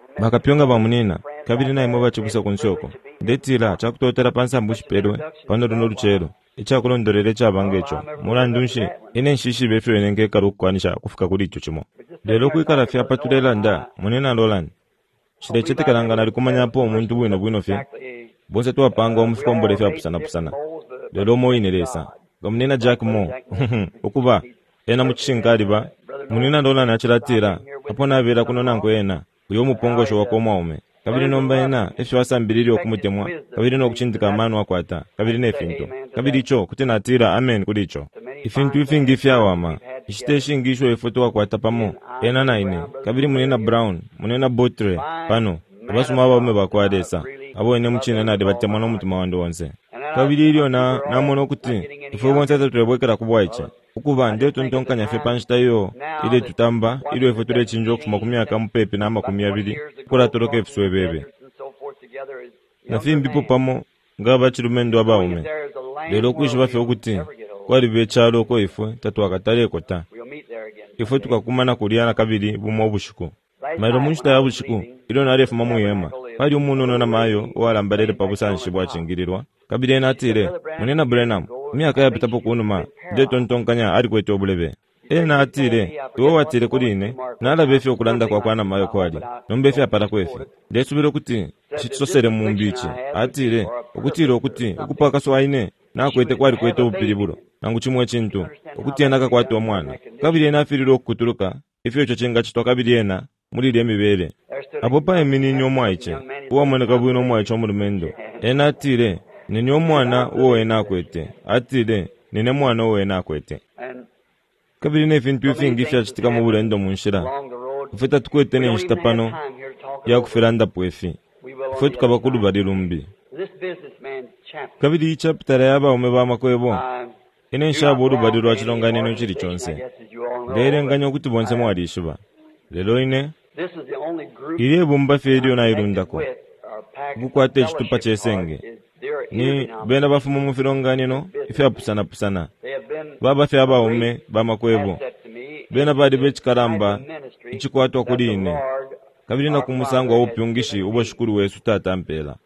bakapyonga bamunena kabiri naye mwe bachikusa kunsoko ndetira chakutotera pansi ambushipedwe pano runo ruchero ichakulondorere chabangecho mulandunshi ine nshishi befu yenenge karukwanisha kufika kuri icho chimo lero kuikara fya patulela nda munena Roland chirechete kalangana likumanya omuntu bwino fya bonse twapanga omufika ombole fya pusana lero moyineresa gamunena Jack Mo okuba ena muchishinkaliba munena Roland achiratira apona abera kuno nango ena uyo mupongosho wakoma ome kabiri nomba ena efyo asambiriri okumutemwa kabiri nokuchindika manu akwata kabiri nefinto kabiri icho kuti natira amen kuri icho ifintu ifingi fyawama ichiteshi ngisho ifoto wakwata pamo ena naine kabiri munena Brown munena Botre pano abasuma abaume bakwadesa abo ene muchina nade batemwa nomutima wande wonse kabiri ilyo namono kuti ifo bonse tetwebwekera kubwaiche ukuba nde tontonkanya fe panshitayo ile tutamba ile ifoto lechinjo kufuma kumyaka mupepe na makumi abiri kura toroke efiswe bebe na fimbipo pamo ngaba chirumendo abaume lero kwishi bafe okuti kwali bechalo ko ifwe tatwakataleko ta ifwe tukakumana kuliana kabiri bumo obushiku mairo munshita ya bushiku ilo narefu mamuyema pali umuno na mayo walambalele pabusanshi bwachingirirwa kabiri enatire munena Brenham myaka yapitapo kunuma nde tontonkanya ali kwete obulebe ena atire iwo watire kuline nala befi okulanda kwa kwana mayo kwali nombefi apala kwefi ndesubira kuti chitsosere mumbichi atire okutire okuti okupaka swaine nakwete kwali kwete obupilibulo nangu chimwe chintu okuti enaka kwate omwana kabiri ena afiriro okutuluka ifyo cho chinga chitwa kabiri ena mulile emibere apo pa eminini omwaiche uwamweneka bwino omwaiche omulumendo ena atire nini omwana uwo ena akwete atire nine mwana uwo ena akwete kabiri nefintu ifingi fyachitika mu bulendo munshira ufeta tukwete nenshita pano yakufiranda pwefi ife tukaba kulubali lumbi kabiri ichapitala yabaume bamakwebo ine nshabo olubali lwachilonganeno chili chonse ndeerenganya okuti bonse mwalishiba lelo ine ili ebumba fyelyo nairundako gukwate echitupa chesenge ni bena bafuma mufilonganeno ife apusana baba fya abaume bamakwebo bena bali bechikalamba ichikwatwa kuline kabiri na kumusango wa upyungishi ubo shukuru wesu tata mpela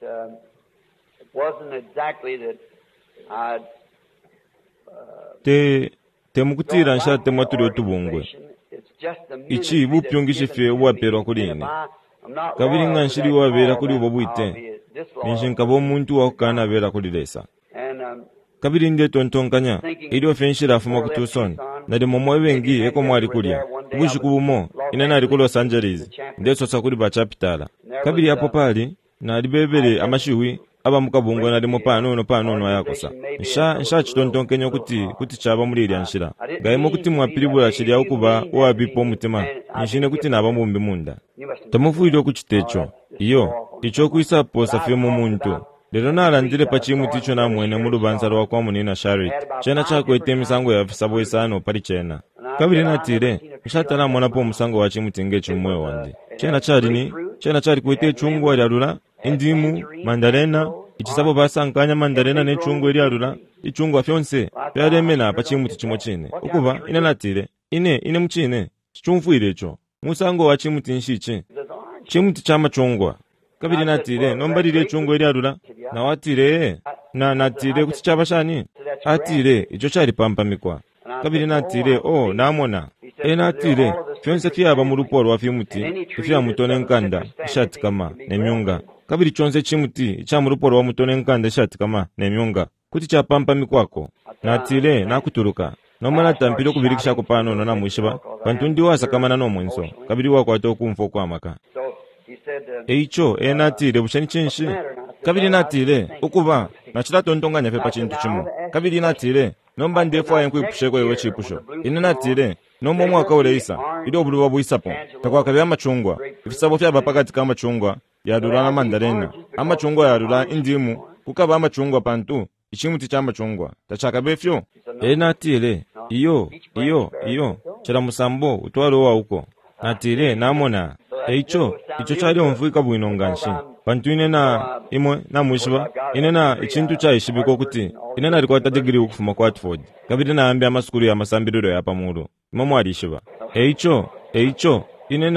temukutira nshate mwatuli otubungwe ichi bupyungishi fye wapelwa kuline kabiri nga nshiri wabera kuli ubo bwite nishinkaba omuntu wakukana abera kulilesa kabiri nde tontonkanya ili ofenshira afuma kutusoni nali momwe bengi eko mwali kulya ubushiku bumo ina nali ku Los Angeles nde sosa kuli bachapitala kabiri apo pali nali bebere amashiwi aba mukabungo nali mo pano yakosa nsha chitontonkenya kuti chaba mulili anshira gaimo kuti mwapilibula chili akuba wabipo mutima nshine kuti naba mumbi munda tamufuiro kuchitecho iyo icho kuisa posa femo muntu lero nalandire pachimu ticho na mwene mulubanza lwa kwa munina Sharit chena chako ite misango ya fisabo isano pali chena kabiri natire nshatana mwana po musango wa chimu tinge chumwe wandi chena chali kuite chungu alялula indimu mandarena ichisabo basankanya mandarena ne chungu alялula ichungu afyonse pyalemena pachimu tichimo chine ukuba ina natire ine muchine chichumfuirecho musango wa chimu tinshiche chimu tichama chungwa kabiri natire nombalire chungu alялula na watire na natire kuti chabashani atire icho chali pampamikwa kabiri natire namona natire fyonse fyaba mu lupolo wa fyumuti ifya mutone nkanda ishati kama nemyunga kabiri chonse chimuti cha mu lupolo wa mutone nkanda ishati kama nemyunga kuti chapampamikwako natire nakutuluka nomana tampiro kubirikisha ko pano nona mwishiba pantundi wasa kama na nomwenso kabiri wakwato kumfo kwa maka eicho natire bushani chenshi kabiri natire ukuba nachira tontonganya fe pachintu chimo kabiri natire nomba ndefu ayenku ipusheko yewe chipusho ine natire nomba mwaka uleisa ili obulu wabuisapo takwa kabya amachungwa ifisabo fya bapakati kama machungwa yadula na mandarena amachungwa yadula indimu kukaba amachungwa pantu ichimuti cha amachungwa tachaka befyo natire iyo chera musambo utwalo wa uko natire namona icho chali omvuika bwino nganshi pantu ine na imwe na mwishiba ine na ichintu cha ishibiko kuti ine na rikwata degree ukufuma kwa Watford kabiri na ambi ya masambiriro ya pamuro imwe alishiba eicho ine na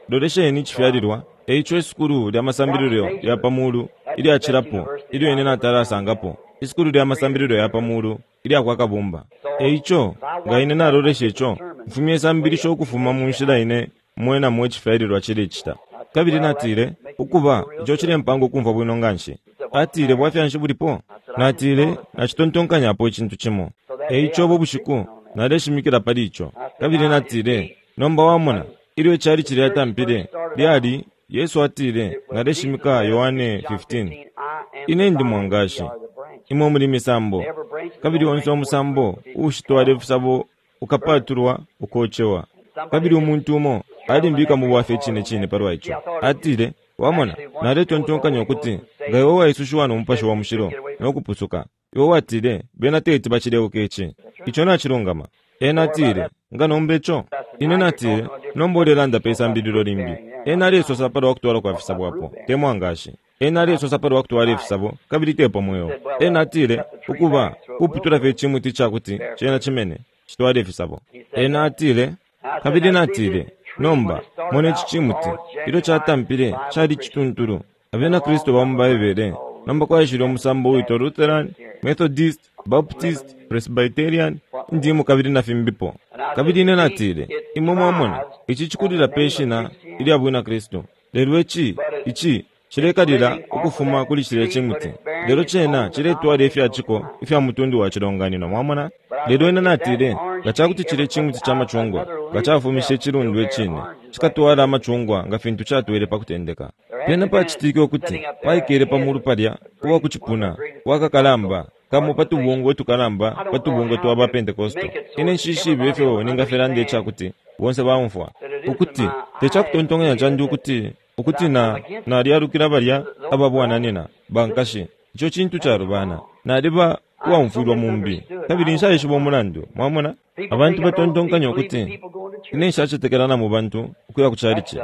loleshe ni chifyalirwa eicho esukulu lya masambiriro lya pamulu ili achirapo ili ene natala sangapo esukulu lya masambiriro ya pamulu ili akwakabumba eicho nga ine naloleshe echo mfumye esambiriro okufuma mu nshira ine mwena mwe chifyalirwa chili chita kabiri natile ukuba icho chili mpango kumva bwino nganshi atile bwafyanshi bulipo natile nachitontonkanyapo ekintu chimo eicho bobushiku naleshimikira pali icho kabiri natile nomba wamona iliwe chali chili atampile lyali Yesu atile naleshimika Yohane 15 ine ndi mwangashi imo muli misambo kabiri onse omusambo ushitwale busabo ukapatulwa ukochewa kabiri omuntu umo alimbika mu bwafe chine parwa icho atile wamona nale tontonkanya okuti nga yowa isushuwana omupashi wa mushiro n'okupusuka yowa atile bena teti bachilewo kechi icho nachilungama enatile nga nombecho ine natile nombolera ndapesa mbidiro limbi enaleso sapala wakutwala kwa fisabo apo temwangashi enaleso sapala wakutwala fisabo kabiri tepo moyo enatile ukuba kuputula fe chimuti chakuti chena chimene chitwale fisabo enatile kabiri natile nomba mone chichimuti ilo chatampile chali chitunturu avena Kristo bamubabere nomba kwa shiro musambo wito Lutheran, Methodist, Baptist, Presbyterian ndimu kabiri na fimbipo kabiri nenatile imomo amona ichi chikulira peshina ili abwina Kristo lero ichi chilekalira ukufuma kuli chile chimuti lero chena chiletwale ifya chiko ifya mutundu wa chilonganino mwamona lero nenatile gachakuti chile chimuti cha machungwa gachafumishe chirundu echine chikatwala amachungwa nga fintu chatwele pakutendeka pena pachitike okuti paikere pamulu palya kuwa kuchipuna wakakalamba kamo patubungu wetukalamba patubungu tuwa ba Pentekosto ine nshishibe efyo ningaferande chakuti wonse bamfwa ukuti techakutontonganya chandi ukuti na lyalukira balya ababwana nena bankashi icho chintu cha rubana na liba kuwamfwirwa mumbi kabiri nshayishi bomulandu mwamona abantu batontonkanya okuti ine nshachetekerana mu bantu ukuya kuchalichi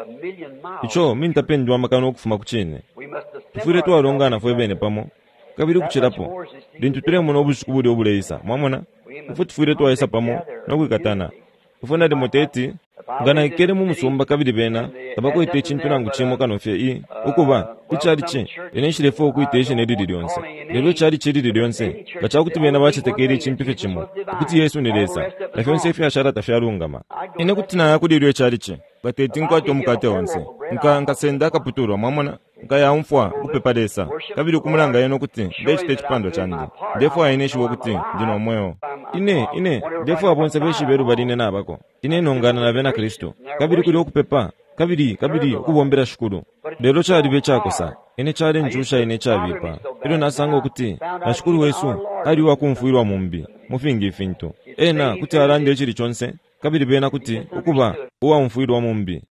icho mintapendwa makano okufuma kuchine tufure twalongana fwe bene pamo kabiri kuchirapo lintu tulemo n'obushuku buli obuleisa mwamona ufu tufure twayisa pamo nokwikatana ufuna demoteti ngana ikere mu musumba kabiri bena tabako ite chintu nangu chimo kanofye ukuba ichalichi ine nshirefo okuiteshe nedidi lyonse lero chalichi lidi lyonse gachakuti bena bachitekeri chintu fe chimo kuti Yesu nilesa na fyonse fya shara tafyalungama ine kutina yakudilwe chalichi bateti nkwato mukate onse nkasenda kaputulwa mwamona nkaya umfwa kupepadesa kabiri kumulanga yeno kuti ndechite chipando chandi defo aine shiwo kuti ndino mweyo ine defo abonse beshi beru baline nabako ine nongana na bena Kristo kabiri kuli okupepa kabiri ukubombera shukuru lero chali bechakosa ine chali njusha ine chabipa ilo nasanga ukuthi na shukuru Yesu ali wakumfuirwa mumbi mufingi ifintu ena kuti alande chili chonse kabiri bena kuti ukuba uwa mfuirwa mumbi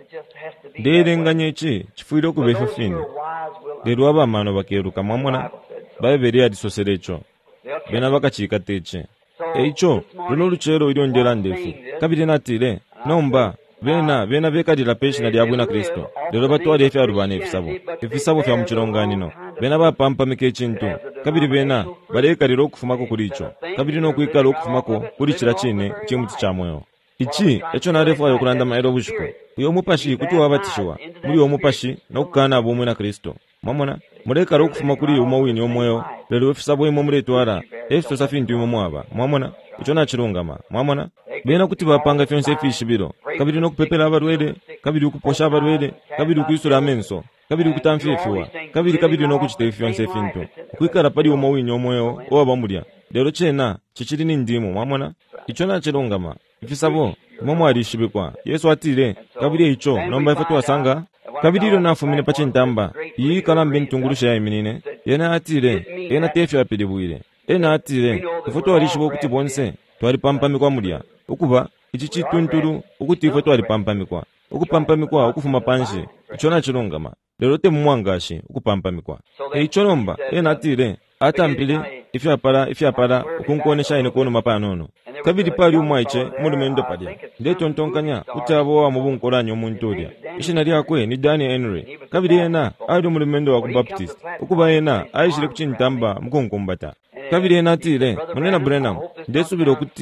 ndelenganye chi chifuiro kubefo fini lero abamano bakeruka mwamona babeberi adisoserecho bena bakachika teche eicho luno luchero ilondera ndefu kabiri natile nomba bena bekalira peshina lyabwina Kristo lero batwali efya rubane efisabo fya muchilonganino bena bapampamike chintu kabiri bena balekalira okufumako kulicho kabiri nokwikala okufumako kuli chira chine chimuti cha moyo ichi echo narefu ayo kulanda maero bushuko uyo mupashi kuti wabatishwa muri uyo mupashi nokukana abumwe na Kristo mwamona mulekala okufuma kuli umawini omweyo lero efisabo imo muletwala efito safintu imo mwaba mwamona icho nachilungama mwamona bena kuti bapanga fyonse efishibiro kabiri nokupepela abalwele kabiri ukuposha abalwele kabiri ukwisula amenso kabiri ukutamfyefiwa kabiri nokuchita efyonse efintu kwikala pali umawini omweyo owabamulya lero chena chichili ni ndimu mwamona icho nachilungama ifisabo momo alishibikwa Yesu atile kabiri icho nomba ifatu wasanga kabiri ilo nafumine pachintamba iyi kalambe ntungulusha ya iminine yena atile ena tefya apilibwile ena atile ifatu alishibo kuti bonse twalipampamikwa mulya ukuba ichi chitunturu ukuti ifatu alipampamikwa ukupampamikwa ukufuma panshi icho nachilungama lero te mumwangashi ukupampamikwa icho nomba ena atile atampile ifyapala ukunkonesha ine kuono mapanono kabiri pali umwaiche mulumendo padya ndetontonkanya kuti abo wa mubunkolanya omuntu olya ishina lyakwe ni Daniel Henry kabiri ena ali mulumendo wa kubaptist ukuba ena ayishire kuchintamba mukunkumbata kabiri ena atile munena Branham ndesubira okuti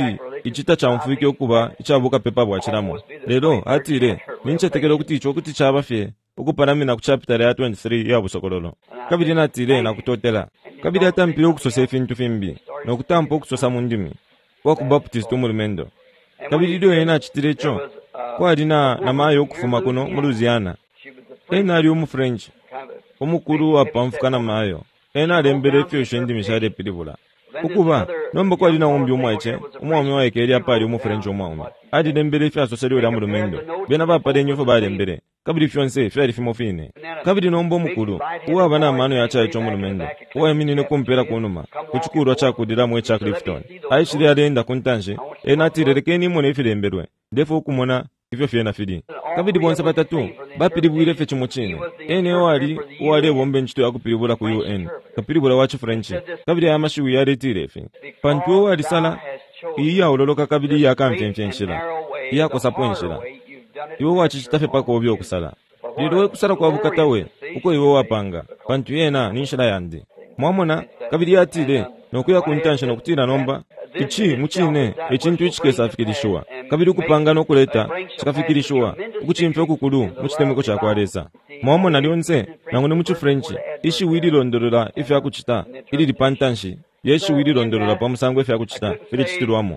ichita chamfuike okuba ichabuka pepa bwachiramo lero atire ninchetekera kuti icho kuti chabafye okuparamina ku chapter ya 23 ya busokololo kabiri natire nakutotela kabiri atampire okusose fintu fimbi nokutampa okusosa mundimi wakubaptist umulumendo kabiri dio ena chitirecho kwalina namayo okufuma kuno mu Louisiana ena ali omu French omukuru apamfukana mayo ena alembere fyoshe ndimi shade pilibula ukuba nomba kwalina ombi omwache omwami waeke eri apali omu French omwami adi lembere fyasoseri wera mulumendo bena bapale nyofo balembere kabiri fyonse fyali fimofine kabiri nomba omukuru uwaba n'amano yachaye chomulumendo uwayeminine kumpera kunuma kuchikuru chakudiramu echa Clifton aishiri alenda kuntanje ena atirerekeni imone ifilemberwe ndefo okumona ifyo fyena fili kabiri bonse batatu bapilibwile fe chimuchine ene wali bombe nchito yakupilibula ku UN kapilibula wachi French kabiri amashiwi yaletire fe pantu wali sala iya ololoka kabiri yakamfyemfyenshira iya kosaponshira iwo wachichitafe pako obyo okusala lero kusala kwa bukatawe uko iwo wapanga pantu yena ninshira yandi mwamona kabiri yatire nokuya kuntansha nokutira nomba ichi muchine echintu ichikesa afikirishwa kabiri kupanga nokuleta chikafikirishwa ukuchimfe kukulu muchitemeko chakwalesa mwamona lyonse nangone muchi French ishi wili londolola ife akuchita ili lipantanshi yeshi wili londolola pa musango ife akuchita ili chitirwamo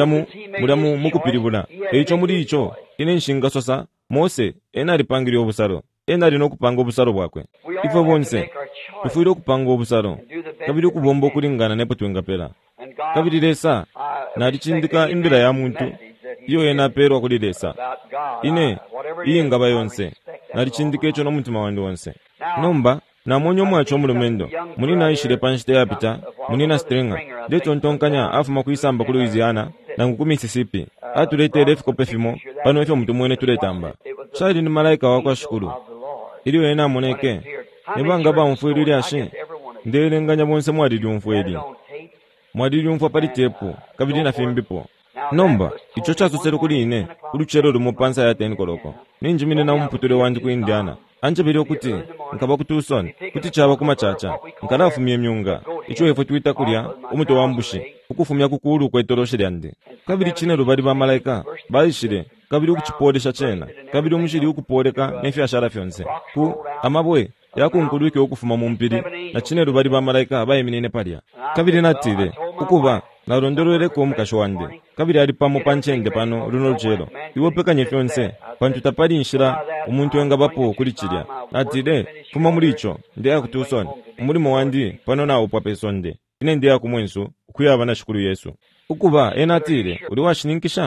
mulyamu mukupilibula eicho muri icho ine nshinga sosa Mose ena alipangiri obusalo ena alina okupanga obusalo bwakwe ife bonse tufuire okupanga obusalo kabiri okubomba okulingana nepo twengapera kabiri lesa nalichindika imbira ya muntu iyo ena perwa kulilesa ine iyi ngaba yonse nalichindika echo nomutima wandi wonse nomba namonyo mwacho mulumendo munina ishire panshite yapita munina stringa detontonkanya afuma kuisamba ku Louisiana nangu ku Mississippi atuletere efikope fimo pano efyo muntu mwene tuletamba shali ni malaika wakwa shukuru iliyo ena moneke nebanga bamfueli ili ashi ndelenganya bonse mwadili umfueli mwadili umfu pali tepu kabidi na fimbipo nomba icho chasosero kuli ine uluchero lumopansa ya tenkoloko ninjimine na umputule wandi ku Indiana anjabiri okuti nkaba ku Tucson kuti chaba kumachacha nkalafumye myunga icho efo twita kulya umuto wambushi ukufumya kukulu kwetoloshe lyande kabiri chine lubali ba malaika baishire kabiri ukuchipodesha chena kabiri umushiri ukupodeka nefi ashara fyonse ku amabwe yakunkuluke okufuma mu mpiri na chine lubali ba malaika bayeminene palya kabiri natire ukuba nalondoleleko omukasho wande kabiri ali pamo panchende pano luno lujelo iwo pekanye fyonse pantu tapali nshira umuntu wenga bapo kulichilya natire fuma mulicho ndi akutusoni umulimo wandi pano nawo pwapesonde ine ndi akumwensu ukuyaba na shukuru Yesu ukuba enatire uli washininkisha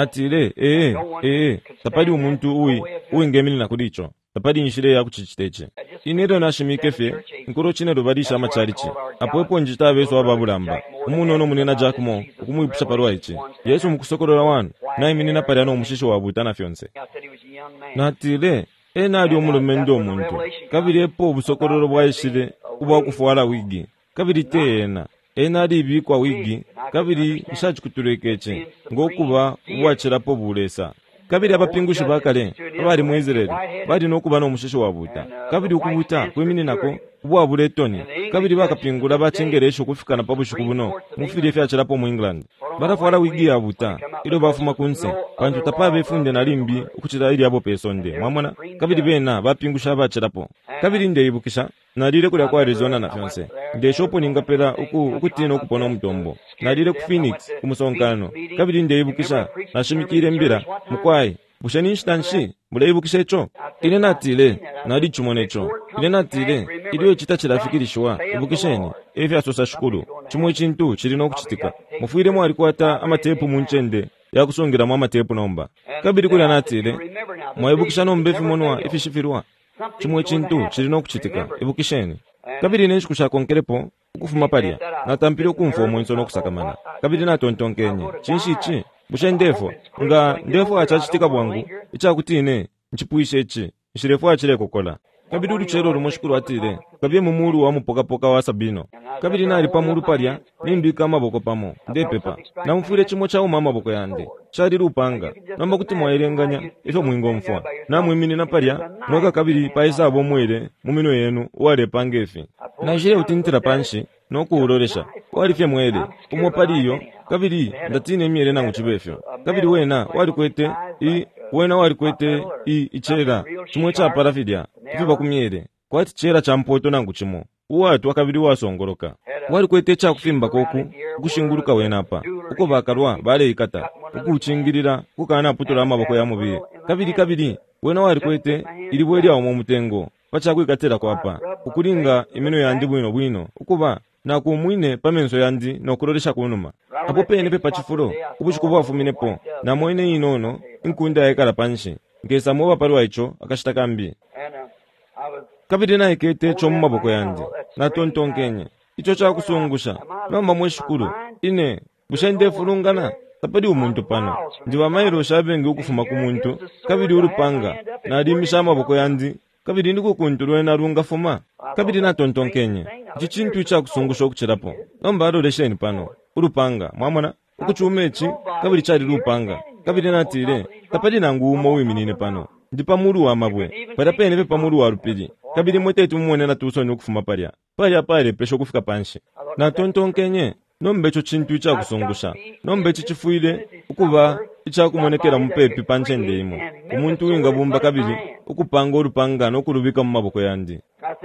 natire tapali umuntu uingemini na kulicho tapali nshire ya kuchichiteche inero nashimike fye nkuro chine lubalisha amachalichi apoepo njita beso wababulamba umunono munena jakumo ukumuipusha parwa ichi Yesu mukusokolola wanu na iminina paliano umushisho wabutana fyonse natire ena ali omulumendo omuntu kabiri epo obusokololo bwaishire kuba kufuala wigi kabiri te ena ali ibikwa wigi kabiri ishachikutulekeche ngokuba ubwachirapo bulesa kabiri abapingushi bakale abali mu Israeli bali nokuba n'omushisho wabuta kabiri ukubuta kwemini nako ubwabuletoni kabiri bakapingula bachengeresho kufikana pabushiku buno mufiri fya chirapo mu England barafwala wigi yabuta ilo bafuma kunse pantu tapabe funde na limbi ukuchira ili abo pesonde mwamona kabiri bena bapingusha bachirapo kabiri ndeyibukisha nalire kula kwa Arizona na fyonse ndeshopo ningapera ukutino okupona omutombo nalire ku Phoenix kumusonkano kabiri ndeyibukisha nashimikire mbira mukwai bushani instanshi muleyibukisha echo ine natile nali chumonecho ine natile iliyo chita chirafikirishwa ibukisheni efya sosa shukuru chimwe chintu chirino okuchitika mufuire mwa alikwata amatepu munchende yakusongira mwa amatepu nomba kabiri kula natile mwaibukisha nombefi monwa ifishifirwa chimwe chintu chirino okuchitika ibukisheni kabiri nenchikusha konkerepo ukufuma palya natampire okumfa omwenso nokusakamana kabiri natontonkenye chinshichi bushe ndefo nga ndefo achachitika bwangu ichakutine nchipuishe echi nshirefo achirekokola kabiri uluchero lumoshukuru atire kabye mumulu wa mupokapoka wa Sabino kabiri nali pamulu palya nimbika amaboko pamo ndepepa namufwire chimo chawo mamaboko yande chali lupanga namba kuti mwairenganya ife mwingo mfwa namwimini na palya noka kabiri paisa abo mwere mumino yenu wale pangefi najire utintira panshi nokuuloresha walifye mwere umopaliyo kabiri ndatine emyere nangu chibefyo kabiri wena walikwete ichera chimwe cha parafidya ifiba kumyere kwati chera cha mpoto nangu chimo uwatu wakabiri wasongoroka walikwete cha kufimba koku kushinguluka wenapa uko bakalwa bale ikata ukuchingirira kukana putola amaboko ya mubiri kabiri wena walikwete ilibweli awo mutengo pachakwikatera kwapa ukulinga imeno yandi bwino ukuba na kumwine pamenso yandi nokuloresha kunuma apo pene pe pachifulo ubushikubu wafuminepo na mwene inono inkunda yakala panshi ngesa moba palwa icho akashita kambi kabiri na ikete cho mumaboko yandi na tontonkenye icho cha kusungusha namba mweshukuru ine bushende fulungana tapadi umuntu pano ndiba mairo shabenge ukufuma ku muntu kabiri urupanga na limisha amaboko yandi kabiri ndiko kunturwe na runga fuma kabiri na tontonkenye chichintu cha kusungusha okucherapo namba arolesheni pano urupanga mwamona ukuchumechi kabiri chali rupanga kabiri natire tapadi nangu umo wiminine pano ndipa muru wa mabwe parapene pe pamuru wa rupili kabiri mwetetu mwone na tusoni ukufuma palya pale pesho kufika panshi na tontonkenye nombecho chintu cha kusungusha nombecho chifuile ukuba icha kumonekera mupepi panchende imo umuntu winga bumba kabiri ukupanga urupanga nokurubika mu maboko yandi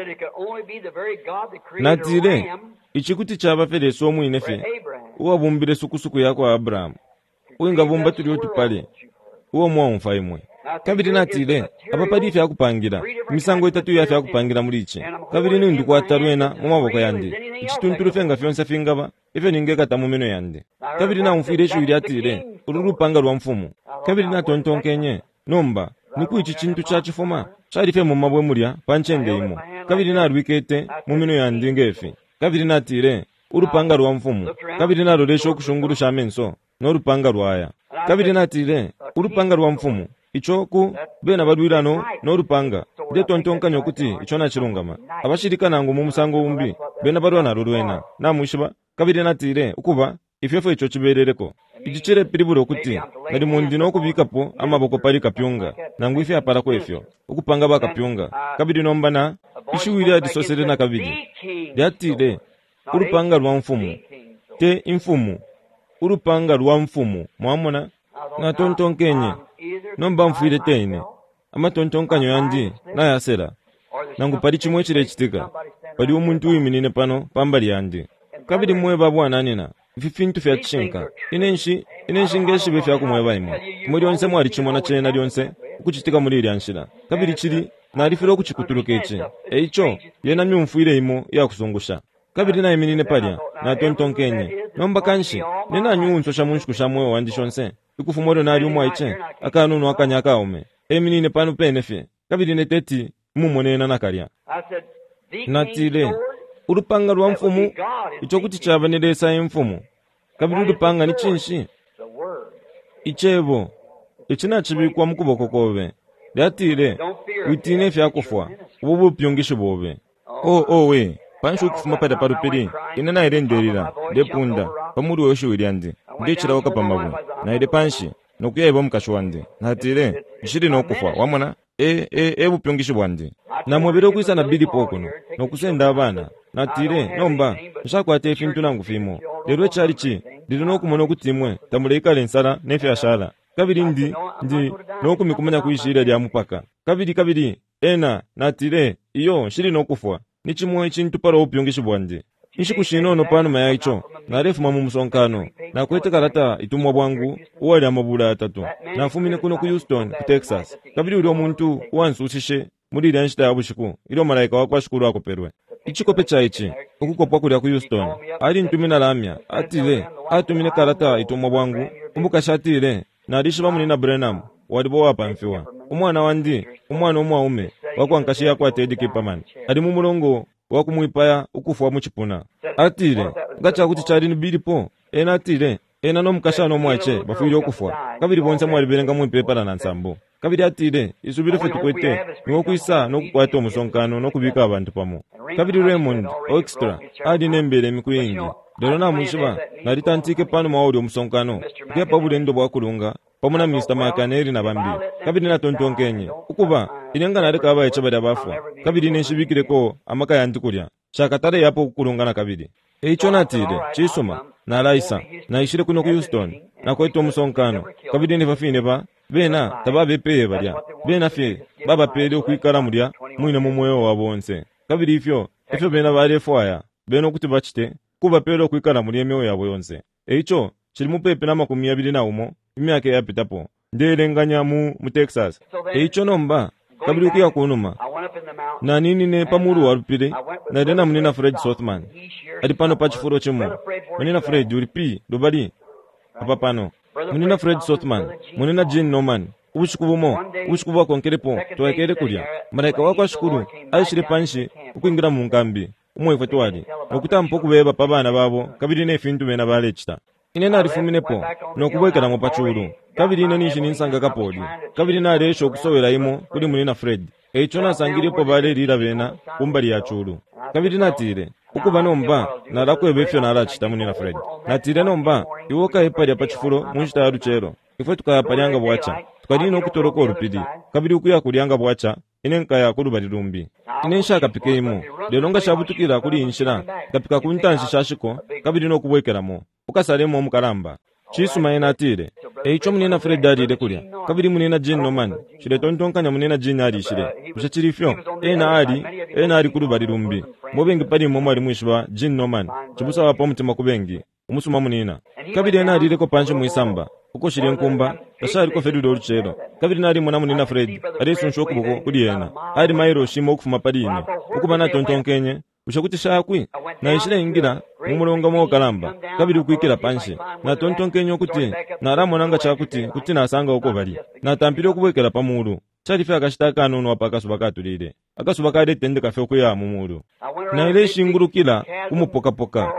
natire ichikuti chaba fereso omwinefe uwabumbire sukusuku yako Abraham winga bumba tulio tupale uwo mwamfa imwe kabiri natire apapadi fya kupangira misango itatu ya fya kupangira mulichi kabiri nindu kwatarwena mu maboko yandi ichitunturu fenga fyonsa fingaba ife ningeka tamumeno yandi kabiri na umfire shuri atire ururupanga rwa mfumu kabiri na tontonkenye nomba niku ichi chintu cha chifuma charife mu mabwe mulya panchende imo kabiri na rwikete mumeno yandi ngefi kabiri natire urupanga rwa mfumu kabiri na roresho kushunguru shamenso norupanga rwaya kabiri natire urupanga rwa mfumu ichoku bena badwirano norupanga de tontonkanyo kuti icho na chirungama abashirika nangu mu musango umbi bena badwana rurwena namushiba kabiri natire ukuba ifefo icho chiberereko igichere piriburo kuti nari mundi no kubikapo amaboko pali kapyunga nangu ife apara kwefyo ukupanga bakapyunga kabiri nombana ishiwiri adisosere na kabiri yatire urupanga rwa mfumu te imfumu urupanga rwa mfumu mwamona na tontonkenye nomba mfire teine ama tontonkanyo yandi na yasera nangu pali chimwe chire chitika pali umuntu wiminine pano pambali yandi kabiri mweba bwananina vifintu fya chinka inenshi ngeshi befya kumweba imwe muri onse mwari chimona chena lyonse kuchitika muri lyanshira kabiri chiri narifiro kuchikuturukeche eicho yena myumfuire imo ya kusungusha kabiri na iminine palya na tontonkenye nomba kanshi nena nyunso sha munshku sha mwe wandi shonse ikufumoro nari umwaiche akanunu akanyaka ume eminine panu penefe kabiri neteti mumonena nakalya natile urupanga rwa mfumu icho kuti chabanelesa emfumu kabiri urupanga ni chinshi ichebo ichina chibikwa mukuboko kobe lyatile witine fya kufwa ubu pyongisho bobe we panshu kufuma pada parupiri inena irenderira lepunda pamuri wosho wiryandi ndechira wakapamabu na ile panshi nokuyaiba mukashwandi natile ishiri nokufwa wamona bupyongisho bwandi namwebere kwisa na bili pokono nokusenda abana natile nomba nshakwate ifintu nangu fimo lero chalichi lilo nokumona kutimwe tamuleka lensala nefe ashara kabiri ndi nokumikumanya kuishira lya mupaka kabiri natile iyo shiri nokufwa nichimwe chintu para upyongisho bwandi ishikushinono pano mayaicho narefu mamusonkano na kwete karata itumwa bwangu uwali amabula atatu na mfumine kuno ku Houston ku Texas kabiri uli omuntu wansushishe muri lyanshita yabushiku ilo malaika wakwashukuru akoperwe ichikope chaichi ukukopwa kulya ku Houston ali ntumina lamya atile atumine karata itumwa bwangu umbukashatile na alishiba munina Brenham walibo wapamfiwa umwana wandi umwana umwaume wakwankashi yakwate Edikipamani ali mu mulongo wakumwipaya ukufwa muchipuna atile ngacha kuti chali nibilipo atile nomukashano mwache bafuire okufwa kabiri bonse mwali berenga mwipepa na nsambo kabiri atile isubire fetu kwete nokuisa nokukwata omusonkano nokubika abantu pamo kabiri Raymond Extra adi nembere mikuyingi lero namushiba nalitantike pano mauli omusonkano kepa bulendo bwakulunga pamuna Mr. Makaneri na bambi kabiri na tontonkenye ukuba ilenga nareka abayecha bada bafwa kabiri neshibikireko amaka yandikulya shakatare yapo kukulunga na kabiri Eicho natile chisuma na laisa na ishire kuno ku Houston na kwetu omusonkano kabiri ne bafine ba bena tababe peye balya bena fe baba pele okuikala mulya mwine mumwewo wabonse kabiri ifyo bena bale fwaya beno kuti bachite kuba pele okuikala mulya emyoyo yabo yonse. Eicho kiri mupepe na 200 na umo imyaka yapitapo ndelenganya mu Texas. Eicho nomba kabiri kuya kunuma na nini ne pamuru warupire na dena munina Fred Sothman adi pano pachifuro chimo munina Fred uripi dobali apa pano munina Fred Sothman munina Gene Norman ushikubumo konkerepo twakere kulya malaika wako ashukuru ayishire panshi ukuingira mu nkambi umwe twali okutampo kubeba pabana babo kabiri ne fintu bena balechita ine na rifuminepo nokubwekera mu pachulu kabiri ine nishi ninsanga kapodi kabiri na resho kusowera imo kuli munina Fred. Eicho nasangiripo bale lira bena kumbali ya chulu kabiri natire ukuba nomba narakwe befyo narachita munina Fred natire nomba iwoka epali apachifulo munchita aruchero ifwe tukayapalyanga bwacha tukalino okutoroka olupidi kabiri ukuya kulyanga bwacha ine nkaya kulubali lumbi ine nshaka pikeimo lero nga shabutukira kuli inshira kapika kuntanshi shashiko kabiri nokubwekeramo ukasalemo omukalamba chisuma ena atire. Eicho munina Fred alire kulya kabiri munina Gene Norman shire tontonkanya munina Gene ali shire kushachirifyo ena ali kulubali lumbi mobengi pali momo ali mwishwa Gene Norman chibusa wapo mutima kubengi umusuma munina kabiri ena alire ko panche muisamba uko shire nkumba kashari ko fedu doruchero kabiri nari mwana munina Fred ali sunshoku boko kuli ena ali mairo shimo okufuma pali ine ukubana tontonkenye ushakuti shakwi na ishire ingira mumulonga mo kalamba kabiri ukuikira panshi na tontonkenyo kuti naramonanga chakuti kuti nasanga uko bali na tampire okubwekera pamulu chalife akashitaka nono apakasuba tulire akasuba kale tende kafe okuya mumulu na ile shingurukira kumupokapoka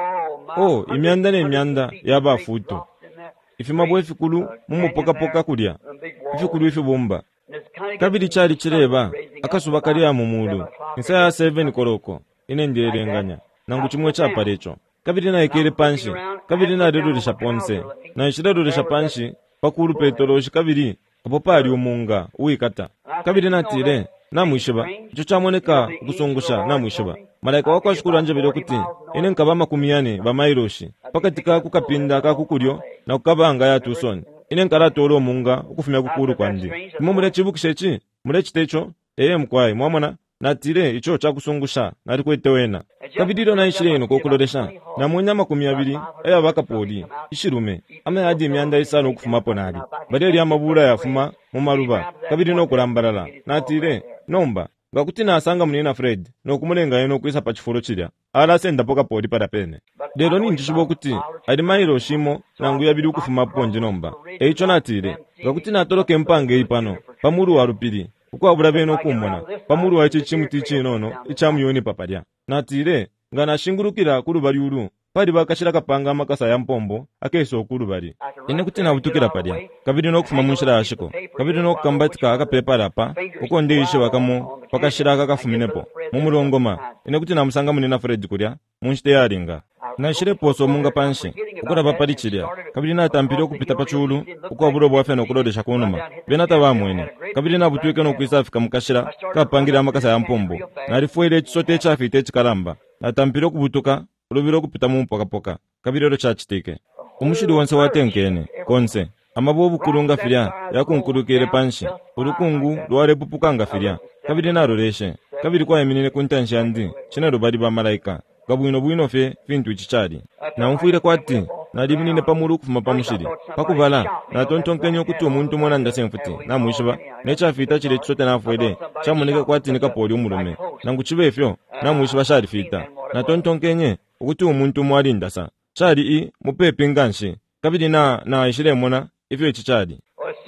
imyanda yaba futu ifimabwe fikulu mumupokapoka kulya ifikulu ifibumba kabiri chali chireba akasuba kali ya mumulu nsa ya 7 koroko ine ndelenganya nangu chimwe chapa lecho kabiri na ikere panshi kabiri na redo lishaponse na ishirado lishapanshi pakuru petoloshi kabiri apo pali umunga uikata kabiri na tire na mwishiba icho chamoneka kusungusha na mwishiba malaika wako ashukuru anje bero kuti ine nkaba 10 ba mairoshi pakatika kukapinda kakukulyo na kukabanga ya Tucson ine nkala tolo munga ukufumya kukuru kwandi mumule chibukishechi mule chitecho mkwai mwamona natire icho chakusungusha nari kwete wena kabidiro na ishireno kokulodesha na munyama 200 eya bakapoli ishirume ame hadi myanda isano kufumapo nali bali ya mabura yafuma mu maluba kabidino okulambalala natire nomba ngakuti nasanga munina Fred nokumulenga yeno kwisa pachifuro chilya ala senda poka podi para pene lero ninji shibo kuti ali mairo shimo nangu yabidi kufumapo nje nomba eicho natire ngakuti natoloke mpange ipano pamuru warupiri ukwabula beno kumona pamuru wa chichimuti chinono ichamuyoni papadya natire ngana shingurukira kulubali ulu pali bakashira kapanga makasa ya mpombo akeso okulubali ine kuti nabutukira padya kabidi nokufuma munshira ashiko kabidi nokukambatika akapepa lapa uko ndeishe wakamo pakashira akafuminepo mumulongoma ine kuti namusanga munina Fred kulya munshite yalinga na shire poso munga panshi ukora papali chilya kabidi natampire okupita pachulu uko abulo bwafe nokulodesha kunuma benata bamwene kabidi nabutwike nokwisa afika mukashira kapangira amakasa ya mpombo nalifuile chisote chafite chikalamba natampire okubutuka ulubiro kupita mumpokapoka kabidi ro chachitike umushiri wonse watenkene konse amabobu kulunga filya yakunkulukire panshi urukungu lwale pupukanga filya kabidi naroleshe kabidi kwa eminine kuntansha ndi chinalo bali ba malaika gabwino fe fintu chichali na mfuire kwati naliminine pamulu kufuma pamushiri pakubala na tontonkenyo kuti omuntu mona ndasemfuti na mwishiba necha fita chile chisote nafuele chamuneka kwati nikapoli umulume nangu chibefyo na mwishiba shali fita na tontonkenye ukuthi umuntu mwali ndasa chali mupepe nganshi kabidi na ishile mona ifyo chichali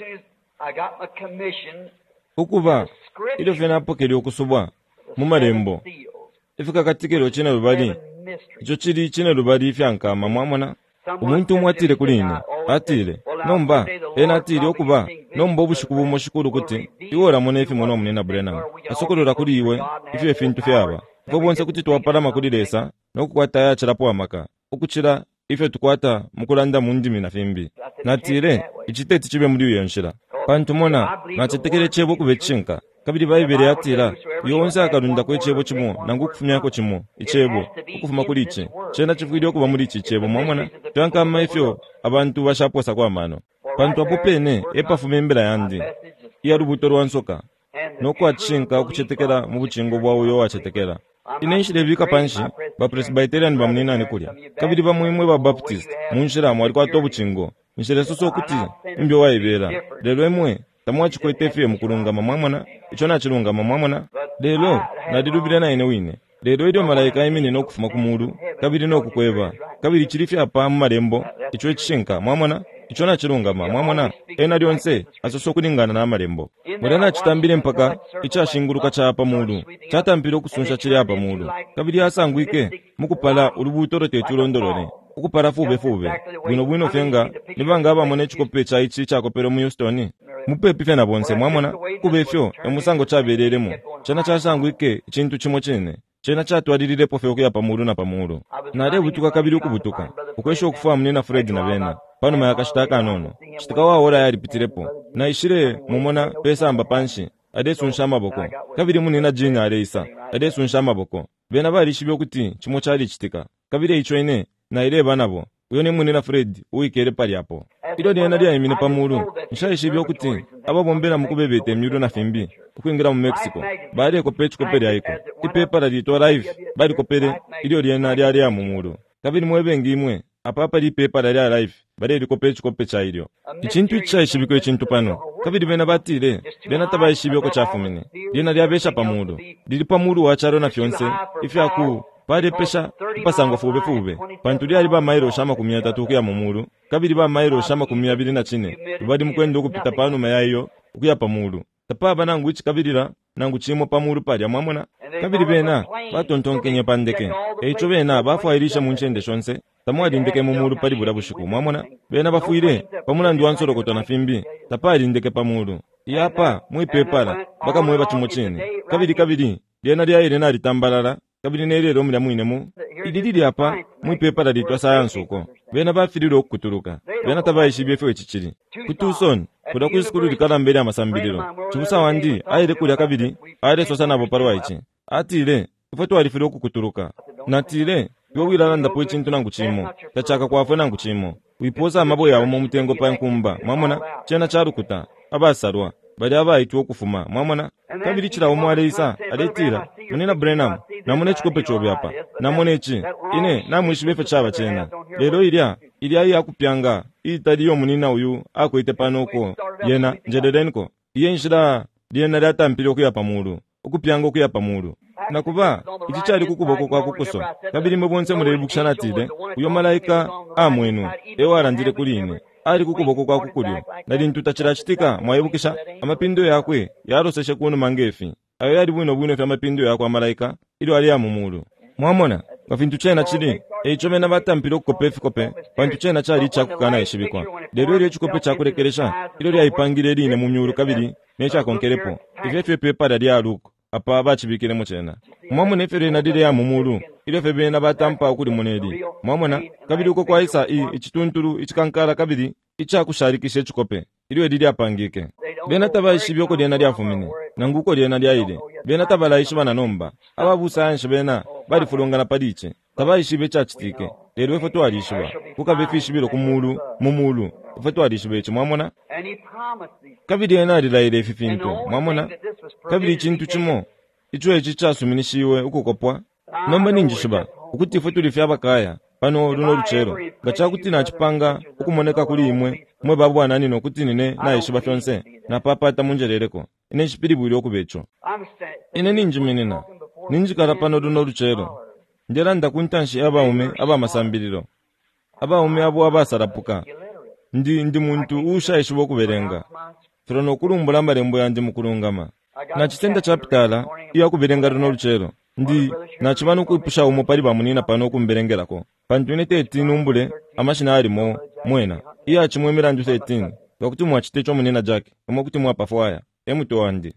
ukuba ilo fena pokeli okusubwa mumalembo ifika katikelo china lubali icho chili china lubali ifyanka mamwamona umuntu mwatire kuline atire nomba atire okuba nomba obushukubu moshikuru kuti iwora mona ifi mona omunena Brenham asokolola kuli iwe ifyo fintu fyaba vobonse kuti twapalama kulilesa nokukwata yachirapo amaka okuchira ifyo tukwata mukulanda mundimi na fimbi natire ichiteti chibe muri uyonshira pantu mona nachitekele chebo kubechinka kabiri bayibere atira yonse akarunda ko echebo chimo nangu kufumyako chimo ichebo ukufuma kuliche chena chifukidi okuba muri ichi chebo mwamona twanka maifyo abantu bashaposa kwa mano pantu apopene epafume mbera yandi iya rubuto rwansoka noko achinka kuchetekera mu buchingo bwawo yo achetekera inenshire bika panshi ba presbyterian bamunina nikulya kabiri bamwimwe ba baptist munshira mu ariko ato buchingo nshire soso kuti imbyo wayibera lero emwe tamwachi ko etefe mukulungama mwamona icho nachilungama mwamona lero nadirubire na ine wine lero idio malaika imini nokufuma kumuru kabiri nokukweva kabiri chirifi apa marembo icho echishinka mwamona icho nachilungama mwamona ena lyonse asoso kulingana na marembo mulana chitambire mpaka ichashinguruka cha apa mulu chatambire okusunsha chiri apa mulu kabiri asangwike mukupala urubuto rotetulondolone ukupala fube bwino fenga nibanga abamone chikope cha ichi chakopero mu Houston mupepi fena bonse mwamona kubefyo emusango chabereremo chana chasangwike chintu chimo chene chena chatwalirire pofe okuya pamulu na pamulu nare butuka kabiri ukubutuka ukwesho okufa munena Fred na bena pano mayaka shitaka nono shitaka wa ora yari pitirepo na ishire mumona pesa amba panshi adesu nshama boko kabiri munena jini areisa adesu nshama boko bena bari shibyo kuti chimo chari chitika kabiri icho ine na ile banabo uyone munena Fred uikere pali hapo ilo lyena lya imine pamulu nshayishibyo kuti ababombera mukubebete myudo na fimbi ukwingira mu Mexico bari ko page kopere ayiko ipepa la lito live bari kopere ilo lyena lya mumulu kabiri mwebengi imwe apapa li pepa la live bari liko page kopecha ilyo ichintu ichayishibiko ichintu pano kabiri bena batire bena tabayishibyo ko chafumine lyena lyabesha pamulu lili pamulu wacharo na fyonse ifyaku pade pesha pasango fube pantu lyali ba mairo shama 300 kuya mumulu kabiri ba mairo shama 224 badi mukwenda okupita pano mayayo kuya pamulu tapaba nangu ichi kabirira nangu chimo pamulu palya mwamona kabiri bena batontonkenye pandeke echo bena bafuairisha munchende shonse tamwali ndeke mumulu pali bula bushiku mwamona bena bafuire pamula ndwansoro kotana fimbi tapali ndeke pamulu yapa mwipepala baka mweba chimo chene kabiri lyena lyaire na litambalala kabiri nerero mula mwinemu idididi apa mwipepala litwa sayansi uko bena bafiriro okutuluka bena tabayishibyefe echichiri kutuson kuda kusikulu likalambere amasambiriro chibusa wandi aire kulya kabiri aire sosa nabo parwa ichi atile ifo twalifire okukutuluka natile yowiralanda po echintu nangu chimo tachaka kwafwe nangu chimo wiposa amabo yawo mu mutengo pa nkumba mwamona chena charukuta abasalwa bali abayitu okufuma mwamona kabiri chirawo mwaleisa aletira munena Brenham namune chikope chobyapa namune chi ine namwishibefe chaba chena lero ilya yakupyanga italiyo munina uyu akoite panoko yena njededenko yenshira lyena lyatampile okuya pamulu okupyanga okuya pamulu nakuba ichi chali kukuboko kwa kukuso kabiri mbonse muleli bukshanatile uyo malaika amwenu ewalandile kuline ali kukuboko kwa kukulyo nali ntutachira chitika mwayebukisha amapindo yakwe yaroseshe kuno mangefi ayo yali bwino fya amapindo yakwe amalaika ilo ali amumulu mwamona ngafintu chena chili echo mena batampile okukopefi kope pantu chena chali chakukana eshibikwa lero ile chikope chakulekeresha ilo lyayipangile line mu myulu kabiri necha konkerepo ifefe pepa lya aluko apa bachibikire mu chena mwamona efere na dile ya mumulu ile febe na batampa okuli munedi mwamona kabiri uko kwa isa ichitunturu ichikankala kabiri ichakusharikishe chikope iliwe dili apangike bena tabayishibyo ko lyena lyafumine nanguko lyena lyaile bena tabalayishiba na nomba ababusa anshe bena bali fulongana padiche tabayishibe chachitike lero efo twalishiba kukabefishibiro kumulu mumulu efo twalishibe echo mwamona kabiri ena lilaile efifintu mwamona kabiri chintu chimo icho echi chasuminishiwe ukukopwa nomba ninjishiba ukuti efo tulifya abakaya pano luno luchero gachakuti nachipanga ukumoneka kuli imwe mwe babu anani nokuti nine nayishiba fyonse na papa tamunjerereko ine chipilibwili okubecho ine ninjiminina ninjikala pano luno luchero ndela ndakuntanshi abaume abamasambiriro abaume abo abasarapuka ndi muntu ushayishiba okuberenga firono okulumbula malembo yandi mukulungama na chitenda chapitala iya kuberenga luno luchero ndi nachimanu kuipusha umo pali bamunina pano okumberengerako pantu ine 13 umbule amashina alimo mwena iya achimwemera ndu 13 gakuti mwachite chomunena jake omokuti mwapafwaya emuto wandi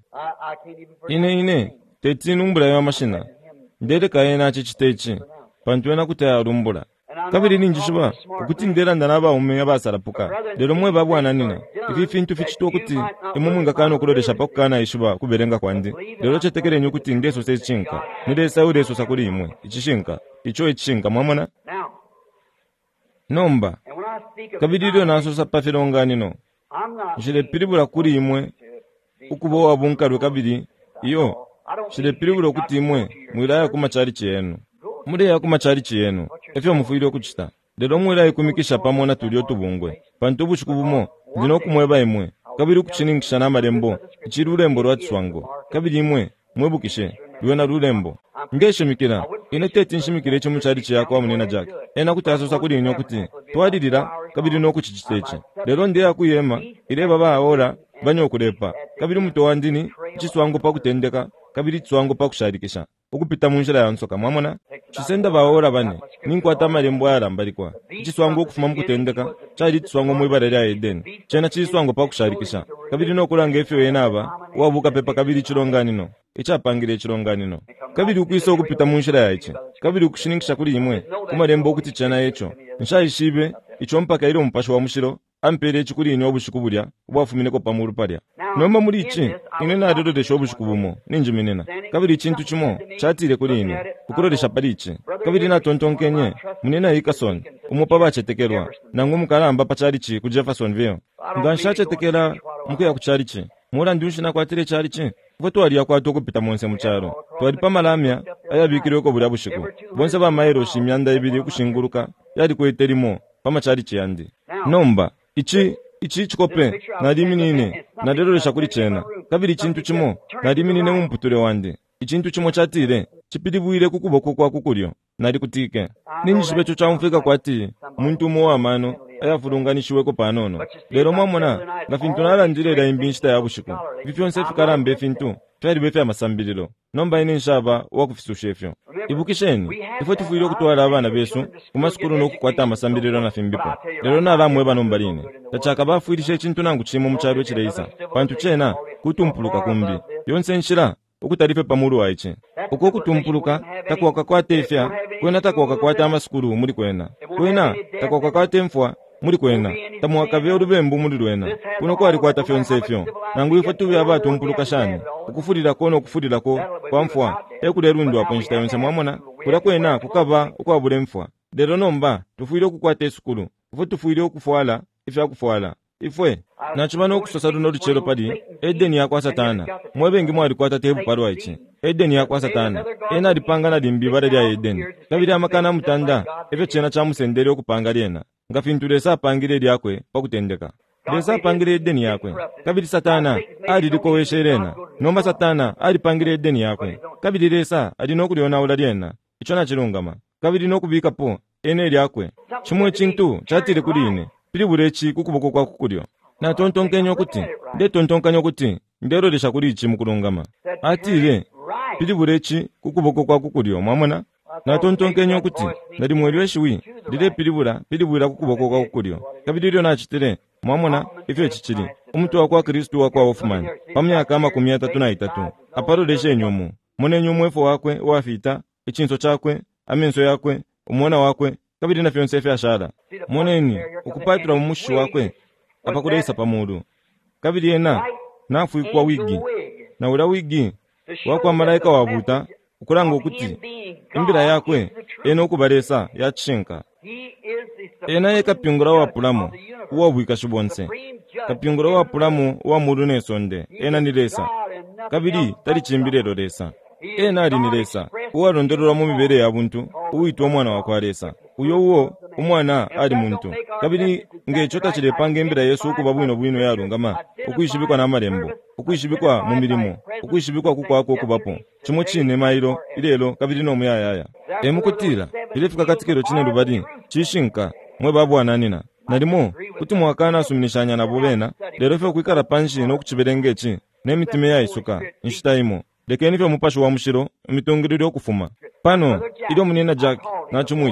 ine 13 umbula yo amashina ndere kayena achichitechi pantu ena kuti alumbula kabiri ninjishuba okuti ndera ndanaba umenya basarapuka lero mwe babwana nina ifintu fichito okuti imumunga kana okulodesha pakukana ishuba kuberenga kwandi lero chetekere nyukuti ndeso sechinka nidesa ureso sakuri imwe ichishinka icho ichinka mwamona nomba kabiri naso sapafilonga nino jile piribula kuri imwe ukubo wabunkarwe kabiri iyo jile piribula okuti imwe mwilaya kumachari chiyenu muleya kumachari chiyenu efyo mufuire okuchita lero mwilaya kumikisha pamona tulio tubungwe pantu bushikubumo ndino kumweba imwe kabiri kuchiningisha n'amarembo ichiri urembo rwatswango kabiri imwe mwebukishe lwena rulembo ngeshimikira inetete nshimikire echo muchari chiyako amunena Jack ena kuti asosa kuri inyo kuti twadirira kabiri no kuchichiteche lero ndiye akuyema ireba baora banyokurepa kabiri muto wandini chiswango pakutendeka kabiri tswango pakusharikisha ukupita munjira ya nsoka mwamona chisenda baora bane ninkwata marembo yarambalikwa chiswango okufuma mukutendeka chari tswango mwibara ya Eden chena chiswango pakusharikisha kabiri no kulanga efyo yenaba wabuka pepa kabiri chironganino ichapangire chironganino kabiri ukuisa okupita munjira ya ichi kabiri ukushiningisha kuri imwe kumarembo okuti chena yecho nshayishibe icho mpaka iro mpasho wa mushiro ampere chikuri inyo obushikubulya ubwafumineko pamuru parya nomba muri ichi ine nadorodesha obushikubumo ninjiminena kabiri chintu chimo chatire kuri ine ukurodesha pari ichi kabiri natontonkenye munena Hikason umupa bachetekerwa nangu mukaramba pacharichi ku Jeffersonville nganshachetekera mukuya kucharichi mura ndunshina kwatire charichi kuva twariya kwato kupita monse mucharo twari pamalamya ayabikireko buri abushiku bonse bamayero shimyanda ibiri kushinguruka yari kweterimo pamacharichi yandi nomba ichi chikope nari minine naderoresha kuri chena kabiri chintu chimo nari minine mumputure wandi ichintu chimo chatire chipiribuire kukuboko kwa kukuryo nari kutike ninjishibe cho chamfika kwati muntu mo amano ayafurunganishiweko panono lero mwamona ngafintu narandirera imbinshita yabushiku vifyonse fikarambe fintu twari befe amasambiriro nomba ine nshaba wakufisusha ibukisheni ifo tufuire kutwara abana besu kumasukuru no kukwata amasambiriro na fimbipo lero naramwe banombarine tachaka bafuirishe chintu nangu chimo mucharo chireisa pantu chena kutumpuluka kumbi yonse nshira ukutarife pamuru waichi uko kutumpuluka takwaka kwate efya kwena takwaka kwate amasukuru muri kwena takwaka kwate mfwa muri kwena tamuwakave urubembu muri rwena kuno kwari kwata fyonse efyo nangu ifo tuvi abatu mpuluka shani ukufurira kono ukufurira ko kwa mfwa ekulerundi wapo nshita yonse mwamona kura kwena kukava ukwabure mfwa lero nomba tufuire kukwata esukuru ifo tufuire okufwala ifya kufwala ifwe nachimana okusosa runo ruchero padi Edeni yakwa Satana mwebengi mwari kwata tebu parwa ichi Edeni yakwa Satana ena ripanga na dimbibare lya Edeni kabiri amakana mutanda efyo chena cha musendere okupanga lyena ngafinture sa pangire lyakwe pakutendeka lesa pangire Edeni yakwe kabiri Satana ali likowesherena nomba Satana ali pangire Edeni yakwe kabiri lesa ali nokuliona ula lyena icho na chirungama kabiri nokubika po ene lyakwe chimwe chintu chatire kuri ine piliburechi kukuboko kwa kukuryo na tontonkenyo kuti nde tontonkanyo kuti nderodesha kuri ichi mukulungama atire piliburechi kukuboko kwa kukuryo mwamona na tontonkenyo kuti ndari mweliwe shiwi ndire pilibura kukuboko kwa kukuryo kabidiro na chitire mwamona ifyo chichiri umutu wakwa Kristu wakwa Hoffman pamyaka 33 aparodeshe nyomu mone nyomu efo wakwe wafita ichinso chakwe amenso yakwe umona wakwe kabidi na fyonse fya shara moneni ukupatira umushi wakwe apakureisa pamuru kabidi yena nafu kwa wigi na ula wigi wakwa malaika wabuta ukuranga ukuthi imbira yakwe eno kubaresa yachinka ena ye kapyungura wa pulamo uwabwika shibonse kapyungura wa pulamo wa muru nesonde ena niresa kabidi tari chimbirero resa ena ali niresa uwarondorora mu mibere y'abuntu uwitwa mwana wa kwaresa uyo uwo umwana ali muntu kabiri ngecho tachirepange imbira Yesu kuba bwino yarungama ukwishibikwa na marembo ukwishibikwa mu mirimo ukwishibikwa kukwako kubapo chimo chine mairo ilelo kabiri no muyayaya emukutira ilefika katikero chine rubadi chishinka mwe babwana nina narimo kuti mwakana asuminishanya na bubena lero fe kwikara panshi no kuchiberengechi nemitime ya isuka nshitaimo lekeni fe mupasho wa mushiro mitongiriro kufuma pano ilo munena Jack nachumuita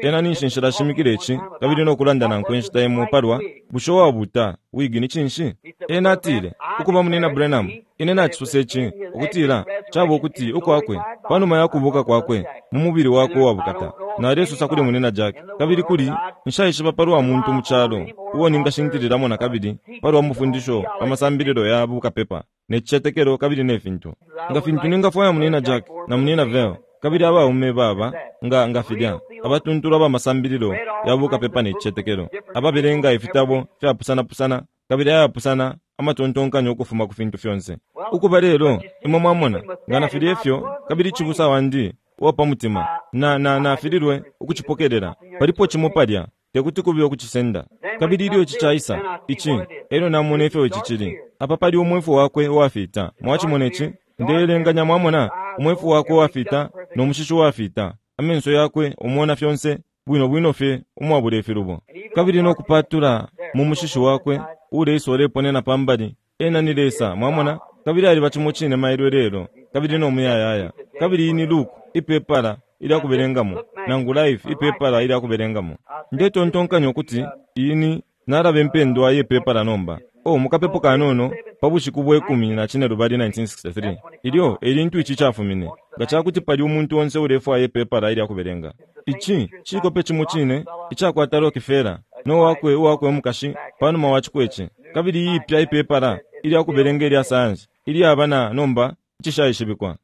ena ninshinshira shimikirechi kabiri nokulandana nkwenshita yemuparwa bushowa buta wigi nichinshi ena atile ukuba munena Branham ine nachisusechi ukutira chabo kuti ukwakwe panuma yakubuka kwakwe mumubiri wako wabukata na reso sakuri munena Jack kabiri kuri nshayishiba parwa muntu muchalo uwo ningashintiriramo na kabiri parwa mufundisho amasambiriro ya buka pepa nechetekero kabiri nefintu ngafintu ningafoya munena Jack na munena Vel kabiri aba ume baba nga fidia abatuntura ba masambiriro yabuka pepa nechetekero ababerenga ifitabo fya pusana kabiri ya pusana amatontonkanyo okufuma kufintu fyonse ukuba rero imwe mwamona ngana firiefyo kabiri chibusa wandi wapa mutima na firirwe ukuchipokerera palipo chimopadya tekuti kubyo kuchisenda kabiri iliyo chichaisa ichi ero namone efyo chichiri apa pali umwefu wakwe wafita mwachimoneci ndelenganya mwamona umwefu wako wafita nomushishu wafita amenso yakwe umona fyonse bwino fe umwabule firubo kabiri nokupatura mumushishu wakwe ule isore ponena pambali ena nilesa mwamona kabiri ali bachimuchine mairo rero kabiri no muyayaya kabiri ini Luke ipepara ili akuberengamo nangu life ipepara ili akuberengamo ndeto ntonkanyo kuti ini narabe mpendo aye pepara nomba mukapepo kanono pabushikubwe 10 rubari 1963 ilio elintu ichi chafumine gachakuti pali umuntu onse urefu aye pepara ili akuberenga ichi chiko pechimuchine ichakwataro kifera no wakwe mukashi pano mawachikweche kabiri yipya ipepara ili akuberenge ili asanje ili abana nomba chishayishibikwa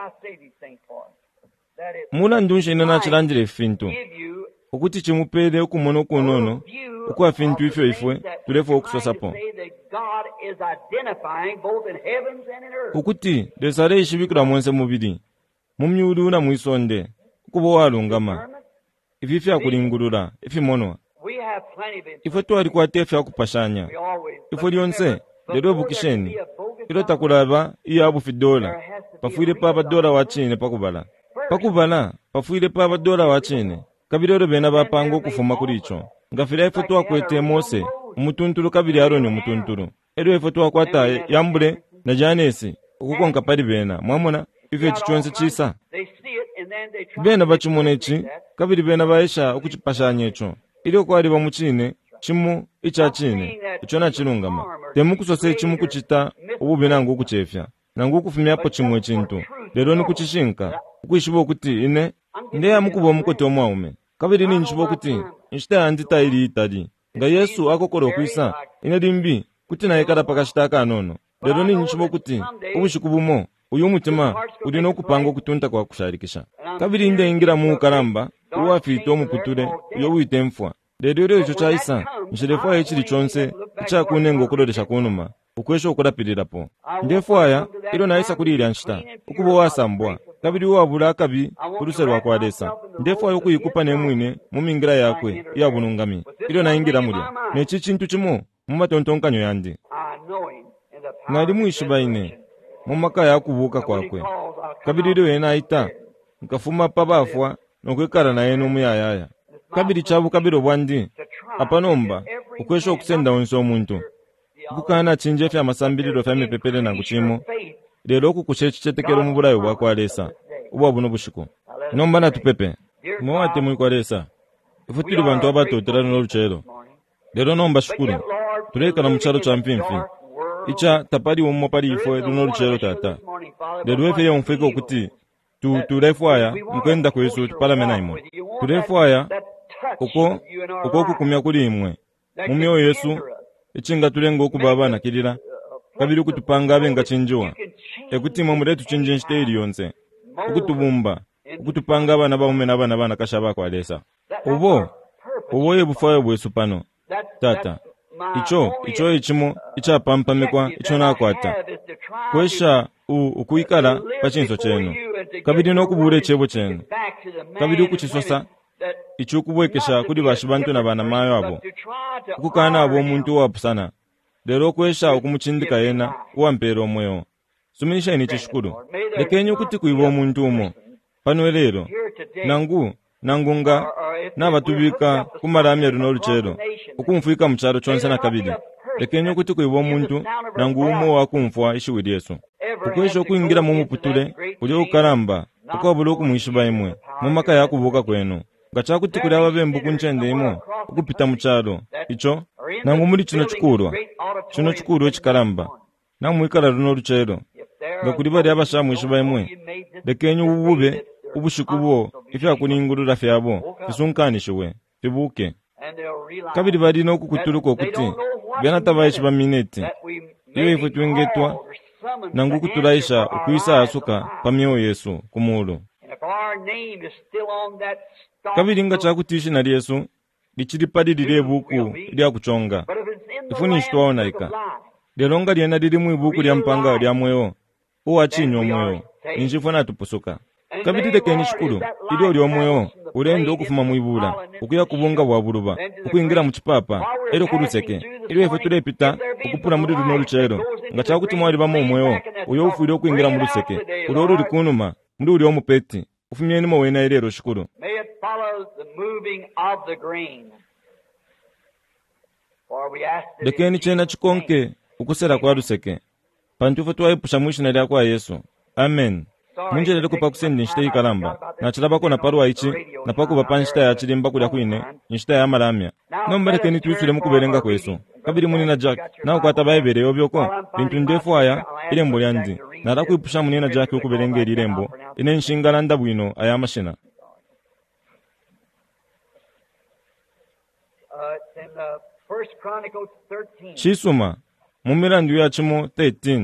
muna ndunshi ina nachilandire fintu ukuti chimupede ukumono kunono ukuwa fintu ifwe tulefo okusosapo ukuti desare ishibikira mwense mubiri mumyudu na mwisonde kubo walungama ififya kulingulula ifimono ifo twali kwatefya kupashanya ifo lyonse lero bukisheni ilo takulaba iyabu fidola pafuile pa dola wachine pakubala pafuile pa dola wachine kabirero bena bapango kufuma kuricho ngafira ifo twakwete Mose umutunturu kabiri Aroni umutunturu ero ifo twakwata yambure na Janesi ukukonka pali bena mwamona ife chichonse chisa bena bachimoneci kabiri bena baisha ukuchipashanya icho ili kwali bamuchine chimu ichachine ichona chilungama temukusose chimu kuchita ububi nangu kuchefya nangu kufumyapo chimwe chintu lero nikuchishinka ukuishibo kuti ine ndeya mukubo mukote omwaume kabiri ninchibo kuti nchita andita ili itali nga Yesu akokoro kuisa ine dimbi kuti naye kada pakashitaka anono lero ninchibo kuti ubushikubumo uyu mutima uli nokupanga kutunta kwa kusharikisha kabiri inde ingira mu karamba uwafito mukutule uyo wite mfwa lero icho chaisa nchirefa ichiri chonse ichakunengo kurodesha kunuma ukwesho ukurapirirapo ndefwaya ilo naisa kulira nchita ukubo wasambwa kabiri wabula akabi kuruserwa kwa desa ndefwaya ukuyikupa nemwine mumingira yakwe yabunungami ilo naingira mulya nechi chintu chimo mumatontonkanyo yandi nali muishibaine mumaka yakubuka kwakwe kabiri ilo yena aita nkafuma pabafwa nokwekara na yenu muyayaya kabiri chabu kabiri obwandi apanomba ukwesho okusenda onse omuntu ukukana chinje fya masambiriro fya mipepele na kuchimo lero kukushechi chetekero mu bulayo bwa kwalesa ubwa buno bushiko nomba na tupepe mwate mu kwalesa ifutiri bantu abatotera no luchero lero nomba shukuru tuleka na mucharo cha mpimfi icha tapali wo mopali ifo no luchero tata lero efe yo mfeko okuti tulefwaya mkwenda kwesu tupalamena imo tulefwaya uko kukumya kuli imwe mumyo Yesu ichinga tulengo okubaba na kirira kabiri kutupanga abenga chinjwa ekuti mu muretu chinje nshite iliyonse ukutubumba ukutupanga abana baume na bana kashaba kwa lesa ubo yebufayo bwesu pano tata icho ichimo ichapampamekwa icho nakwata kwesha ukuikala pachinso chenu kabiri nokubure chebo chenu kabiri ukuchisosa ichukubwekesha kuli bashibantu na bana mayo abo ukukana abo omuntu wapusana lero kwesha okumuchindika yena uwampero omweyo suminisha ini chishukuru lekenye kuti kuiba omuntu umo pano lero nangunga nabatubika kumaramya runo luchero ukumfuika mcharo chonse na kabiri lekenye kuti kuiba omuntu nangu umo wakumfwa ishiwiri Yesu ukwesha okuingira mu muputule uli ukaramba ukabula okumwishiba imwe mumaka yakubuka kwenu nga chakuti kuli ababembu kunchende imo okupita muchalo icho nangu muli chino chikulwa echikalamba namwikala luno luchero nga kuli bali abashamwishi baimwe lekenyi ubube ubushiku bwo ife akuningulula fyabo fisunkanishiwe fibuke kabili balina okukutuluka okuti byanatabayishi bamineti iyo ife twingetwa nangu kutulaisha ukuyisa asuka pamyewo Yesu kumulu kabili nga chakutishi na Yesu lichili padi lile buku lya kuchonga ifunishitwa onaika lelonga lyena lili mwibuku lya mpanga lya mwewo uwachinyo mwewo injifuna tupusuka kabili lekeni shikulu ili oli omwewo ulendo okufuma mwibula ukuya kubunga bwa buluba ukuyingira mu chipapa ero kuluseke ili efe tulepita okupula muri luno luchero nga chakuti mwali bamo omwewo uyo ufuile okuyingira mu luseke ulolo likunuma ndi uli omupeti ufumyeni mo wena ilero shikulu lekeni chena chikonke ukusera kwa luseke pantufe tuwaipusha mwishina lya kwa Yesu amen munjelele kupa kusendi nshita ikalamba na chilabako na paruwa ichi na paku bapa nshita ya chilimba kulia kuine nshita ya malamya nomba lekeni tuifile mukubelenga kwesu kabili muni na Jack na ukata baibere yobyoko bintu ndefu aya ilembo lyandi na ala kuipusha muni na Jack ukubelenga ilembo ine nshingala ndabwino aya mashina Shisuma mumirandu ya chimo 13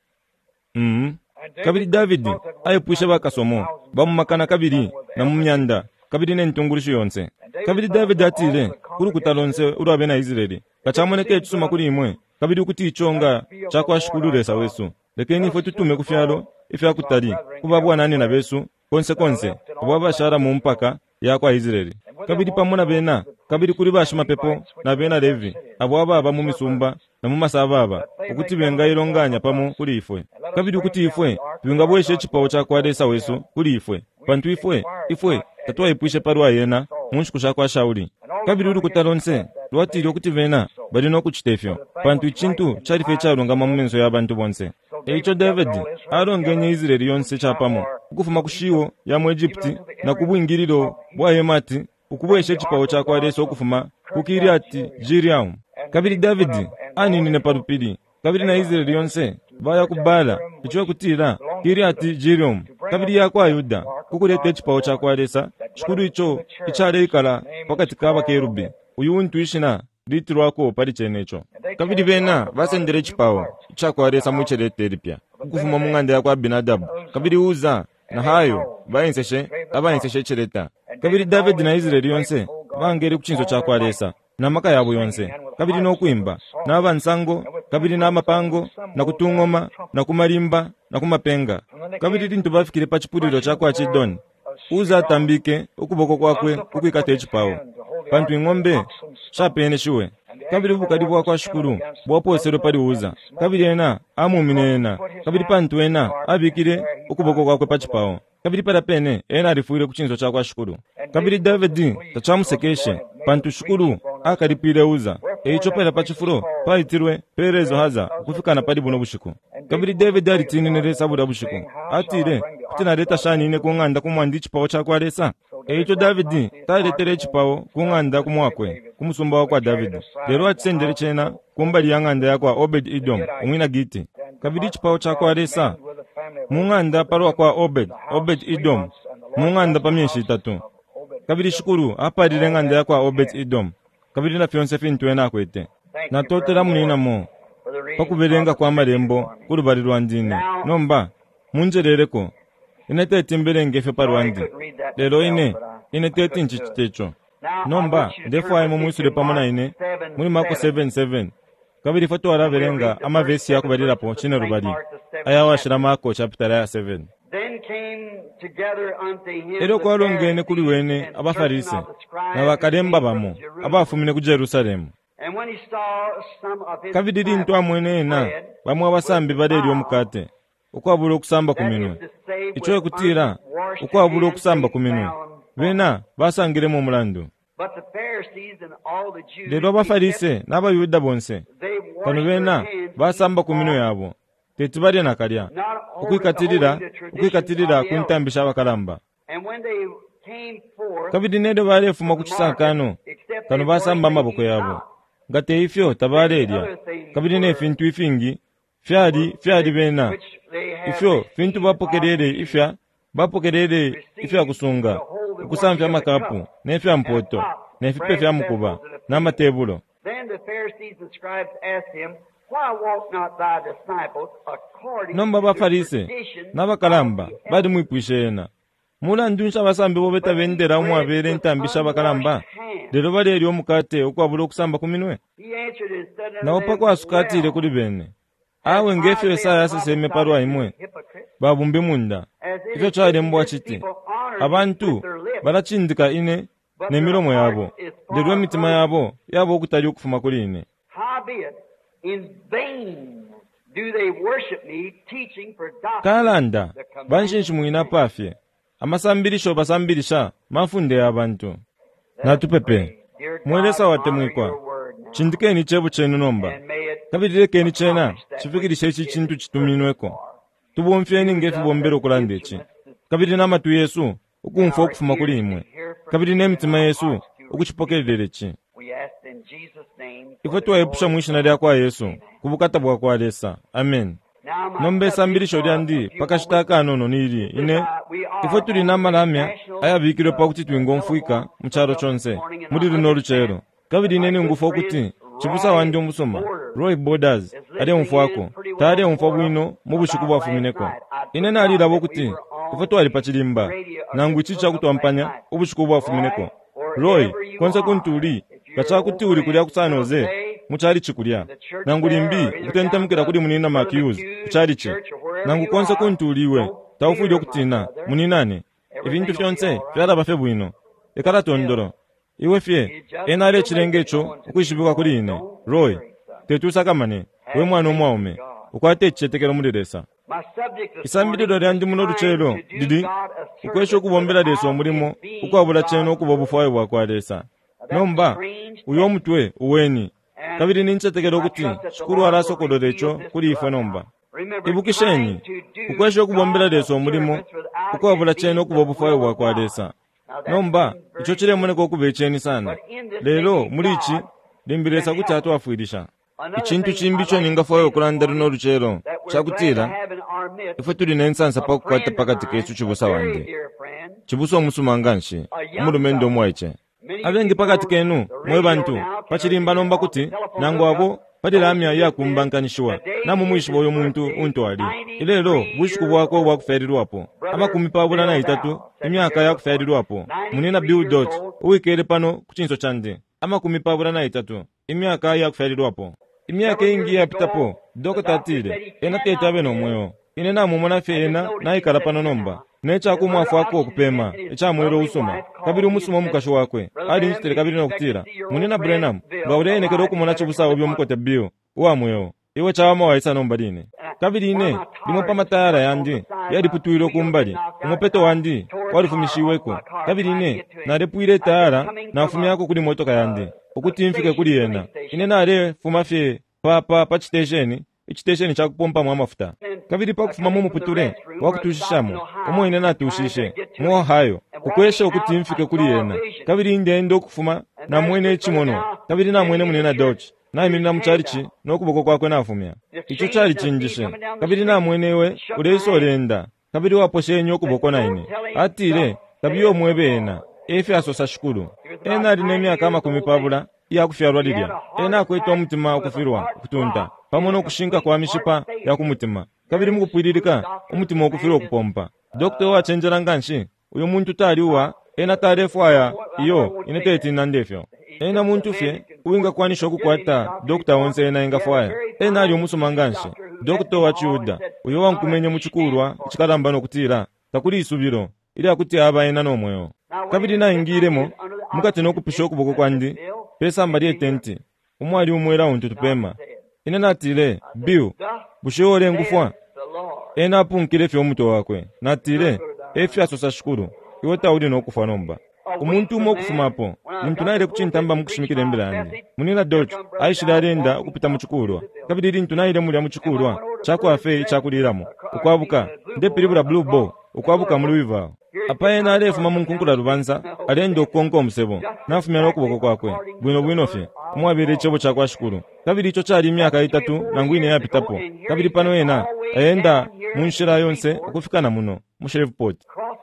kabili David ayepusha bakasomo bamumakana kabili na mumyanda kabili n'entungulisho yonse kabili David atile kuri kutalonse urabe na Israeli kachamoneke tusuma kuri imwe kabili kuti ichonga chakwa shikululesa wesu lekeni ifo tutume kufyalo ife akutali kubabwa nani na besu konse kubaba shara mu mpaka yakwa Israeli kabili pamona bena kabili kuri bashima pepo na bena Levi abo aba mu misumba na mu masababa ukuti benga ilonganya pamo kuri ifwe kabili kuti ifwe bingabweshe chipawo chakwa desa wesu kuri ifwe pantu ifwe tatwa ipushe parwa yena munshikusha kwa Shauli kabili uri kutalonse lwatili okuti bena bali no kuchitefyo pantu ichintu chalife chalonga mu menso y'abantu bonse eicho David alongenye Israeli yonse chapamo ukufuma kushiwo ya mu Egypti na kubwingiriro bwa Hemati ukubweshe chipawo chakwa desa okufuma kukiriati Jiriam kabili David aninine parupili kabili na Israeli yonse baya kubala ichwe kutira Kiriati Jiriam kabili yakwa Yuda kukulete chipawo chakwa desa chikuru icho ichale ikala pakati kaba kerubi uyu untuishina litu lwako pali chenecho kabili bena basendere chipawo chakwa desa muchelete lipya kufuma munganda yakwa Abinadab kabili uza na hayo abayinseshe cheleta kabili David na Israeli yonse bangere kuchinzo chakwa desa na maka yabo yonse kabili no kuimba na abansango kabili na mapango na kutungoma na kumalimba na kumapenga kabili lintu bafikire pa chipuliro chakwa Chidon uza tambike ukuboko kwakwe kukwikate chipawo pantu ing'ombe shapene shiwe kabili bukadi bwakwa shukuru bwaposero pali uza kabili ena amuminena kabili pantu ena abikire ukuboko kwakwe pa chipawo kabili para pene ena alifuire kuchinzo chakwa shukuru kabili David tachamusekeshe pantu shukuru akalipire uza eicho pala pachifuro paitirwe perezo haza kufika na pali buno bushiku kabili David alitinene sabura bushiku atire kutina leta shani ine kunganda kumwandi chipawo chakwa lesa eicho David taletere chipawo kunganda kumwakwe kumusumba wakwa David lero atsendere chena kumbali yanganda yakwa Obed Edom umwina giti kabili chipawo chakwa lesa munganda parwa kwa Obed Edom munganda pamyeshi itatu kabili shukuru apalile nganda yakwa Obed Edom kabili na fyonse fintu ena kwete na totera munina mo pakubelenga kwa malembo kulubali lwandine nomba munjerereko inete timbelenge fe parwandi lero ine teti nchichitecho nomba ndefu ayi mumwisule pamona ine muri mako 7:7 kabili foto arabelenga ama vesi yako balilapo chine rubali ayawa shiramako chapter 7 ero kwa longene kuli wene abafarisi na bakalemba bamo abafumine ku Jerusalemu kabili lintu amwene ena bamwe abasambi badeli omukate ukwabula okusamba kuminwe icho kutira ukwabula okusamba kuminwe bena basangiremo omulandu lero abafarise n'abayuda bonse kano bena basamba kuminwe yabo tetibali nakalya ukwikatirira kuntambisha abakalamba kabidi nede balefuma ku kisakano kano basamba amaboko yabo ngate ifyo tabalelya kabidi ne fintu ifingi fyali bena ifyo fintu bapokelele ifya kusunga okusamfya makapu nefya mpoto nefipe fya mukuba n'amatebulo. Nomba bafarise n'abakalamba bali mwipwishena mula ndunsha basambi bo betabendera umwabere ntambisha bakalamba lero baleri omukate okwabula okusamba kuminwe nawo pako asukatire kuli bene awe ngefyo esaya seseme parwa imwe babumbi munda ifyo chale mbwa chiti abantu barachindika ine nemilomo yabo lero mitima yabo okutali okufuma kuli ine. Kalanda banshinshi mwina pafye amasambirisho basambirisha mafunde y'abantu natupepe mwelesa wate mwikwa chindikeni chebu chenu nomba kabidirekeni chena chifikirishe ichi chintu chituminweko tubomfyeni ngefi bombero kulandechi kabidi namatu Yesu ukumfa okufuma kuli imwe kabidi nemitima Yesu ukuchipokelelechi ifwe tuwaepusha mwishina lya kwa Yesu kubukata bwa kwa lesa. Amen. Nombe sambirisho lyandi pakashitaka anono nili ine ifwe tuli namalamya ayabikire pakuti twingo mfuika mcharo chonse muri luno luchero kabidi nene ngufa okuti chibusa wandi omusoma Roy Borders ali mfu wako tali mfu bwino mubushiku bwafumineko ine nalira bokuti ifwe twali pachilimba nangu ichicha kutwampanya ubushiku bwafumineko Roy konse kuntuli gachakuti uli kulya kusanoze muchali chikulya nangu limbi kutentamukira kuli munina Makius kuchali chi nangu konse kuntuliwe tawufuli okutina muninane ibintu byonse byaraba fe bwino ekala tondoro iwe fye enale chilengecho ukwishibika kuli ine Roy tetusakamane we mwana omwaume ukwate chitekero muliresa isambidiro lyandi muno luchero didi ukwesho kubombera leso omulimo ukwabula cheno okubobufawe bwakwalesa nomba uyo mutwe uweni kabiri ninchetekero kuti shukuru arasokodolecho kuli ife nomba ibukisheni ukwesho kubombera leso omulimo ukwabula cheno okubobufawe bwakwalesa nomba icho chile moneko kubecheni sana lero mulichi limbiresa kuti atwafuirisha ichintu chimbicho ningafawe okulanda luno luchero chakutira ife tuli nensansa pakukwata pakati kesu chibusa wande chibusa omusumanganshi omulumendo omwaiche abenge pakati kenu mwe bantu pachilimba nomba kuti nango abo padilamya yakumbankanishiwa namu mwishibo oyo muntu untwali ilelo bushiku bwako bwakuferirwapo amakumi pabula na itatu imyaka yakuferirwapo munina Bill Dot uwikele pano kuchinso chande amakumi pabula na itatu imyaka yakuferirwapo imyaka ingi yapitapo Dr. Tile ena tetabe nomweyo ine namu mwanafe ena naikala pano nomba necha kumwafu wako okupema echa mwero usoma kabiri umusuma mukasho wakwe ali nchitele kabiri nokutira munina Brenham ngaule enekero kumona chibusa obyo mukote Bill uwamweyo iwe chawama waisa nomba line kabiri ine limopa matayara yandi yaliputuiro kumbali umupeto wandi walifumishiweko kabiri ine nalepuire tayara nafumi yako kuli motoka yandi ukuti mfike kuli yena ine nale fumafye pa chitesheni chakupompa mwa mafuta kabiri pakufuma mumuputule wakutushishamo omwe ine natushishe mwa hayo kukwesha ukuti mfike kuli yena kabiri ndendo kufuma na mwene chimono kabiri na mwene munena Dodge na imina mcharichi nokuboko kwakwe nafumya icho chali chinjishe kabiri na mwenewe uleso lenda kabiri waposhe nyo kuboko na ine atire kabiri omwebe ena efe asosa shukuru ena alinemya kama kumipabula ya kufyarwa lidya ena akweta omutima okufirwa kutunta pamono okushinka kwa mishipa ya kumutima kabiri mukupwiririka omutima okufirwa okupompa Dr. wachenjera nganshi uyo muntu taliwa ena tarefwaya iyo ineteti nandefyo ena muntu fye uwinga kwanisha okukwata Dr. onse ena ingafwaya ena ali omusoma nganshi Dr. wachiuda uyo wankumenye muchikurwa chikalamba nokutira takuli isubiro ili akuti aba ena nomweyo kabiri na ingiremo mukati nokupisha okuboko kwandi pesa mbali etenti umwali umwera untu tupema ine natile Bill busheole ngufwa ena apunkile fye omuto wakwe natile efya asosa shukuru iwe tauli nokufa nomba umuntu umo okufumapo muntu naile kuchintamba mukushimikile mbelandi munina Dodge aishila alenda okupita muchikulwa kabiri muntu naile mulya muchikulwa chako afe chakuliramo ukwabuka nde pilibula Blue Ball ukwabuka muli wiva apa ena alefuma mu nkunkula lubanza alenda okukonka omusebo n'afumya n'okuboko kwakwe bwino fye kumwabira ekyebo kyakwashukulu kabiri icho kyali emyaka 3 nangu ine yapitapo kabiri pano ena ayenda mu nshira yonse okufikana muno mu Shreveport.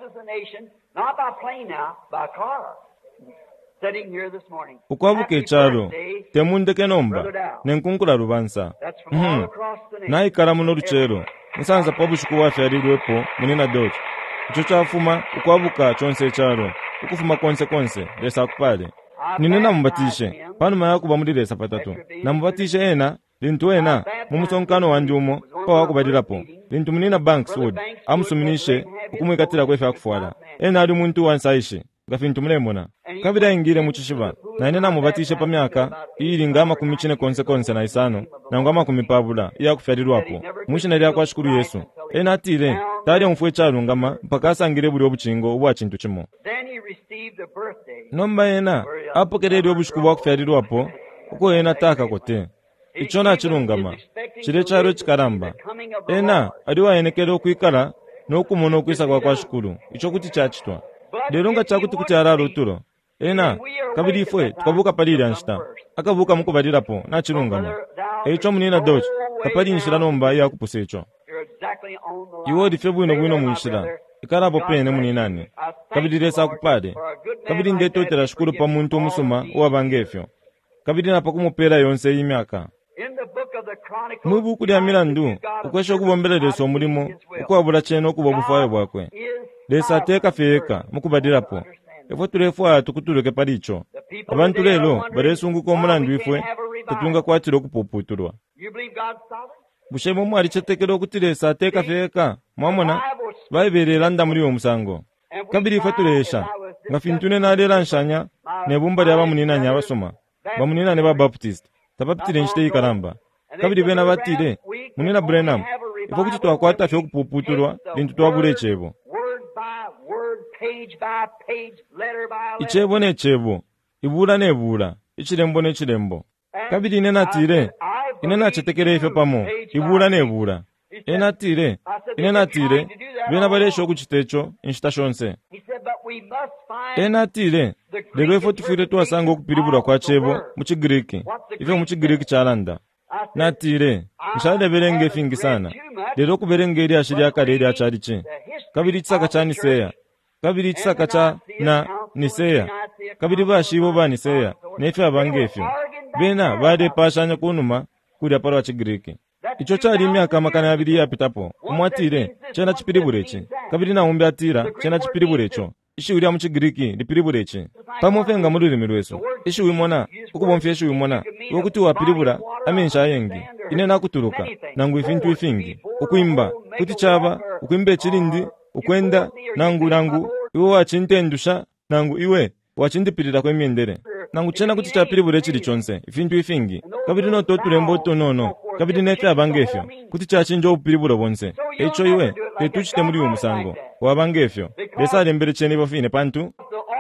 Ukwabuka ekyalo temundeke nomba nenkunkula lubanza naikala muno luchero nsanza pabushuku waffe alilwepo munena dochi icho kyafuma ukwabuka chonse ekyalo ukufuma konse lesa kupale ninena mubatishe pano mayakuba mulilesa patatu na mubatishe ena lintu ena mumusonkano wandi umo pa wakubadirapo lintu munina Bankswood amusuminishe ukumwikatira kwefe akufuala ena ali muntu wansaishe gafintu mulemona kabira ingire muchishiba na inena mubatishe pa myaka ili ngama kumichine konse na isano na ngama kumipabula iya kufyalirwapo mwishina lya kwa shukuru Yesu ena atire tali mfwe chalo ngama mpaka asangire buli obuchingo obwa chintu chimo nomba ena apokereri obushuku bwa kufyalirwapo uko ena taka kote ichona chirungama chile charo chikaramba ena aliwa enekero kuikala n'okumona okwisa kwa shukuru icho kuti chachitwa lero chakuti kuti araro turo ena kabiri ifwe tukabuka palili anshita akabuka mukubadirapo na chirungama icho munina dochi kapali nshira nomba ya kupuse icho iwo dife bwino mwishira ikarabo pene muninani kabiri lesa kupade kabiri ndetotera shukuru pa muntu omusuma wabangefyo kabiri napakumupera yonse y'imyaka mwibuku lya milandu ukwesha okubombelelesa omulimo okwabula cheno okuba obufayo bwakwe lesa ateka feyeka mukubadirapo efwe tulefwa tukutuluke palicho abantu lelo balesunguka omulandu ifwe tetunga kwatira okupuputulwa bushemo mwali chetekera okuti lesa ateka feyeka mwamona bayiberera ndamuli omusango kabiri ifwe tulesha nga fintune nalera nshanya nebumba lya bamuninanya abasoma bamunina ne ba Baptist tabaptire nshite ikaramba kabiri bena batire munina Branham ifo kuti twakwata fyo kupuputulwa lintu twabule chebo ichebo nechebo ibula nebula ichirembo nechirembo kabiri inenatire chetekere ifyo pamo ibula nebula enatire bena balesho kuchitecho inshita shonse enatire lero ifo tufire twasanga okupiribula kwa chebo muchigiriki ifyo muchigiriki chalanda natire mshale berenge fingi sana lero kuberenge eri ashiri akale eri acharichi kabiri chisaka cha Niseya kabiri chisaka cha na Niseya kabiri bashibo ba Niseya nefe abangefyo bena bade pashanya kunuma kuri aparo chigiriki icho chali myaka makana abiri yapitapo umwatire chena chipiriburechi kabiri na umbe atira chena chipiriburecho ishi uri amuchigiriki lipiriburechi pamofenga mululimi lweso ishi wimona ukubomfye ishi wimona wokuti wapiribura amensha yengi inena kuturuka nangu ifintu ifingi ukuimba kuti chaba ukuimbe chirindi ukwenda nangu iwe wachintendusha nangu iwe wachindipirira kwemyendere nangu chena kuti chapiribure chili chonse ifintu ifingi kabiri no totulembo tonono kabiri nefe abangefyo kuti chachinjo upiribura bonse echo iwe tetuchite muri umusango wabangefyo lesa lembere chene bofine pantu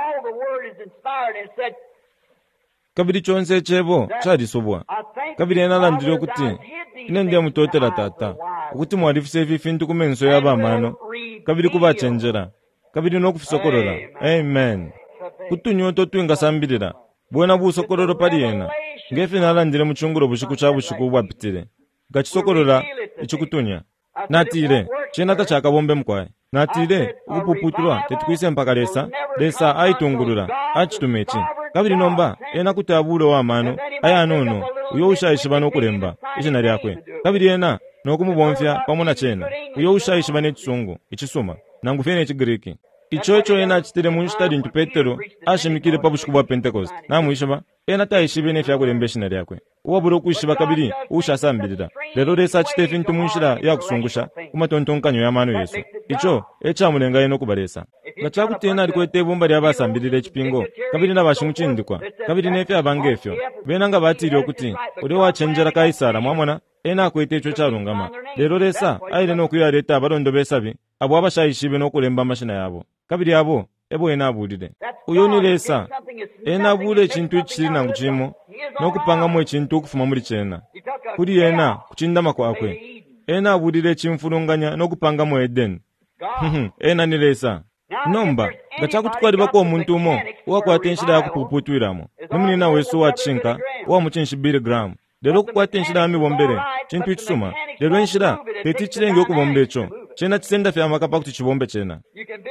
kabiri chonse chebo chadisobwa kabiri enalandire kuti ine ndiye mutotera tata ukuthi mwalifise ifintu kumenso yabamano kabiri kubachenjera kabiri nokufisokorora amen kutunyoto twingasambirira bwena busokororo pali yena ngefe nalandire muchunguro bushiku chabushiku bwapitire gachisokorora ichikutunya natire chena tachakabombe mkwaye natire ukupuputulwa tetukwise mpaka lesa aitungurura achitumechi kabiri nomba ena kuti abulo wa mano aya nono uyo ushayishibana okulemba ichina lyakwe kabiri ena nokumubomfya pamona chena uyo ushayishibana echisungu ichisuma nangu fene echigiriki ichocho ena achitire munshitadi ntu Petero ashimikire pabushiku bwa Pentecost namwishiba ena tayishibe nefe yakulemba eshina lyakwe uwabura okwishiba kabiri ushasambirira lero lesa achite fintu munshira yakusungusha kumatontonkanyo y'amano Yesu icho echamulenga eno kubalesa ngachakuti ena alikwete ebumba lyabasambirira echipingo kabiri nabashimuchindikwa kabiri nefe abangefyo bena nga batiri okuti uli wachenjera Kaisara mwamona ena akwete echo chalungama lero lesa aile nokuyaleta abalondo besabi abo abashayishibe nokulemba amashina yabo kabiri abo ebo ena abulire uyo ni lesa ena abule chintu ichiri nangu chimo nokupangamu echintu okufuma muri chena kuri ena kuchindama kwakwe ena abulire chimfulunganya nokupangamu Eden ena ni lesa nomba ngachakutwalibako omuntu umo wakwata enshida yakupuputwiramo nimunina wesu wachinka wamuchinshi Billy Graham lero kukwata enshida yamibombere chintu ichisuma lero enshida tetichilenge okubomba echo chena chisenda fyamaka pakuti chibombe chena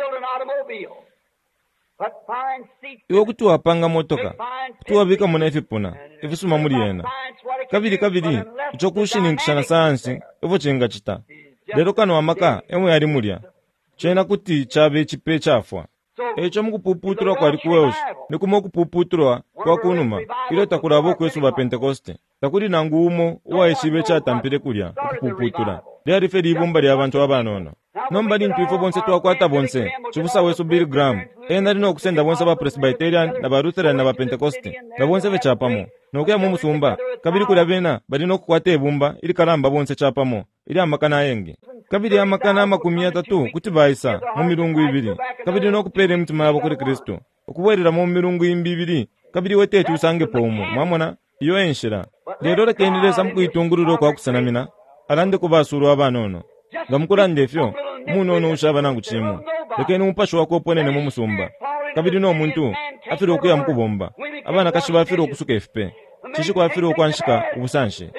iwe kuti wapanga motoka kuti wabika muna ifipuna ifisuma muli yena kabiri ichokushininkishana sayansi ivo chingachita lero kano wamaka emwe yali mulya chena kuti chabe chipe chafwa echo mukupuputirwa kwali kuweushi nikuma okupuputirwa kwakunuma ile takulabo kwesu ba Pentekoste takuli nangu umo uwaeshibe chatampire kulya okupuputura lyalife libumba lya bantu abanono nomba lintu ifo bonse twakwata bonse chibusa wesu Billy Graham ena lino okusenda bonse ba Presbyterian na ba Lutheran na ba Pentekoste na bonse bechapamo nokuya mu musumba kabiri kulya bena balino okukwata ebumba ili kalamba bonse chapamo ili amakana yenge kabiri amakana 30 kuti baisa mu milungu ibiri kabiri nokupera emitima yabo kuri Kristo okubwerera mu milungu ibiri kabiri wetetu usange pomo mwamona iyo enshira lero lekendeleza mukuyitunguliro kwa kusanamina alande kubasuru abanono ngamukulande efyo munono ushaba nangu chimu lekeni mupasho wako oponene mu musumba kabiri no muntu afiro okuya mukubomba abana kashiba afiro okusuka FP chishi kwa afiro okwanshika ubusanshi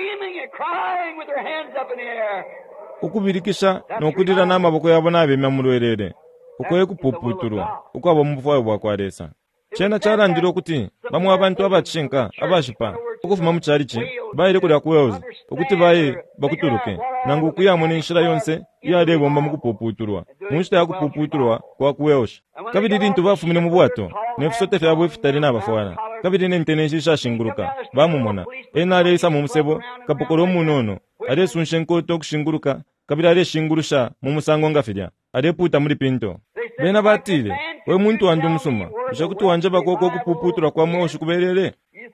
ukubirikisha nokulira n'amaboko yabo nabemya mulwerere ukoye kupuputurwa ukwabo mubufwayo bwakwaresa chena chalandira okuti bamwe abantu abachinka abashipa ukufuma muchalichi bayire kulya kuweuzi ukuti baye bakutuluke nangu kuyamo n'enshira yonse yalebomba mukupuputurwa munshita yakupuputurwa kwa kuweushi kabiri lintu bafumine mu bwato nefusote fyabo ifitali n'abafwana kabiri n'enteneshisha shinguruka bamumona enale isa mu musebo kapokolo munono ale sunshenko tokushinguruka kabiri ale shingurusha mu musango ngafirya ale puta muri pinto bena batile we muntu wandi musuma ushakuti wanje bakoko kupuputura kwa mwoshi kuberere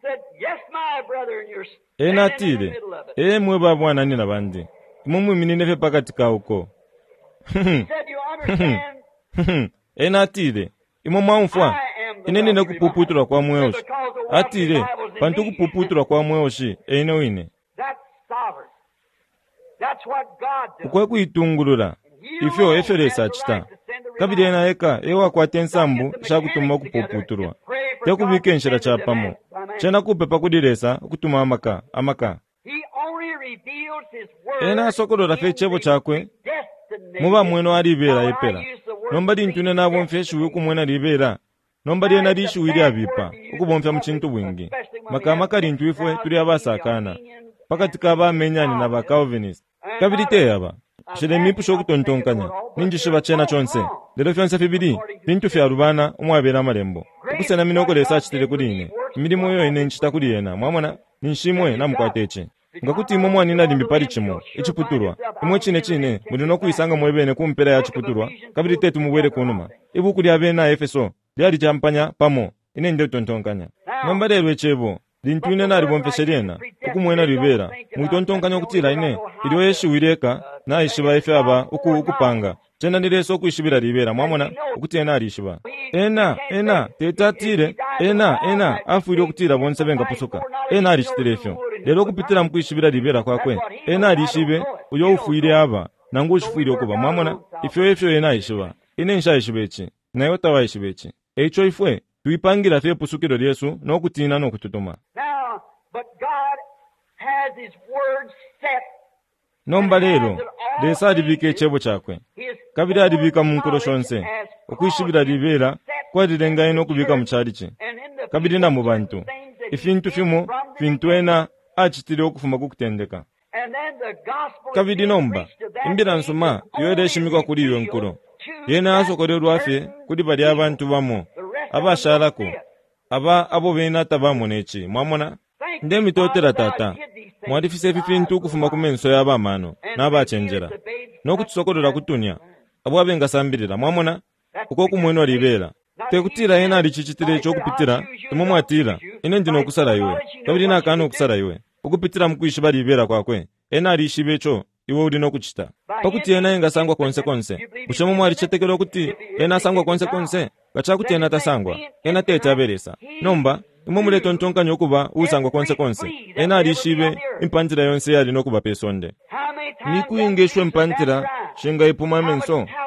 ena atile mwe babwana nina bandi mumu mininefe pakati kauko ena atile imo mwamfwa inene ne kupuputura kwa mwoshi atile pantu kupuputura kwa mwoshi ene wine ukwe kuitungulula ifyo eferesa chita kabiri ena eka ewa kwa tensambu shakutuma kupuputurwa tekubike enshira chapamo chena kupepa kudiresa kutuma amaka ena sokolora fe chebo chakwe muba mweno alibera epera nomba dintune nabo mfeshu ukumwena libera nomba diena dishu ili abipa ukubomfya mchintu bwingi makamaka lintu ifwe tuli abasakana pakati kaba menyani na ba Calvinist kabiri teyaba shele mipusho kutontonkanya ninjishiba chena chonse lero fyonse fibiri bintu fya rubana umwabera malembo ukusena minoko lesa chitire kuline milimo yo ine nchita kuli yena mwamona ninshimwe namukwateche ngakuti imo mwana nina limbipali chimo ichiputurwa imwe chine mulino kuisanga mwebene kumpera ya chiputurwa kabiri tetu mubwere kunuma ibuku lya bena Efeso lyali champanya pamo ine nde tontonkanya nomba lero echebo lintu ine nali bomfesheriena ukumwena libera mutontonkanya kutira ine iliyo yeshiwireka na ishiba ife aba ukupanga chena nileso kuishibira libera mwamona ukuti ena alishiba ena tetatire ena afuire okutira bonse benga pusuka ena alishitirefyo lero kupitira mkuishibira libera kwakwe ena alishibe uyo ufuire aba nangu ushifuire okuba mwamona ifyo ena ishiba ine nsha ishibechi nayo tawa ishibechi echo ifwe tuipangira fe pusukiro lyesu nokutina nokututuma nomba lero lesa alibika echebo chakwe kabiri alibika munkolo shonse okuishibira libera kwalilenga ino kubika muchalichi kabiri na mu bantu ifintu fimo fintu ena achitire okufuma kukutendeka kabiri nomba imbira nsuma yoeleshimikwa kuli iwe nkulu yena asokolerwa afe kuli bali abantu bamo abashalako abo bena tabamo nechi mwamona nde mitotera tata mwadifise fifintu kufuma kumenso y'abamano n'abachenjera nokutusokolera kutunya abo abenga sambirira mwamona uko kumweno libera tekutira yena alichichitire chokupitira tumomwatira ine ndino okusala iwe kabiri nakana okusala iwe ukupitira mkuishiba libera kwakwe ena alishibecho iwe ulino kuchita pakuti ena engasangwa konse ushemo mwali chetekero kuti ena asangwa konse gachakuti ena tasangwa ena techaberesa nomba imwe muleto ntonkanyo kuba usangwa konse ena alishibe impantira yonse yali nokuba pesonde nikuyingeshwe mpantira shinga ipuma menso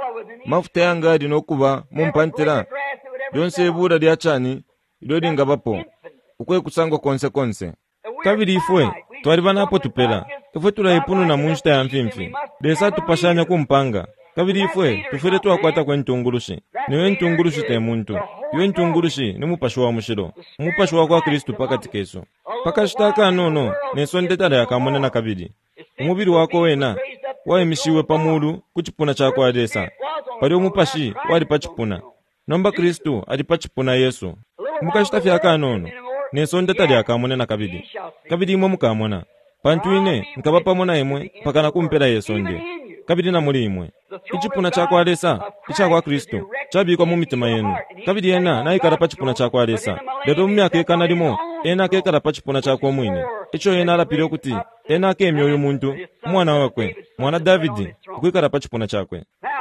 mafuta yanga alina okuba mumpantira lyonse ebuula lya kyani ilo lingabapo okwekusangwa konse kabiri ifwe twali banapo tupela ifwe tulaipunu na munshita ya mfimfi lesa tupashanya kumpanga kabiri ifwe tufere twakwata kwentungulushi niwe ntungulushi te muntu iwe ntungulushi ni mupashi wa mushiro mupashi wa kwa Kristu pakati keso pakashitaka nono neso ndetala yakamona na kabiri umubiri wako wena waemishiwe pamulu kuchipuna chako adesa pali omupashi wali pachipuna nomba Kristu ali pachipuna Yesu mukashitafyaka nono neso ndetala yakamona na kabiri imwe mukamona pantu ine nkaba pamona imwe pakana kumpera Yesu ndi kabiri na muli imwe ichipuna chako adesa ichakwa Kristu chabikwa mu mitima yenu kabiri ena naikala pachipuna chako adesa lero mumyaka ekana limo ena akekala pachipuna chako mwine icho ena alapire kuti ena akemyoyo muntu mwana wakwe mwana Davidi kuikala pachipuna chakwe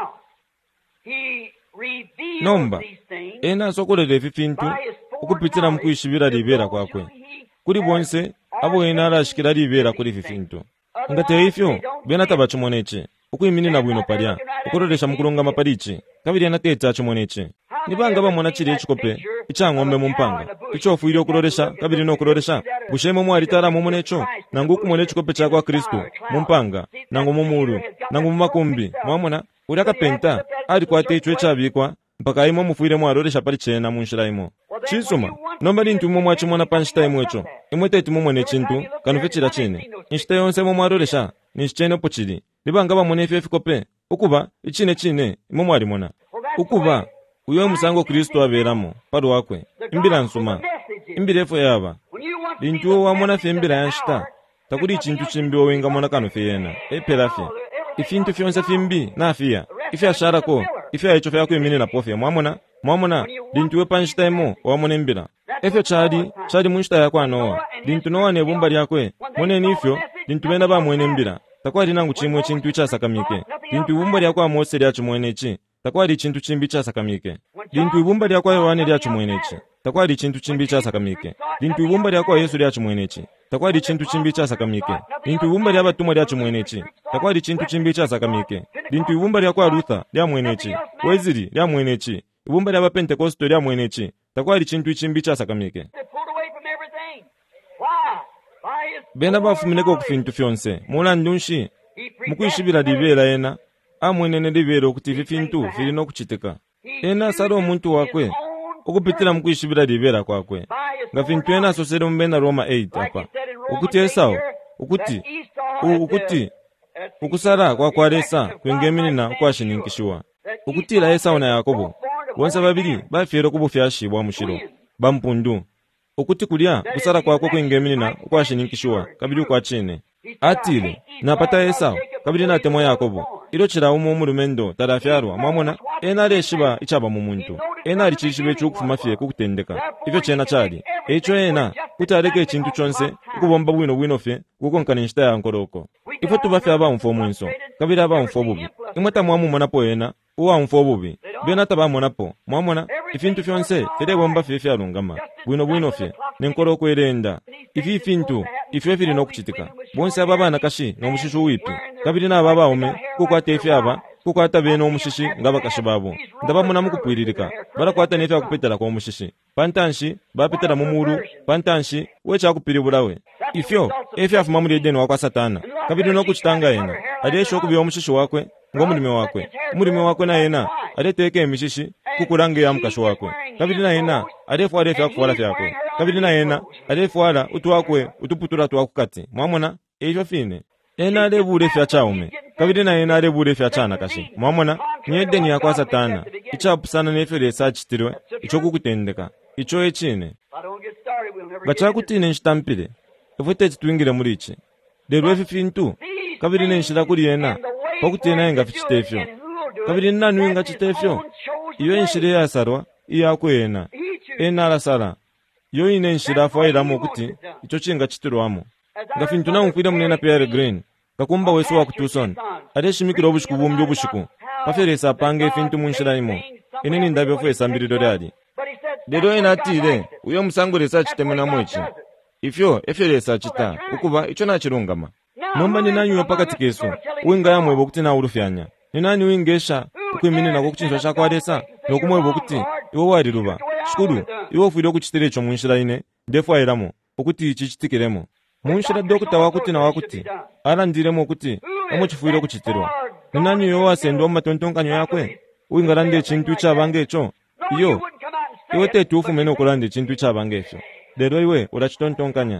nomba ena asokolele fifintu okupitira mukuyishibira libera kwakwe kuli bonse abo ena alashikira libera kuli fifintu ngate ifyo bena tabachimonece okuyiminina bwino palya okulolesha mukulonga mapalichi kabiri anateta chimonece nibanga bamona chili echikope ichang'ombe mumpanga ichofuire okulolesha kabiri nokulolesha bushemo mwalitala mumonecho nangu kumone chikope chakwa Kristu mumpanga nangu mumulu nangu mumakumbi mwamona uli akapenta ali kwate ichwe chabikwa mpaka imo mufuire mwalolesha pali chena munshira imo chisuma nomba lintu imwe mwachimona panshita imwecho imwe teti mumone chintu kanufechira chine inshita yonse imwe mwalolesha nishichene opo chili libanga bamone ife fikope ukuba chine imwe mwalimona ukuba uyo musango Kristu aberamo pali wakwe imbira nsuma imbira efo yaba lintu wamona fe imbira yanshita takuli chintu chimbi owenga mona kanufe yena epelafe ifintu fyonse fimbi nafiya ife asharako ife aicho fyako imini na pofya mwamona lintu we panshita imo wamona imbira efyo chali munshita yako anowa lintu nowa nebumba lyakwe mone nifyo lintu bena bamwene imbira takwali nangu chimwe chintu chasakamike lintu ibumba lyako amose lyacho mwenechi takwali chintu chimbi chasakamike lintu ibumba lyako Yohane lyacho mwenechi takwali chintu chimbi chasakamike lintu ibumba lyako Yesu lyacho mwenechi takwali chintu chimbi chasakamike lintu ibumba lya batumwa lyacho mwenechi takwali chintu chimbi chasakamike lintu ibumba lyako Luther lya mwenechi Wesley lya mwenechi ibumba lya Pentecost lya mwenechi takwali chintu chimbi chasakamike bena bafumineko kufintu fyonse mula ndunshi mukuyishibira libera ena amwenene libera okuti fifintu filina okuchitika ena sali omuntu wakwe okupitira mukuyishibira libera kwakwe nga fintu ena asosere mubena Roma 8 apa okuti Esau ukuti ukusala kwakwalesa kwengeminina kwashininkishiwa okutila Esau na Yakobo bonse babiri bafyera okubufyashibwa mushiro bampundu okuti kulya kusala kwako kwengeminina kwashininkishiwa kabiri kwa chine atile napata Esau kabiri na temo Yakobo ilo chira umulumendo tarafyarwa mwamona ena leshiba ichaba mu muntu ena lichishibwe chokufuma fye kukutendeka ivyo chena chali echo ena kutaleke chintu chonse kubomba bwino fye kukonkana nshita ya nkoroko ifo tubafya aba mfo mwenso kabiri aba mfo bubi imweta mwamu monapo ena uwa mfo bubi bena taba monapo mwamona ifintu fyonse fere bomba fye fyalungama bwino fye nenkoroko erenda ifi fintu ifyo fili nokuchitika bonse ababana kashi nomushishu wipi kabiri na baba ume kukwata ifyo aba kukwata bene omushishi ngaba kashi babo ndaba muna mukupwiririka barakwata nefya kupetera kwa omushishi pantanshi bapetera mumuru pantanshi wecha kupiribulawe ifyo efyo afuma muri edeni wakwa Satana kabiri nokuchitanga ena adesho kubi omushishi wakwe ngomulime wakwe na ena adeteke emishishi kukulange ya mkasho wakwe kabiri na ena adefwala efya kufuala fyakwe kabiri na ena adefwala utwakwe utuputura twakukati mwamona efyo fine ena alebule fya chaume kabiri na ena alebule fya chana kashi mwamona nyedeni yakwa Satana ichapusana nefyo lesa chitirwe icho kukutendeka icho echine bachakutine nshitampile efwete chitwingire mulichi lero efi fintu kabiri nenshira kuli ena pakuti ena enga fichitefyo kabiri nanu inga chitefyo iyo enshire yasarwa iyakwe ena alasala yo ine nshira fwailamo kuti icho chinga chitirwamo nga fintu na unkwira munena Pierre Green kakumba wesu wa kutuson adeshimikira obushiku bumbi obushiku paferesa apange fintu munshira imo ineni ndabyo fwe sambiriro lyali lero ena atile uyo musango lesa chitemena mwechi ifyo lesa chita ukuba icho nachirungama nomba ninanyuyo pakati kesu uinga yamwebo kuti na ulufyanya ninani uingesha ukwiminina kokuchinjwa chakwaresa nokumwepo kuti iwo waliluba shukulu iwo fuire okuchitira echo munshira ine ndefu ayiramo okuti ichi chitikiremo munshira dokita wakuti na wakuti alandiremo okuti omo chifuire okuchitirwa ninani iwo wasendwa mumatontonkanyo yakwe uingalande chintu chabange echo iyo iwe tetu ufumene okulanda chintu chabange efyo lero iwe ulachitontonkanya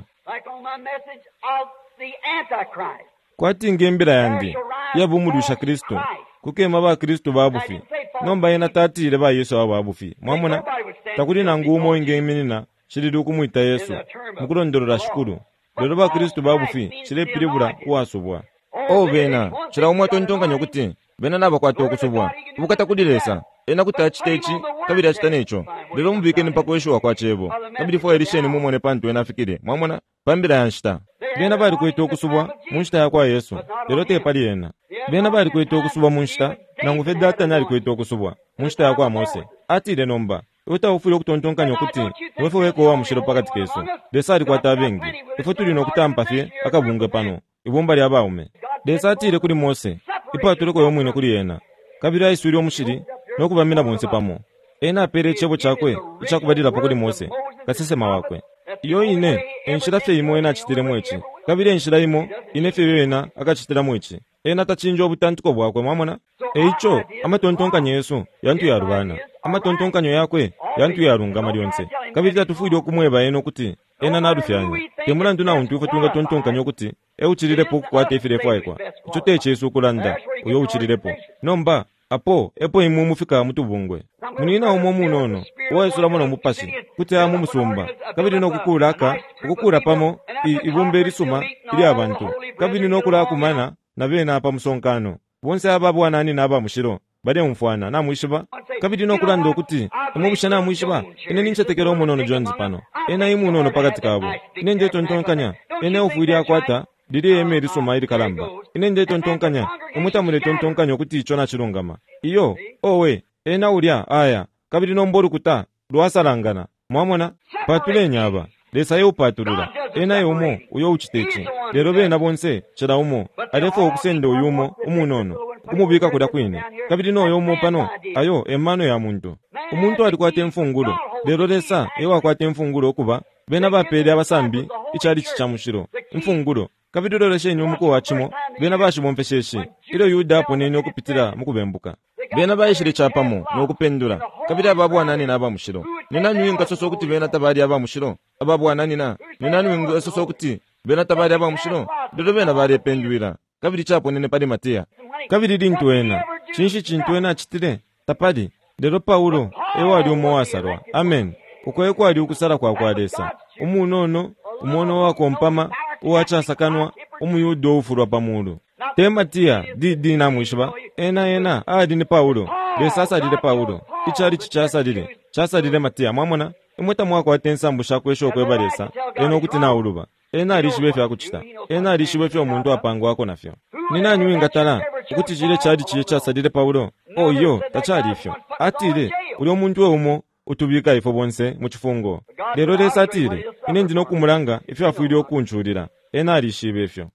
kwati ngembera yandi yabumulusha kristo kukema ba kristo babufi nomba yena tatire ba yesu aba babufi mwamuna takuli na ngumo ingeminina shiridi ukumuita yesu mukulondorora shukuru lero ba kristo babufi chile pilibula uwasubwa bena chira umwa tontonkanyo kuti bena naba kwata okusubwa ubukata kudilesa ena kuti achitechi kabiri achitanecho lero mubike mpako yeshuwa kwa chebo kabiri fo elisheni mumone pantu ena fikire mwamuna pambira yanshita bena bali kweta okusubwa munshita yakwa yesu lero te pali ena bena bali kweta okusubwa munshita nangu fedata nali kweta okusubwa munshita yakwa mose atire nomba uta ufule okutontonkanyo kuti wefe weko wa mushiro pakati kesu desali kwata bengi ifo tuli nokutampa fye akabunge pano ibumba lya baume desatire kuli mose ipatuleko yomwine kuli yena kabiri aiswiri omushiri nokubamina bonse pamo ena apere chebo chakwe ichakubadira pakuli mose kasesema wakwe iyo ine enshira fye imo ena achitiremo echi kabiri enshira imo ine fye yena akachitiramo echi ena tachinja obutantiko bwakwe mwamona eicho amatontonkanya yesu yantu yarubana amatontonkanyo yakwe yantu yarungama lyonse kabiri tatufuire okumweba eno kuti ena nadufyanye temulandu nawo ntufe tunga tontonkanyo kuti euchirirepo okukwata efirefu aikwa icho teche yesu okulanda uyo uchirirepo nomba apo epo imu mufika mutubungwe munina umo munono owaesula mona mupasi kuti amu musumba kabiri nokukula aka okukula pamo ibumbe elisuma ili abantu kabiri nokula akumana na bena apa musonkano bonse aba bwanani naba mushiro bade mfwana na mwishiba kabiri nokulanda okuti emubushana mwishiba ine ninchetekera omunono jonzi pano ena imunono pakati kabo ine nje tontonkanya ene ofuiri akwata diri eme elisuma ili kalamba ine nje tontonkanya emutamule tontonkanyo okuti icho na chirungama iyo owe ena ulya aya kabiri nomboru kuta lwasalangana mwamona patule nyaba lesa ye upatulula ena ye umo uyo uchitechi lero bena bonse chira umo alefo okusende uyumo umunono kumubika kuda kwine kabiri noyo umo pano ayo emano ya muntu umuntu alikwate mfungulo lero lesa ewa kwate mfungulo okuba bena bapeli abasambi ichali chichamushiro mfungulo kabiri loleshe nyumuko wachimo bena bashimompesheshi ilo yuda apo nene okupitira mukubembuka bena bayishire chapamo nokupendura kabiri ababwanani na abamushiro ninani wingasoso okuti bena tabali abamushiro ababwanani na ninani wingasoso okuti bena tabali abamushiro lero bena bali ependwira kabiri chapo nene pali matia kabiri lintu ena chintu ena achitire tapadi lero paulo ewa ali umo wasarwa amen ukweko ali ukusala kwa kwalesa umunono umono wako mpama uwachasakanwa umuyudo ufurwa pamulu tematia didi na mwishiba ena adi ni paulo lesasa dile paulo ichali chasa dile matia mwamona imweta mwako atensambu shakwesho okwebalesa eno kuti na uluba ena alishibefe akuchita ena alishibefe omuntu apango wako nafyo ninani wingatala ukuthi chile chali chiye chasa dile paulo iyo tachali ifyo atile uli omuntu umo utubika ifo bonse muchifungo lero lesa atile ine ndino kumulanga ifyo afuili okunchulira ena alishibefyo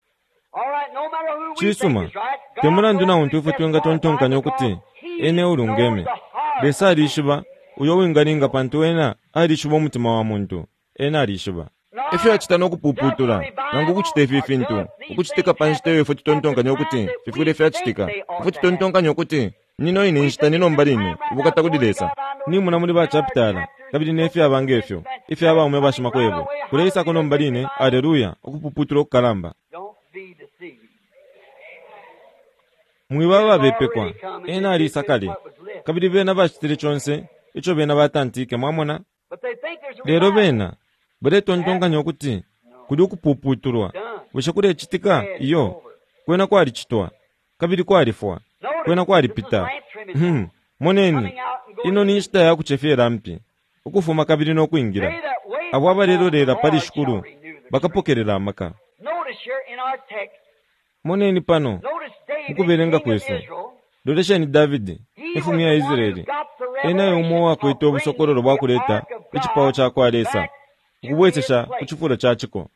chisuma temulandu na untufu tuenga tontonkanya okuti ene ulungeme lesa alishiba uyo wingalinga pantu ena alishiba omutima wa muntu ena alishiba ifyo achita nokupuputula nangu kuchita ififintu ukuchitika panchiteyo ifo titontonkanya okuti fifule ifyo achitika ifo titontonkanya okuti nino ine nchita nino mbalini ubukata kudilesa ni muna muli bachapitala kabili nefi abangefyo ifi aba ume bashima kwebo kuleisa kono mbalini haleluya okupuputula okukalamba mwibaba bepekwa ena alisakale kabili bena bachitire chonse icho bena batantike mwamona lero bena bale tontonkanya okuti kuli okupuputulwa wishe kule chitika iyo kwena kwali chitwa kabili kwali fwa kwena kwali pita moneni ino ninshita ya kuchefera mpi ukufuma kabili nokuingira abo abalero lera pali shukuru bakapokerera amaka moneni pano mukuberenga kwesu lolesheni davidi ifumu ya israeli ena yomo wako ito obusokororo bwakuleta echipawo chako alesa ukubwesesha kuchifuro chachiko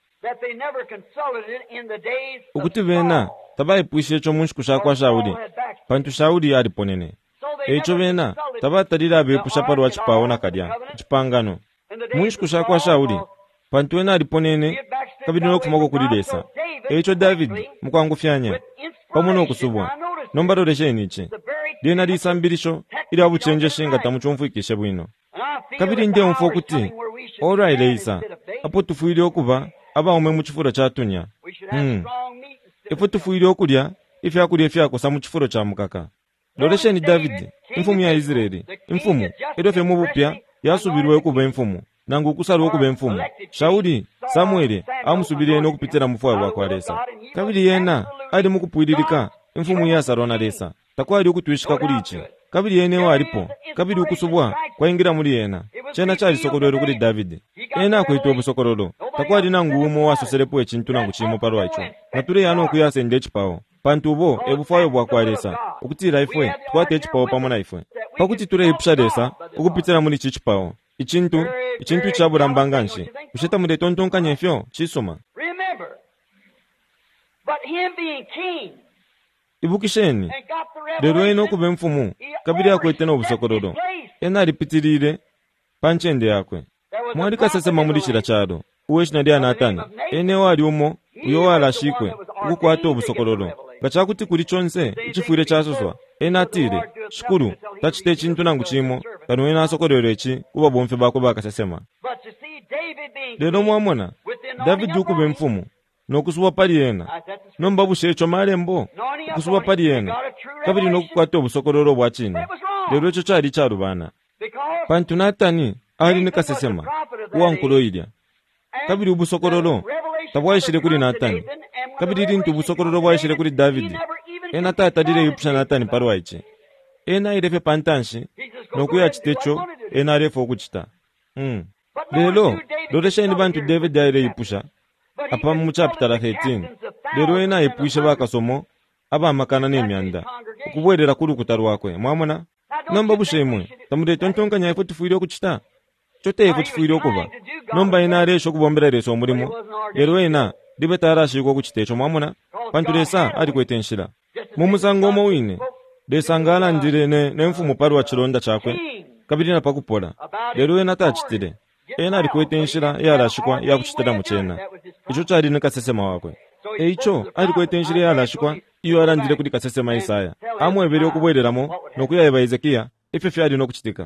ukuti bena tabaipwishe echo munshiku shakwa shauli pantu shauli aliponene echo bena tabatalira bepusha parwa chipawo nakadya chipangano munshkusha kwa Shauli pantu ena aliponene kabiri n'okufumako kulilesa echo David mukwangufyanya pamwe n'okusubwa nombalolesheni ichi lyena lisambilisho ili abuchenje shinga tamuchomfuikishe bwino kabiri nde mfu okuti olwailesa apo tufuile okuba abaume muchifuro cha tunya ifo tufuile okulya ife akulya efyakosa muchifuro cha mukaka lolesheni David imfumu ya Israeli imfumu edofe mubupya yasubirwe okuba imfumu nangu okusalwa okuba imfumu Shauli Samueli amusubiriye n'okupitira mufwa bwakwalesa kabiri yena ali mukupwililika imfumu yasalona lesa takwali okutwishika kulichi kabiri yene walipo kabiri ukusubwa kwaingira muri yena chena chali sokololo kuli David ena akwita obusokololo takwali nangu umo wasoselepo ekintu nangu chimo parwa icho nature yano okuyasende echipawo pantu bo ebufayo bwakwalesa okutira ifwe twate echipawo pamona ifwe pakuti ture ipshalesa okupitira muri chichipawo ikintu chabulambanganshi kusheta muri tontonkanya ifyo chisoma ibukisheni lero eno okuba mfumu kabiri akwete n'obusokololo ena alipitirire panchende yakwe mwali kasesema muri chira chalo uweshina lya Natani ene wali umo uyo walashikwe ukukwata obusokololo gachakuti kuli chonse ichifuire chasoswa ena atire shikuru tachite ekintu nangu chimo kanu ena asokololo echi kuba bomfe bako bakasesema lero mwamona David ukuba mfumu n'okusuba pali yena nomba bushecho malembo okusuba pali yena kabiri n'okukwata obusokololo bwa chini lero echo chali charubana pantu Natani ali nikasesema uwankuloilya kabiri ubusokololo tabwayishile kuli Natani kabiri lintu ubusokololo bwayishile kuli David ena tatalile yupusha Natani parwa ichi ena ilefe pantanshi n'okuya chitecho ena alefe okuchita lelo lolesheni bantu David aile yipusha apa mu chapter 13 lero ena epwishe bakasomo abamakana n'emyanda okubwerera kuli kutarwakwe mwamona nomba bushemwe tamure tontonkanya ifo tufuire okuchita chote ifo tufuire okuba nomba ena alesho okubombera leso omulimo lero ena libetara ashiko okuchitecho mwamona pantu lesa ali kwetenshira mu musango omowine lesangala ndire n'emfumu parwa chilonda chakwe kabiri na pakupola lero ena tachitire ena ali kwetenshira yalashikwa yakuchitira muchena icho chali nikasesema wakwe eicho ali kwetenshira yalashikwa iyo alandire kuti kasesema Isaya amwebere okubwereramo nokuyayeba Ezekiya ifefe ali nokuchitika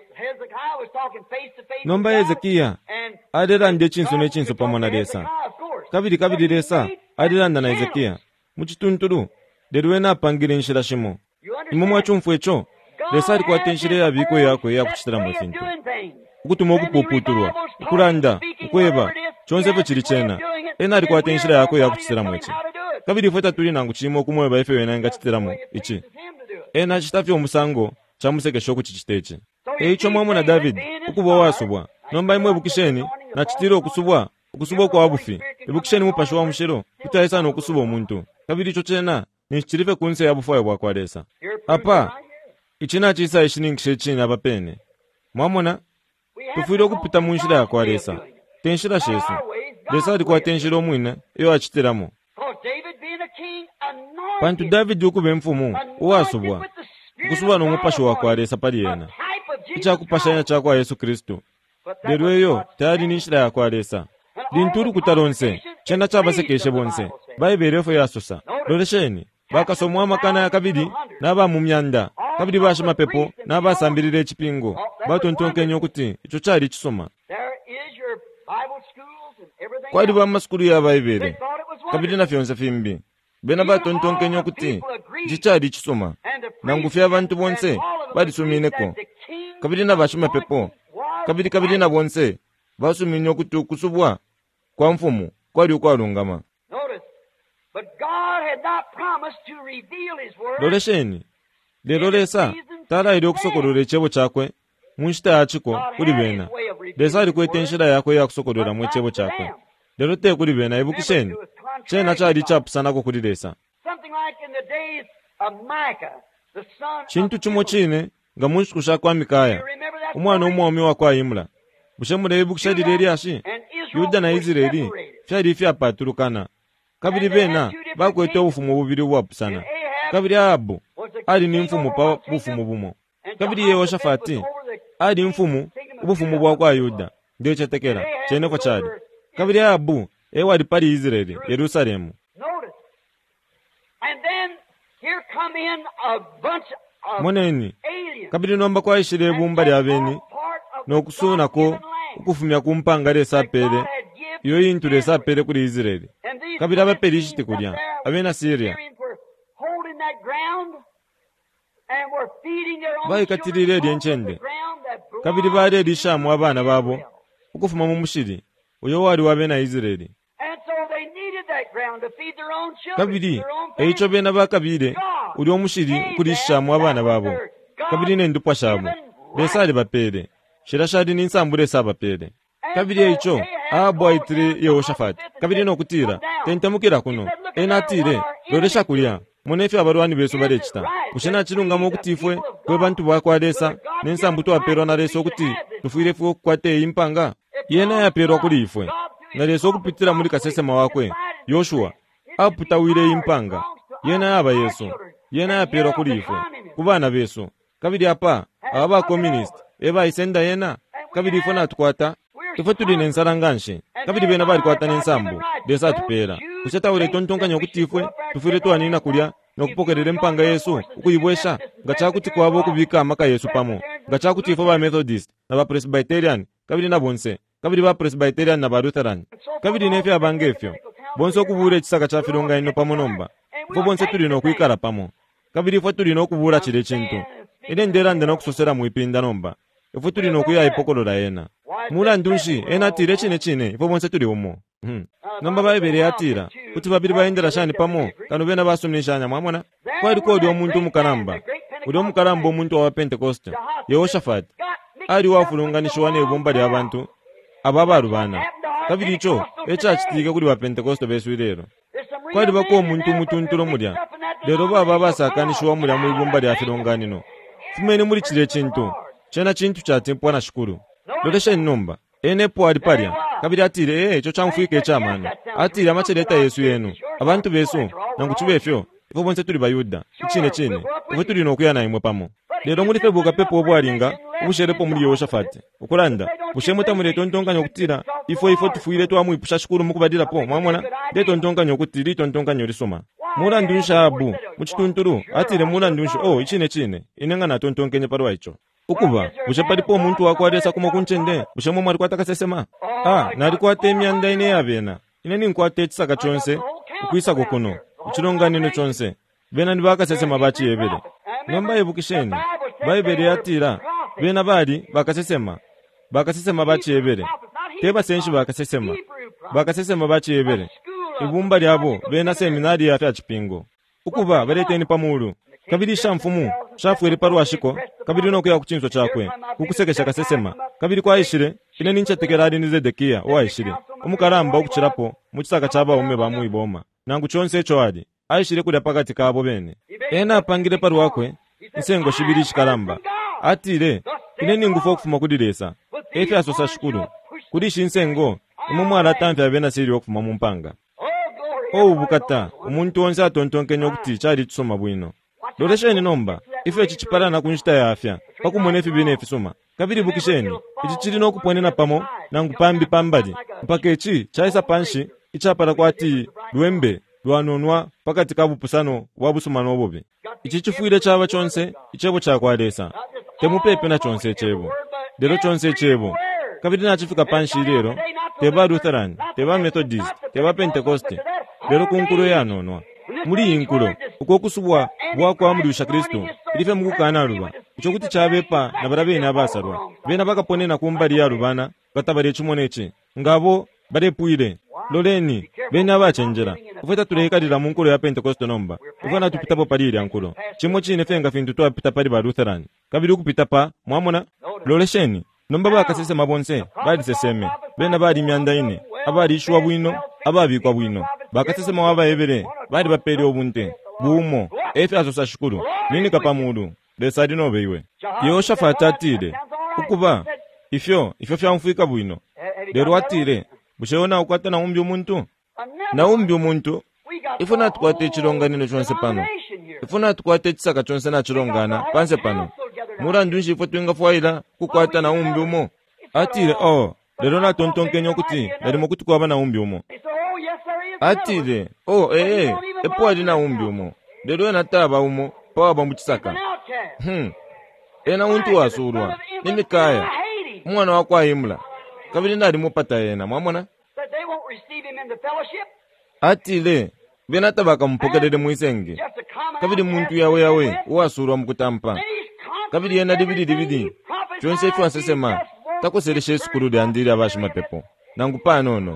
nomba Ezekiya adelande chinso nechinso pamona lesa kabiri lesa adelanda na Ezekiya muchituntulu lero ena apangire nshira shimo imo mwachumfu echo lesa ali kwatenshira yabikwe yakwe yakuchitira mufintu ukutuma okupuputulwa ukulanda ukweba chonsefe chili chena ena ali kwatenshira yakwe yakuchitira mwechi kabiri ifwe tuli nangu chimo okumweba ife wena ngachitiramu ichi ena achitafye omusango chamusekesha okuchichitechi eicho mwamuna David ukuba wasubwa nomba imwe bukisheni na chitiro okusubwa kwa wabufi ibukisheni mupasho wa mushiro kutayisa n'okusuba omuntu kabiri icho chena nichirife kunse yabufayo bwakwalesa apa ichina chisa ishiningishe chini abapene mwamuna tufuire okupita mu nshira yakwalesa tenshira shesu lesa ali kwatenshira omwina iyo achitiramo pantu David ukuba mfumu uwasubwa ukusuba n'omupasho wakwalesa pali yena ichakupashanya chakwa Yesu Kristu lero eyo tayali n'inshira yakwalesa lintulu kutalonse chena chabasekeshe bonse baiberefo yasosa lolesheni bakasomwa amakana ya kabiri n'abamumyanda kabiri basha mapepo n'abasambirira echipingo batontonkenya okuti icho chali chisoma kwali bamasukulu yabaibere kabiri na fyonse fimbi bena batontonkenya okuti chichali chisoma nangufi abantu bonse balisumine kabiri na basha mapepo kabiri na bonse basumine okuti okusubwa kwa mfumu kwali okwalungama lolesheni lero lesa tala ili okusokolora echebo chakwe munshita yachiko kuli bena lesa ali kwetenshira yakwe yakusokolora mu echebo chakwe lero te kuli bena ibukisheni chena chali chapusanako kuli lesa chintu chimo chine nga munshkusha kwa Mikaya umwana umwami wakwa ayimula bushemule ibukishali ashi Yuda na Israeli fyali fyapatulukana kabiri bena bakwete obufumu bubiri bwapusana kabiri Ahabu ali ni mfumu pa bufumu bumo kabiri Yehoshafati adi mfumu ubufumu bwa Yuda ndio chatekera chene kwa chadi kabiri Abu wadi pali Israeli Yerusalemu. Moneni kabiri nomba kwa ishire bumba lya beni nokusuna ko ukufumya kumpanga lesa pele iyo intu lesa pele kuli Israeli kabiri abapelishite kulya abena Syria bayikatirire lyenchende kabiri bale lishamu abana babo ukufuma mu mushiri uyo wali wabena Israeli kabiri eicho bena bakabire uli omushiri ukulishamu abana babo kabiri nendupwa shabu besali bapele shirashadi ninsambure sabapele kabiri eicho Ahabu aitire Yehoshafati kabiri nokutira tentamukira kuno enatire loresha kulya munefi abarwani beso barechita kushena chirungamo okutifwe kwe bantu bakwadesa nensambu twapero na reso okuti tufuire fuko kwate impanga yena yapero kuli ifwe na reso okupitira muri kasesema wakwe Yoshua aputawire impanga yena yaba Yesu yena yapero kuli ifwe kubana beso kabiri apa aba communist eba isenda yena kabiri ifo natukwata ifo tuli nensaranganshe kabiri bena bali kwata nensambu desa tupera kucheta ule tontonga okutifwe tufuire twanina kulya nokupokerere mpanga Yesu ukuyibwesha ngachakuti kwabo kubika amaka Yesu pamo ngachakuti ifo ba Methodist na ba Presbyterian kabiri na bonse kabiri ba Presbyterian na ba Lutheran kabiri nefe abangefyo bonse okubure chisaka cha filonga ino pamo nomba ifo bonse tuli no kuikara pamo kabiri ifo tuli no kubura chile chintu ile ndera ndena kusosera muipinda nomba ifo tuli no kuya ipokolola yena mula ndunshi ena tire chine ifo bonse tuli umo nomba baibere atira kuti babiri baendera shani pamo kanu bena basumnishanya mwamona kwali kodi omuntu mukaramba uli omukaramba omuntu wa Pentecost Yehoshafati ali wafulunganishwa nebumba lya abantu ababarubana kabiri icho echachitika kuli wa Pentecost beswirero kwali bako omuntu mutuntulo mulya lero baba basakanishwa mulya mu ibumba lya filonganino fumene muri chile chintu chena chintu cha tempwa na shukuru lolesha inomba enepo ali palya kabiri atire echo chamfike chamano atire amacheleta Yesu yenu abantu beso nanguchubefyo ifo bonse tuli bayuda chine ifo tuli nokuyana imwe pamo lero muri febuka pepo obwalinga ubusherepo muri Yehoshafati ukulanda bushemuta muri tontonga nyokutira ifo tufuire twamu ipusha shukuru mukubadira po mwamona de tontonga nyokutiri tontonga nyorisoma mura ndunsha Abu muchitunturu atire mura ndunsho chine inenga na tontonkenye parwa icho ukuba bushepalipo omuntu wakwadesa kuma kunchende bushemo mwali kwataka sesema nali kwate myanda ine yabena ineni nkwate chisaka chonse ukuisa kokuno uchilonganino chonse bena ndibaka sesema bachi yebele nomba yebukisheni baibele yatira bena bali bakasesema bachi yebele teba senshi bakasesema bachi yebele ibumba lyabo bena seminari ya afya chipingo ukuba baleteni pamulu kabiri shamfumu shafwere parwashiko kabiri no kuya kuchinzo chakwe kukusekesha kasesema kabiri kwa ishire ine nincha tekerari ni Zedekia wa ishire umukaramba okuchirapo muchisaka chaba ume bamu iboma nangu chonse echo adi aishire kuli pakati kabo bene ena apangire parwakwe nsengo shibiri shikaramba atire ine ningufa okufuma kudiresa efe asosa shukuru kudishi nsengo imumwala tamfya bena siri okufuma mumpanga bukata umuntu onse atontonkenye okuti chali tusoma bwino lolesheni nomba ife chichiparana kunjita ya afya pakumonefi binefi soma kabiri bukisheni ichi chili nokuponena pamo nangu pambi pambali mpaka echi chaisa panshi ichapara kwati lwembe lwanonwa pakati kabupusano wabusumano obobe ichi chifuire chaba chonse ichebo chakwadesa temupepe na chonse chebo lero chonse chebo kabiri nachifika panshi lero teba Lutheran teba Methodist teba Pentecost lero kunkulo yanonwa muri inkulo uko kusubwa bwakwa amulusha Kristo ilife mukukana ruba icho kuti chabepa na barabene abasarwa bena bakaponena kumbali ya rubana batabare chumoneche ngabo barepuire loleni bena bachenjera ufeta tulekalira munkulo ya Pentecost nomba ufana tupitapo paliri yankulo chimo chine fenga fintu twapita pali ba Lutheran kabiri kupita pa mwamona lolesheni nomba bakasese mabonse bali seseme bena bali myanda ine abali ishwa bwino ababikwa bwino bakasese mawaba ebere bali baperi obunte bumo efe asosa shukuru nini kapamulu desadi nobe iwe Yehoshafati atire ukuba ifyo fyamfika bwino lero atire busheona ukwata na umbi omuntu ifuna tukwate chilonganino chonse pano ifuna tukwate chisaka chonse na chilongana panse pano Murandunshi fotuenga fwaila kukwata na umbi umo. Atile lero na tontonke nyokuti nerimo kutukwa na umbi umo. Atile epo ali na umbi umo. Lero na taba umo pawa bambuchisaka. Ena untu wasurwa nimikaya mwana wako ayimla kabili ndali mupata yena mwamona. Atile bena tabaka mpokelele muisenge kabili muntu yawe wasurwa mukutampa kabili yena dividi chonse fwa sesema takoseleshe sikuru de andiri abashi mapepo nangupa nono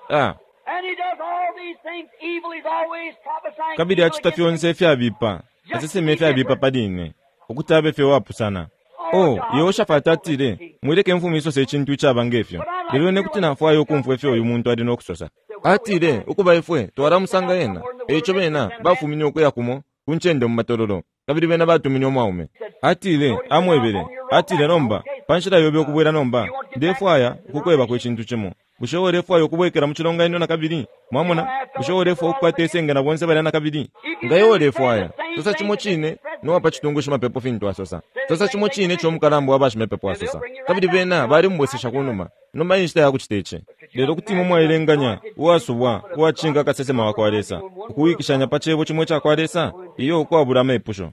kabili achita fyonse fya bipa aseseme fya bipa padine okutabe fye wapusana yewo shafata atile mwireke mfumiso se chintu chabangefyo lero ne kutina fwa yo kumfwe fyo uyu muntu adino kusosa atile ukuba ifwe twara musanga yena echo bena bafumini okuya kumo kunchende mu matororo kabili bena batumini omwaume atile amwebere atile nomba panshira yobe okubwera nomba ndefwaya kukweba kwe chintu chimo bushobore fwa yo kubwekera mu chironga ino na kabili mwamona bushobore fwa okwatesenge na bonse bali na kabili ngayore fwaya sosa chimo chine no apa chitungu shima pepo fintu asosa sosa chimo chine cho mukarambo abashi mepepo asosa kabili bena bali mbwesesha kunuma nomba inshita ya kuchiteche lero kutimo mwailenganya wasubwa wachinga kasesema wakwalesa kuwikishanya pachebo chimwe chakwalesa iyo kwabura mepusho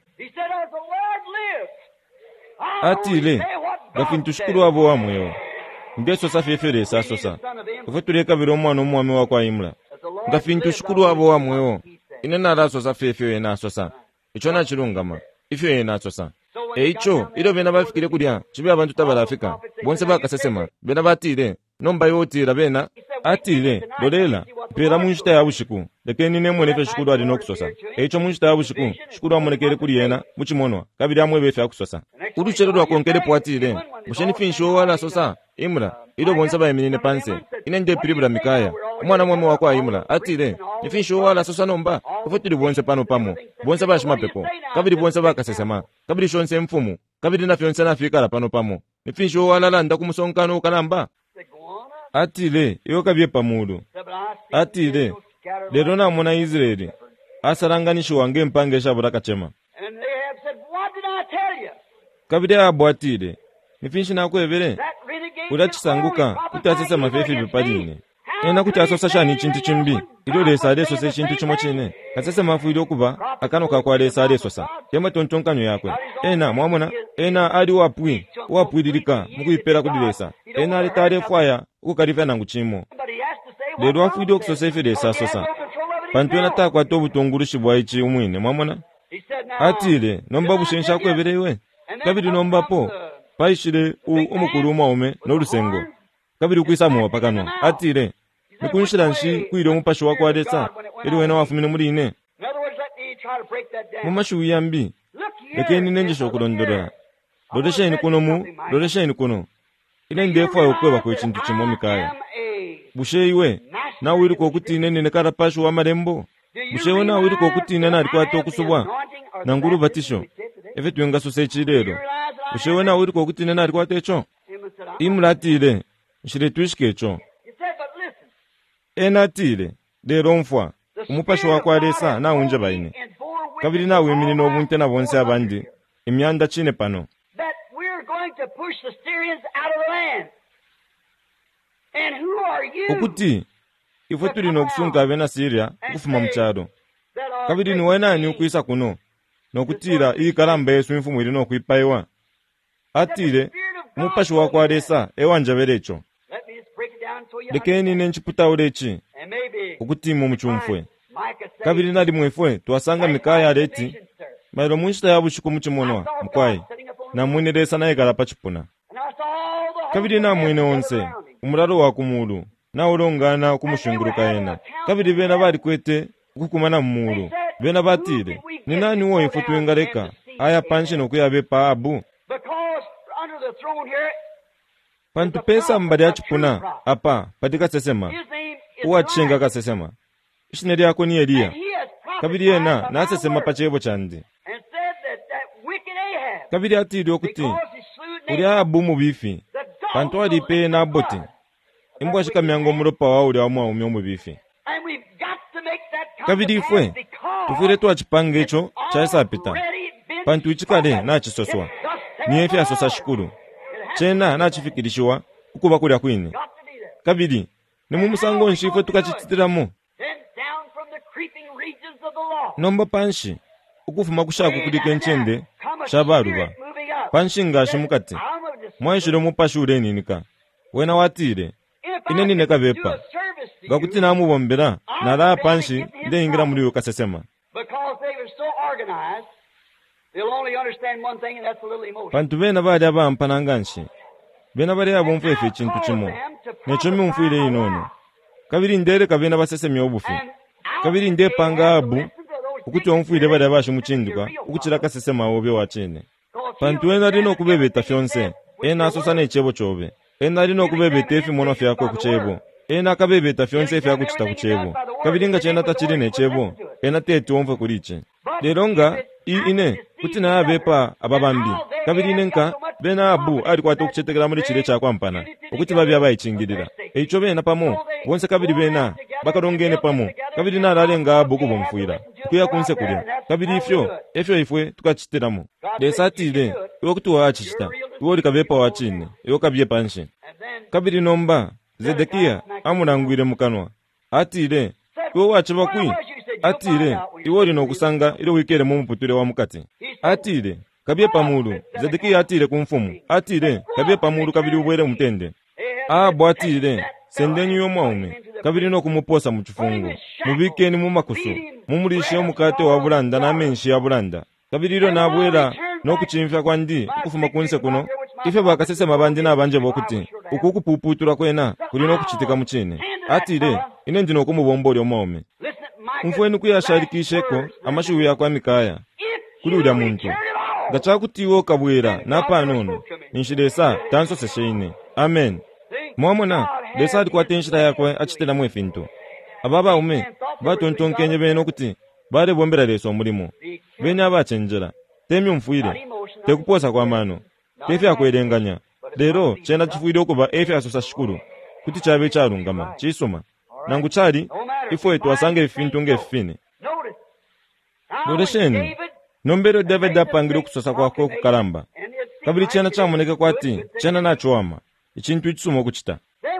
atile gafintu shukuru abo wamweyo ngeso safefere sasosa ufetuleka biro mwana omwami wakwaimla gafintu shukuru abo wamweyo inena raso safefeyo yena sosa ichona chirungama ifyo yena sosa icho ilo bena bafikire kulya chibi abantu tabalafika bonse bakasesema bena batile nomba yotira bena atile dolela pera munshita ya bushiku lekeni nemwe nefe shukuru ali nokusosa icho munshita ya bushiku shukuru amonekere kuli yena muchimonwa kabiri amwe befe akusosa uruchero rwakonkere poatile musheni finsho wala sosa imra ilo bonse bayeminine panse inende piribula mikaya umwana mwami wako ayimla atile nifinsho wala sosa nomba ufutili bonse pano pamo bonse bashima pepo kabiri bonse bakasesema kabiri shonse mfumu kabiri na fyonse na fikala pano pamo nifinsho wala landa kumusonkano kalamba atile iyo kabye pamudu atile lero na mwana Israeli asaranganisho wange mpange shabura kachema kabiri abo atile nifinshi nakwevere urachisanguka kutasesa mafefi bipadine ena kutasosa shani chintu chimbi ilo lesa leso se chintu chimo chine kasese mafu ilo kuba akano kakwa lesa leso sa yema tontonkanyo yakwe ena mwamona ena ali wapwi dilika mukuipera kudilesa ena alitare fwaya ukarifa nangu chimo lero wafu ilo kusosefe lesa sosa pantu ena takwa tobu tongurushi bwaichi umwine mwamona atile nomba bushensha kweverewe kabiri nomba po paishire umukuru umaume n'urusengo kabiri kwisamu wapakano atile nikunshira nshi kwiro mupasho wako adesa eri wena wafumine muri ine mumashu yambi lekeni nenjisho kulondora doresha ni kuno ine ndefu ayokweba kwa chintu chimo mikaya bushe iwe na wiri ko kutine ne karapasho wa marembo bushe wena wiri ko kutine na alikuwa to kusubwa na nguru batisho efetu yenga sosechi lero bushe wena wiri ko kutine na alikuwa techo imlatile nshire tuishikecho enatile lero mfwa umupasho wako alesa na unje baine kabiri na wemini no bunte na bonse abandi imyanda chine pano ukuti ifo tuli no kusunga bena Syria kufuma mchado kabiri ni wena ni ukuisa kuno no kutira iyi karamba yesu mfumu iri no kuipaiwa atile umupasho wako alesa ewanja berecho lekeni nenchiputa ulechi ukutimu muchumfwe kabiri nali mwefwe twasanga mikaya leti mailo munshita ya bushiku muchimonwa mkwai na mwine lesa na egala pachipuna kabiri na mwine onse umuraro wa kumulu na ulongana kumushunguruka yena kabiri bena bali kwete kukumana mmulu bena batile ni nani wo ifutu engaleka aya panshi no kuyabe pa abu pantu pesa mbali ya chipuna apa patika sesema uwachenga kasesema ishineri yako ni Eliya kabiri yena na sesema pachebo chandi kabiri atiri okuti uli abu mubifi pantu alipe na abote imbwa shika miango muropa wa uli wa mwa mubifi kabiri ifwe tufire tuwa chipange icho chaisa apita pantu ichikale na chisoswa ni efe asosa shikulu chena nachifikirishiwa ukuba kulya kwine kabiri ni mumusango nshifwe tukachititiramo nomba panshi ukufuma kushaku kulike nchende shabaruba panshi ngashi mukati mwanshiro mupashure ninika wena watire ineni nekabepa gakuti namubombera nara panshi ndeingira muri ukasesema pantu bena bali abampananganshi bena bali abomfu efe chintu chimo necho mumfuire inono kabiri ndere kabena basesemi obufi kabiri nde panga abu ukuti omfuire bali abashi muchinduka ukuchira kasesema obe wachene pantu ena rino kubebeta fyonse ena asosana echebo chobe ena rino kubebeta efi mono fyako kuchebo ena kabebeta fyonse efi akuchita kuchebo kabiri nga chena tachiri nechebo ena tetu omfe kuliche leronga ine kuti na abepa ababambi kabiri nenka bena abu ari kwatu kuchetekera muri chire cha kwampana ukuti babi abayichingirira echo bena pamo bonse kabiri bena bakarongene pamo kabiri na ralenga abu kubomfuira kuya kunse kulya kabiri efyo ifwe tukachitiramo desatire yokuti wachichita wori kabepa wachine yokabye panshe kabiri nomba Zedekia amurangwire mukanwa atire wo wachiba kwi atire iwori no kusanga iro wikere mu mputure wa mukati atire kabye pamuru Zedekia atire kumfumu atire kabye pamuru kabiri ubwere mutende atire sendenyu yomaume kabiri no kumuposa mu kifungo mubikeni mu makusu mumurishe omukate wa bulanda na menshi ya bulanda kabiri ro nabwera no kuchimfya kwandi kufuma kunse kuno ife bakasese mabandi nabanje bokuti ukukupuputura kwena kuri no kuchitika muchine atire ine ndino kumubombori omaume umfweni kuyasharikisheko amashuhu yakwa mikaya kuri uriya muntu gachakutiwo kabwera napanono inshiresa tanso sesheine amen mwamona desadi kwa tenshira yakwe achitela mwefinto ababa ume batontonkenye beno kuti bare bombera leso mulimo benya bachenjera temi umfuire tekuposa kwa mano tefi akwelenganya lero chenda chifuire okuba efe asosa shikuru kuti chabe charungama chisoma nangu chali ifwe twasange ifintu ngefine loresheni nombero David apangire kusosa kwako kukalamba kabiri chena chamoneka kwati chena nachoama ichintu ichisumo kuchita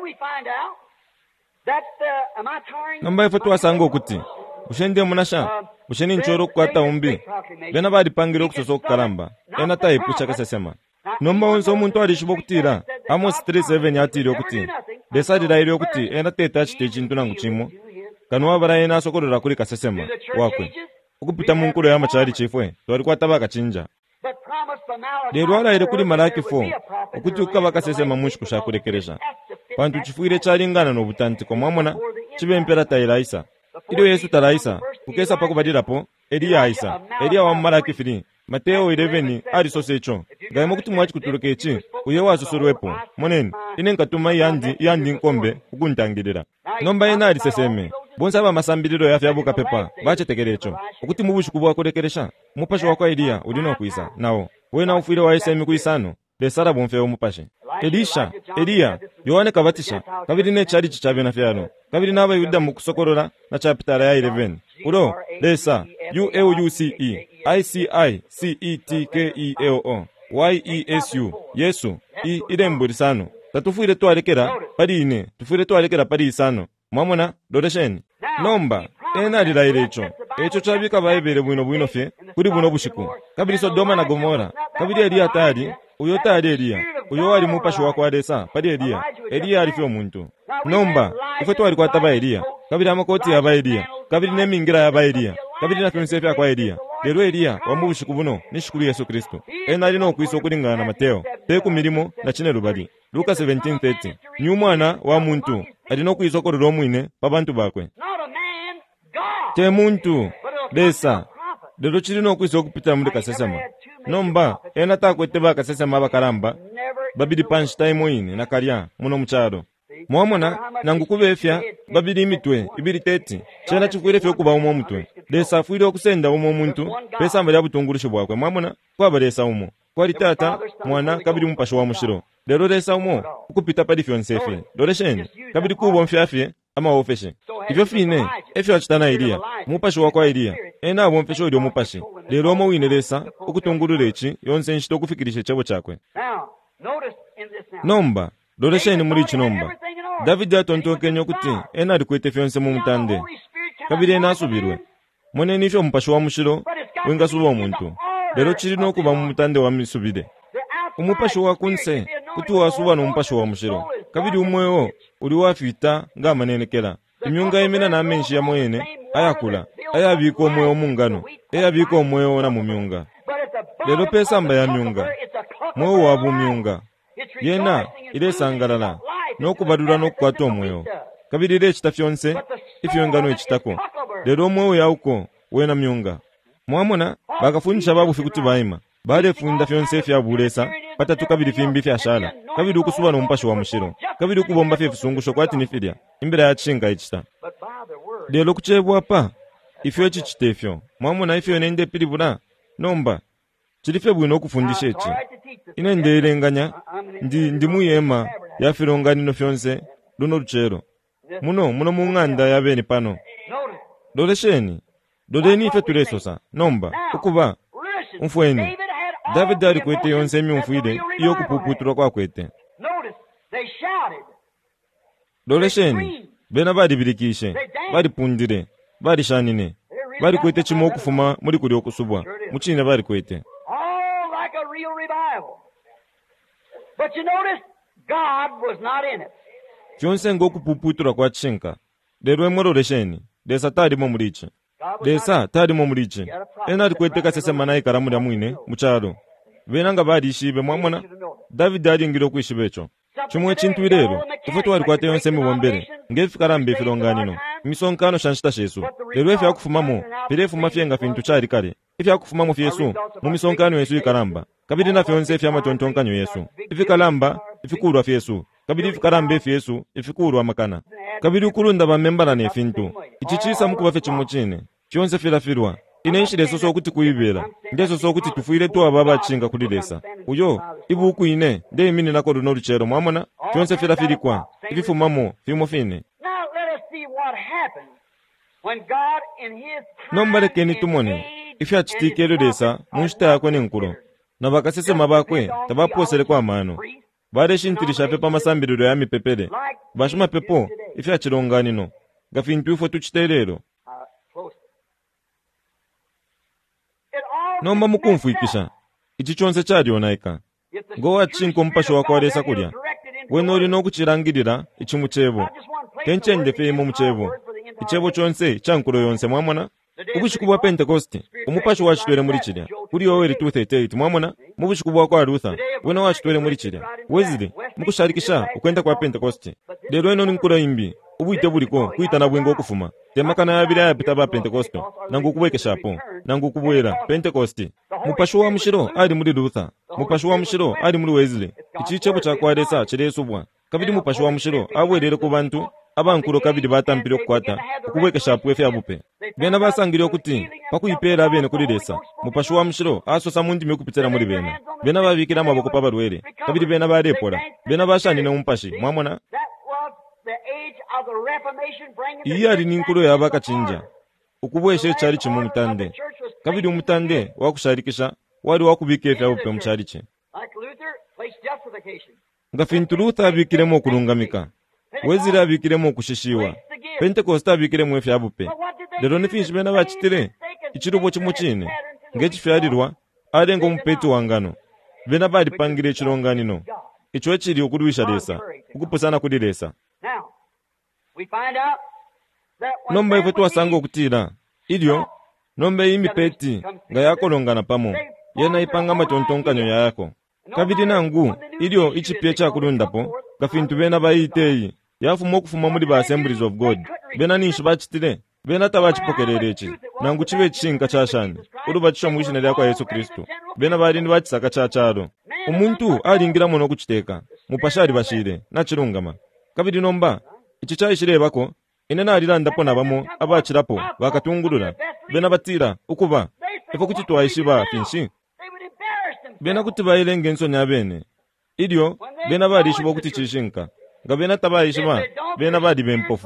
nomba ife twasanga okuti ushende munasha usheni nchoro kwata umbi bena badi pangire kusosa kukalamba ena taipucha kasesema nomba onzo omuntu alishibo kutira Amos 3:7 atiri okuti desadira iri okuti ena teta achite chintu nangu chimo kanwa bara ena sokorora kuri kasesema wakwe ukupita munkuru ya machari chifwe twari kwataba kachinja lero ala iri kuri Malaki 4 okuti ukaba kasesema mushi kushakurekeresha pantu chifuire charingana no butanti kwa mwamona chibe mpera tairaisa iro Yesu taraisa ukesa pakubadirapo Eliya aisa Eliya wa Malaki 3 Mateo 11 ari sosecho gaimo kuti mwachi kuturukechi uye wasosorwepo moneni ine nkatuma yandi nkombe ukuntangirira nomba ena ari seseme bonsa ba masambiriro yafe abuka pepa bachetekerecho ukuti mubushiku bwa kurekeresha mupasho wako Eliya udino kuisa nawo wena ufire wa esemi kuisano besara bonfe omupashe Eliya Yohane kabatisha kabiri ne chari chichabe na fyano kabiri naba yuda mukusokorora na chapter ya 11 ulo lesa UAUCE ICICETKEO YESU Yesu idemburisano tatufuire twarekera pari ine tufuire twarekera pari isano mwamona dodesheni nomba ena lirairecho echo chabika baibere bwino fye kuri buno bushiku kabiri Sodoma na Gomora kabiri Eliya tari uyo tari Eliya uyo wali mupashi wako adesa pari Eliya alifyo muntu nomba ife twali kwataba Eliya kabiri amakoti ya Eliya kabiri nemingira ya Eliya kabiri na fyonsefe kwa Eliya lero Eliya wamubushiku buno nishukuru Yesu Kristo ena alino kuiso kulingana na Mateo teku milimo na chine rubali Luka 17:30 nyumwana wa muntu alino kuiso kororo mwine pabantu bakwe te muntu desa lero chirino kuiso kupita muri kasesema nomba ena takweteba kasesema bakaramba babidi punch time ine na kalya muno mucharo mwamona nangu kubefya babidi imitwe ibiri teti chena chifuire fyo kuba umo mutwe desa fuire okusenda umo muntu pesa mbere abutungurisho bwakwe mwamona kwaba desa umo kwali tata mwana kabiri mupasho wa mushiro lero desa umo ukupita padi fyonsefe doresheni kabiri kubo mfyafye ama ofeshe ivyo fine efyo achitana Eliya mupashi wakwa Eliya ena abo mfeshe oli omupashi lero omo wineresa okutungulula eki yonse nshita okufikirisha ekyabo kyakwe nomba lolesheni muri iki nomba Davidi atontonkenya okuti ena ali kwete fyonse mu mutande kabiri ena asubirwe mwene nifyo omupashi wa mushiro wengasuba omuntu lero kirina okuba mu mutande wa misubire umupashi wa kunse kuti wasuba n'omupashi wa mushiro kabiri umwewo uli wafita ng'amanenekera imyunga yemena n'amenshi ya mwene ayakula ayabika omwewo mu ngano ayabika omwewo na mu myunga lero pesamba ya myunga mwewo wabu myunga yena iresangalala n'okubadula n'okukwata omwewo kabiri ire ekita fyonse ifyo engano ekitako lero omwewo yawuko wena myunga mwamona bakafundisha babufi kuti bayima balefunda fyonse fyabulesa patatu kabiri fimbi fyashala kabiri ukusuba n'omupashi wa mushiro kabiri ukubomba fye fisungusho kwati nifirya imbere ya chinga ekita lero kuchebwa pa ifyo ekikitefyo mwamona ifyo nende pilibula nomba chilife bwino okufundisha eki ine ndeirenganya ndi muyema yafironganino fyonse luno luchero muno mung'anda yabeni pano lolesheni loleni ife tulesosa nomba ukuba umfweni Davidi ali kwete yonse emyumfuire iyo kupuputura kwa kwete lolesheni bena bali birikishe bali pundire bali shanine bali kwete chimo okufuma muri kuli okusubwa muchine bali kwete fyonse ngokupuputura kwa chinka lero emorolesheni lesa talimo mulichi lesa talimo mulichi ena ali kwete kasese manayi karamulya mwine muchalo benanga bali ishibe mwamona Davidi alingiro kwishibe echo chimwe chintu ilero ife twali kwate yonse miwombere ngefikarambe filonganino misonkano shanshita shesu lero efe akufumamo filefuma fyenga fintu chali kale ife akufumamo fyesu mu misonkano yesu ikaramba kabiri na fyonse fya matontonkanyo yesu ife kalamba ifikulwa fyesu kabiri ifikarambe fyesu ifikulwa makana kabiri ukulunda bamembala ne fintu ichichisa mukuba fe chimwe chine fyonse filafilwa inenshile soso kuti kuibela ndeso so kuti tufuire tu ababa chinga kulilesa uyo ibuku ine nde imini nako luno luchero mwamona fyonse filafilikwa ififumamo fimo fine nombalekeni tumone ifi achitikelo lesa munshita yakwe nenkulo na bakasese mabakwe tabaposele kwa mano bale shintilisha pepa masambiriro ya mipepele bashuma pepo ifi achilonganino gafintu ifo tuchitelelo nomba mukumfuikisha ichi chonse chalionaika ngowa chinko mpasho wako walesa kulya weno olina okuchilangilira ichi muchebo kenchenje feimo muchebo ichebo chonse chankulo yonse mwamona ubushikubwa Pentekoste umupasho wachitwele muri chilya kuli Yoweri 2:38 mwamona mubushikubwa kwa Luther weno wachitwele muri chilya Wesley mukushalikisha ukwenda kwa Pentekoste lero eno ninkulo imbi ubuite buliko kuitana bwengo okufuma temakana yabira yapita ba Pentekoste nangu kubwekeshapo nangu kubwera Pentekoste mupasho wa mushiro ali muri Luther mupasho wa mushiro ali muri Wesley ichichebo chakwalesa chiresubwa kabidi mupasho wa mushiro abwerere ku bantu abankulo kabidi batampire okukwata okubwekeshapo efe abupe bena basangire okuti pakuyipera bene kulilesa mupasho wa mushiro asosa mundimi okupitira muri bena babikira amaboko pabalwere kabidi bena barepola bena bashanine umupashi mwamona iyi ali ninkulo yabakachinja ukubweshe chali chimu mutande kabidi umutande wakusharikisha wali wakubika efe abupe muchaliche ngafintu Luther abikiremo okulungamika Wesley abikiremo okushishiwa Pentekoste abikiremo efe abupe lero nifinshi bena bachitire ichirubo chimuchine ngechifyalirwa alengo mupeti wangano bena bali pangire chilonganino icho echili okulwisha lesa ukupusana kulilesa nomba ife twasanga okutira ilyo nomba imipeti nga yakolongana pamo yena ipanga matontonkanyo yako kabidi nangu ilyo ichipye chakulundapo gafintu bena bayiteyi yafuma okufuma muri ba Assemblies of God bena nisho bachitire bena tabachipokerere echi nangu chibe chinka chashani uluba chisho mwishinari yakwa Yesu Kristo bena bali ndi bachisaka chachalo umuntu alingira mono kuchiteka mupashari bashire nachirungama kabidi nomba ichi chayishirebako inena alilandapo nabamo abachirapo bakatungulula bena batira ukuba efo kuti twayishiba finshi bena kuti bayilenge nsoni abene ilyo bena balishiba kuti chishinka nga bena tabayishiba bena badi bempofu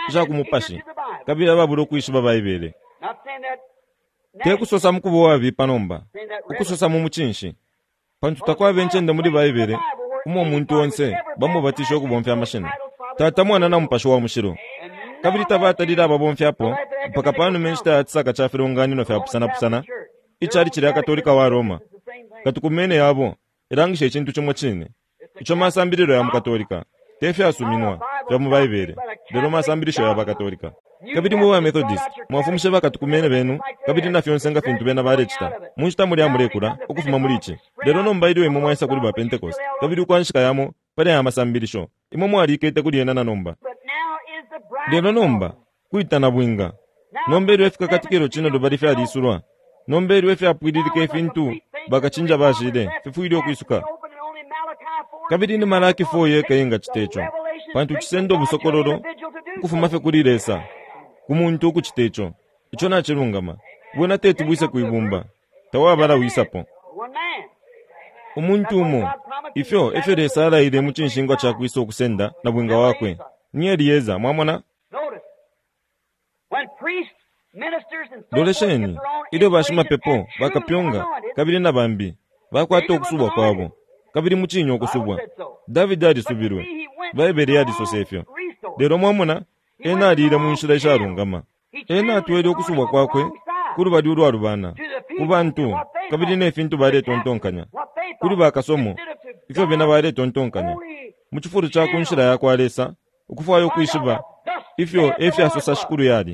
ichakumupashi kabiri ababula okuyishiba bayibele tekusosa mukubo wabi panomba ukusosa mu muchinshi pantu takwave nchende muri bayibele umo muntu wonse bamubatisha okubomfya amashina tata mwana na mpasho wa mushiro kabiri tabatalira ababomfyapo mpaka pano menshita yatsaka chafira unganino fya pusana ichari chiri akatolika wa Roma katukumene yabo irangishe chintu chomwe chine icho masambiriro ya mukatolika tefe asuminwa ya mubayibele lero masambirisho ya bakatolika kabiri muwa Methodist mwafumushe bakatukumene benu kabiri na fyonsenga fintu bena barechita munchita muri amurekura okufuma muri ichi lero no mbayiriwe mu mwaisa kuri ba Pentecost kabiri kwanshika yamo pale ya masambirisho imo mwari kete kuri yena na nomba lero nomba kuitana bwinga nomberi wefika katikero chino do bari fya disurwa nomberi wefe apwidike fintu bakachinja bashide fifuiri okuyisuka kabiri ni Malaki 4 yeka yenga chitecho pantu chisendo busokororo kufuma fe kuriresa kumuntu okuchitecho icho na chirungama bwena tetu bwise kuibumba tawabara wisapo umuntu umo ifyo efere sala ide muchinshingo cha kwiso kusenda na bwinga wakwe niye yeza mwamona dolesheni ido bashima pepo bakapyonga kabiri na bambi bakwata okusubwa kwabo kabiri muchinyo okusubwa David ali subirwe bayibere yadi sosefyo lero mwamona ena alire munshira isharungama ena atwele okusubwa kwakwe kuri badi urwarubana kubantu kabiri nefintu bare tontonkanya kuri bakasomo ifyo bena bare tontonkanya muchifuru cha kunshira yakwa alesa ukufayo kwishiba ifyo efya sosa shukuru yadi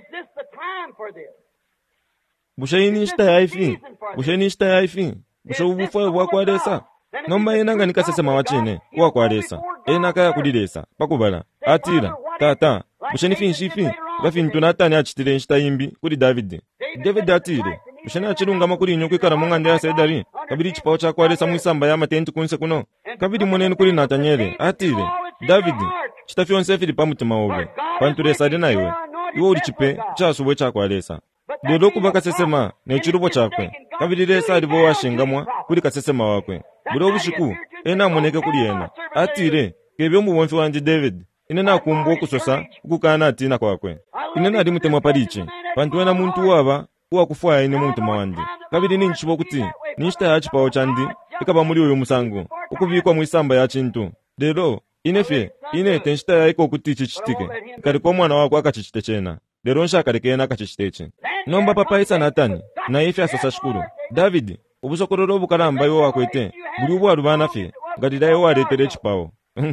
bushayini shita yaifi bushabubufayo bwakwaresa nomba enanga nikasesema wachine wakwaresa ena kaya kudilesa pakubala atira tata bushani finshifi gafintu natani achitire nshita yimbi kuri David atire bushani achirunga makuri nyo kwikara mungande ya sedari kabiri chipawo chakwaresa muisamba ya matenti kunse kuno kabiri moneni kuri Natanyele atire David chitafyonse fili pamutima wobe panturesa de naiwe iwo ulichipe chasubwe chakwaresa lero kuba kasesema nechirubo chakwe kabiri lesa alibo washingamwa kuri kasesema wakwe buro bushiku ena moneke kuri ena atire kebyo mubonfi wanje David inena kumbo kusosa kukana atina kwakwe inena ali mutemwa palichi pantu wena muntu waba uwakufwa ine mutima wanje kabiri ninchibo kuti nishita yachipawo chandi ikaba muri uyo musango ukubikwa muisamba ya chintu lero inefe ine tenshita yaiko kuti chichitike kali kwa mwana wako akachichite chena lero nshakalekena akachichiteche nomba papa isa Natani na ife asasa shukuru David ubusokororo bukaramba yo wakwete buri ubu arubana fe ngadida yo waretere chipawo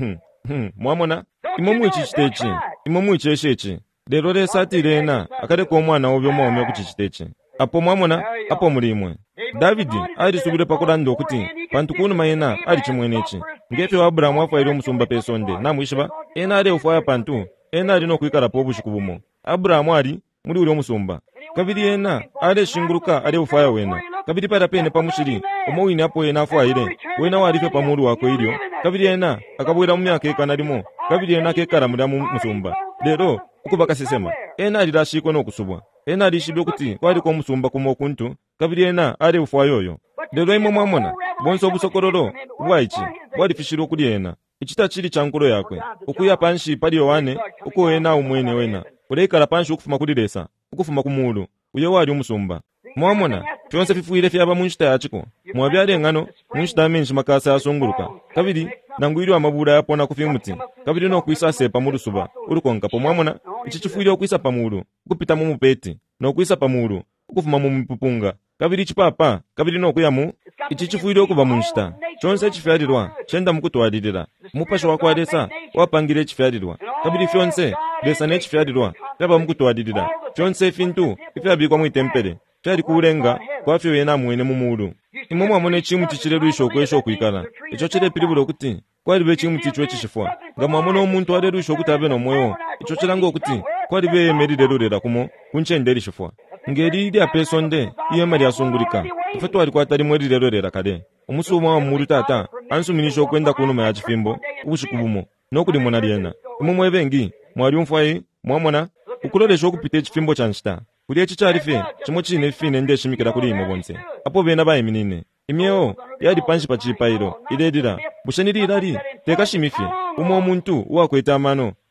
mwamona imomu ichichiteche imomu ichesheche lero lesa atirena akale kwa mwana obyo mwome kuchichiteche apo mwamona apo mulimwe David ali subire pakulando kuti pantu kuno mayena ali chimwenechi ngefe wa Abrahamu afaire omusumba pesonde namwishiba ena ale ufaya pantu ena ali no kwikara po bushikubumo Abrahamu ali muri uri omusumba kabiri ena ale shinguruka ale ufaya wena kabiri para pene pamushiri omowini apo ena afaire wena walife pamuru wako ilyo kabiri ena akabwera mu myaka ekanalimo kabiri ena kekara mu musumba lero ukubaka sesema ena ali rashiko no kusubwa ena ali shibe kuti kwali ko musumba kumo kuntu kabiri ena ale ufaya yoyo lero imo mwamona bonso obusokororo bwaichi wali fishiro kuli ena ichita chili chankuro yakwe ukuya panshi pali yowane uko ena umwene wena uleikala panshi ukufuma kulilesa ukufuma kumulu uyo wali umusumba mwamona fyonse fifuire fyaba munshita yachiko mwabyale ngano munshita menshi makasa yasunguluka kabiri nanguiri amabura yapona kufimuti kabiri no kuisa sepa mulusuba urukonka po mwamona ichichifuire okuisa pamulu kupita mu mupeti no kuisa pamulu ukufuma mu mpupunga kabiri chipapa kabiri no kuyamu ichichifuire okuba munshita chonse chifyarirwa chenda mukutwalirira mupasho wakwalesa wapangire chifyarirwa kabiri fyonse lesa ne chifyarirwa yaba mukutwalirira fyonse fintu ifyabikwa mu itempere fyari kurenga kwafyo yena mwene mumulu imo mwamone chimu chichireru ishoko esho kuikala icho chire piribulo kuti kwalibe chimu chichwe chishifwa ngamwamone omuntu areru ishoko tabe no moyo icho chirango kuti kwalibe yemerire rurera kumo kunchenderi shifwa ngeri ili apesonde iye mari asungurika ifeto ali kwatari mwerire rurera kale omusuma wa muru tata ansuminisho kwenda kunuma ya chifimbo ubushikubumo nokuli mona liena imo mwebengi mwali umfwayi mwamona ukulolesha okupita chifimbo chanshita kuli echichalife chimo chine fine nde shimikira kuli imo bonse apo bena bayi minine imyeo yali panshi pachipairo iledira busheniri ilali teka shimife umo omuntu uwakweta amano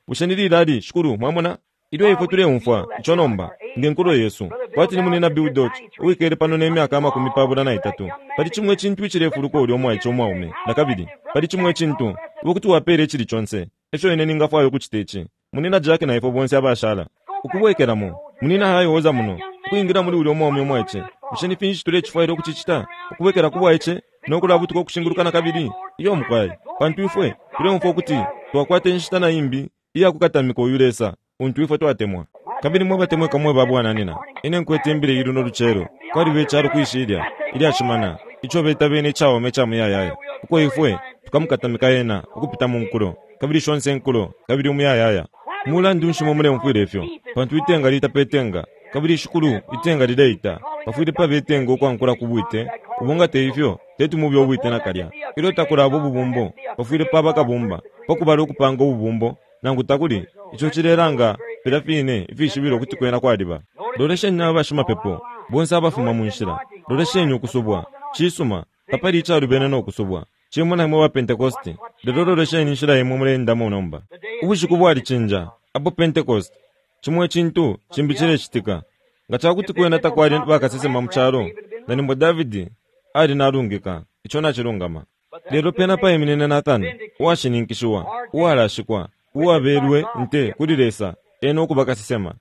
ushanirira ali shukuru mwamona idwe ifo tule umfa ichonomba ngenkolo Yesu kwati ni munena biudot uikere pano n'emyaka amakumi pabula na 3 pali chimwe chintu ichirefu ko oli omwa ichomwa ume nakabiri pali chimwe chintu wokuti wapere chili chonse echo ine ningafayo kuchitechi munena jake na ifo bonse abashala ukubwekeramo munena hayo oza muno kuingira muri uli omwa omwe eche usheni finish tule chifairo kuchichita ukubwekera kubwa eche nokulabutuko kushingurukana kabiri iyo mkwai pantu ifwe tule umfo kuti twakwate nshitana imbi iya kukatamiko yulesa untu ifwe twatemwa kabiri mwe batemwe kamwe babwana nina ine nkwete mbire yiru no ruchero kwari becaro kwishirya ili achimana icho beta bene chawo mecha muyayaya uko ifwe tukamukatamika yena ukupita mu nkulo kabiri shonse nkulo kabiri muyayaya mula ndunshimo mule mfwire efyo pantu itenga lita petenga kabiri shukuru itenga lidaita pafwire pa betenga kwa nkura kubwite ubunga te ifyo tetu mubyo bwite nakalya ilo takura abo bubumbo pafwire pa bakabumba pakubalo kupanga ubumbo nangutakuli icho chireranga pirafine ifishibiro kuti kwena kwadiba doreshe n'abashima pepo bonse abafuma munshira doreshe nyokusubwa chisuma kapari cha rubene no kusubwa chimona mwe wa Pentecost doreshe n'inshira yemwe muri ndamo nomba ubushikubwa lichinja abo Pentecost chimwe chintu chimbichire chitika ngachakuti kwena takwari bakasese mamucharo nani mbo David ali narungika icho na chirungama lero pena pa eminene Nathan washininkishwa walashikwa uwaberwe nte kudiresa eno kubakasisema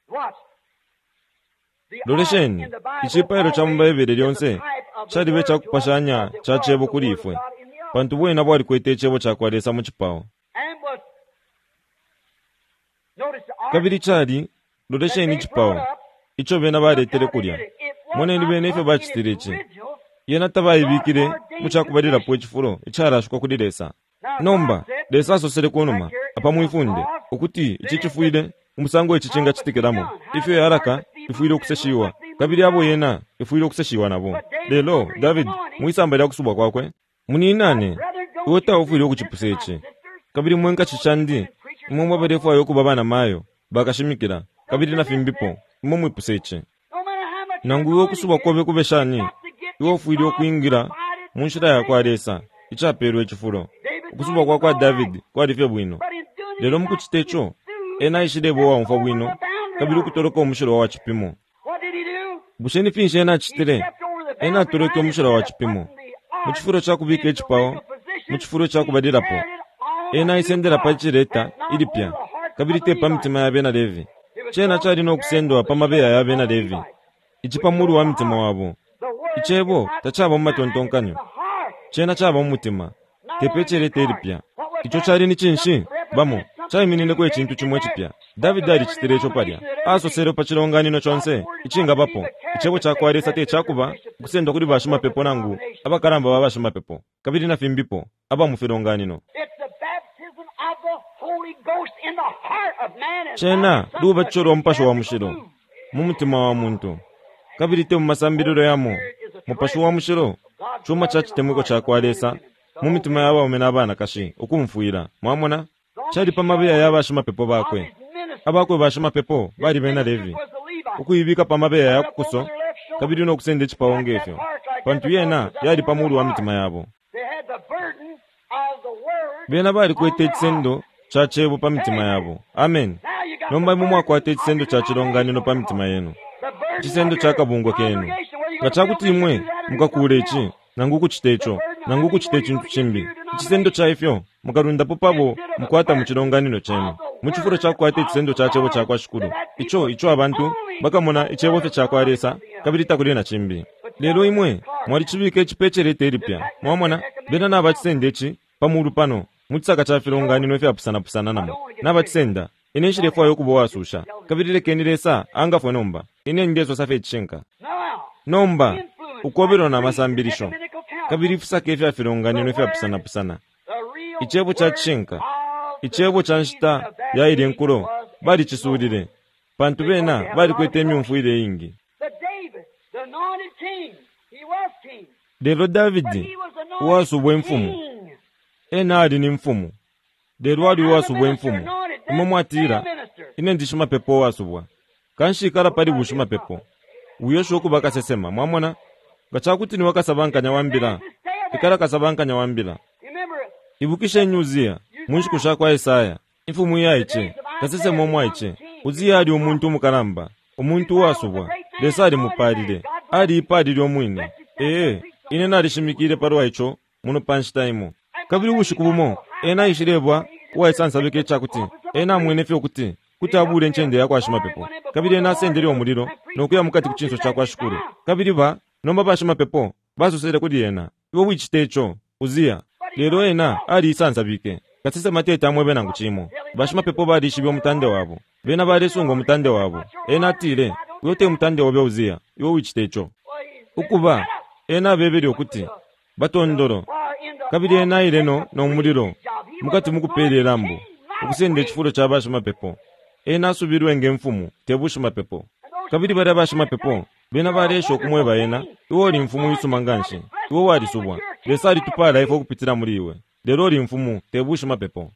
doresheni ichipairo cha mbaebere lyonse chalibe chakupashanya chachebo kuri ifwe pantu bwena bwali kwete chebo chakwaresa mu chipawo kabiri chali doresheni chipawo icho bena baretere kulya mone ni bene ife bachitirechi yena tabayibikire muchakubalira po chifuro icharashwa kudiresa nomba desa sosere kunuma apa muifunde okuti ichichifuide umusango echichinga chitikiramo ifyo haraka ifuide okuseshiwa kabiri abo yena ifuide okuseshiwa nabo lelo David muisamba lya kusubwa kwakwe muninane uota ufuide okuchipuseche kabiri mwenka chichandi mumwe badefu ayo kubabana mayo bakashimikira kabiri na fimbipo mumwe puseche nangu okusubwa kobe kubeshani iwo ufuide okuingira munshira ya kwaresa ichaperwe chifuro okusubwa kwa David kwali fye bwino lelo mukuchitecho ena ishidebo wa umfa bwino kabiri kutoroka omushiro wa chipimo busheni finshe ena chitire ena toroka omushiro wa chipimo muchifuro cha kubika echipawo muchifuro cha kubadirapo ena isendera pachireta ilipya kabiri tepa mitima ya bena Levi chena chali no kusendwa pamabeya ya bena Levi ichipa muru wa mitima wabo ichebo tachaba mumatontonkanyo chena chaba mumutima tepechere ilipya icho chali ni chinshi bamo chaiminine kwe chintu chimwe chipya David ali chitirecho palya aso sero pachilonganino chonse ichinga papo ichebo chakwaresa te chakuba kusenda kuri bashima pepo nangu abakaramba babashima pepo kabiri na fimbipo aba mufilonganino chena duba choro mpasho wa mushiro mumutima wa muntu kabiri te mumasambiriro yamo mupasho wa mushiro chuma chachitemweko chakwaresa mumitima yaba omena abana kashi okumfuira mwamona chali pamabeya yabashima pepo bakwe abakwe bashima pepo bali bena Levi ukuyibika pamabeya yakukuso kabiri no kusende chipawo ngefyo pantu yena yali pamulu wa mitima yabo bena bali kwete chisendo chachebo pa mitima yabo amen nomba mumwa kwate chisendo chachilonganino pa mitima yenu chisendo chakabungwa kenu ngachakuti imwe mukakulechi nangu kuchitecho nangu kuchitecho ntuchimbi chisendo chaifyo mukarunda popabo mukwata muchilonganino chenu muchifuro chakwate chisendo chachebo chakwashukuru icho abantu bakamona ichebo fe chakwaresa kabiri takulena chimbi lero imwe mwali chibike chipechere ilipya mwamona bena na bachisendechi pamulu pano mutsaka chafilonganino fe apusana namo na bachisenda ine nshirefo ayo kubowa susha kabiri lekenilesa angafwe nomba ine ngezo safe chinka nomba ukobero na masambirisho kabiri fusake fe afilonganino fe apusana ichebo cha chinka ichebo cha nshita ya ile nkulo bali chisulire pantu bena bali kwete myumfu ile ingi lero David wasubwe mfumu ena ali ni mfumu lero ali wasubwe mfumu imomwatira ine ndishima pepo wasubwa kanshikala pali bushima pepo uyosho kubakasesema mwamona gachakuti ni wakasabankanya wambira ikala kasabankanya wambira ibukishe nyuzia munshi kushakwa Isaya imfumu yaiche kasese momwaiche Uziya ali omuntu omukalamba omuntu wasubwa lesa ali mupalire ali ipalire omwine ine nalishimikire parwa icho muno panchitime kabiri bushikubumo ena ishirebwa waisansabike chakuti ena mwene fyo kuti abule nchende yako ashimapepo kabiri ena senderi omuliro nokuya mukati kuchinso chako ashukuru kabiri ba nomba bashimapepo basosere kudi ena iwo wichitecho Uziya lero ena ali isansabike kasese mateta amwe bena nguchimo bashimapepo bali shibyo mutande wabo bena bali sungo mutande wabo ena tire yote mutande wabo Uziya iwo wichitecho ukuba ena beberi okuti batondoro kabiri ena ireno n'omuliro mukati mukuperi erambu okusende ekifulo ky'abashimapepo ena asubirwe ng'enfumu tebushimapepo kabiri bari abashimapepo bena balesha okumweba ena iwe oli mfumu yisumanganshi iwe walisubwa lesa alitupala ife okupitira muri iwe lero oli mfumu tebushimapepo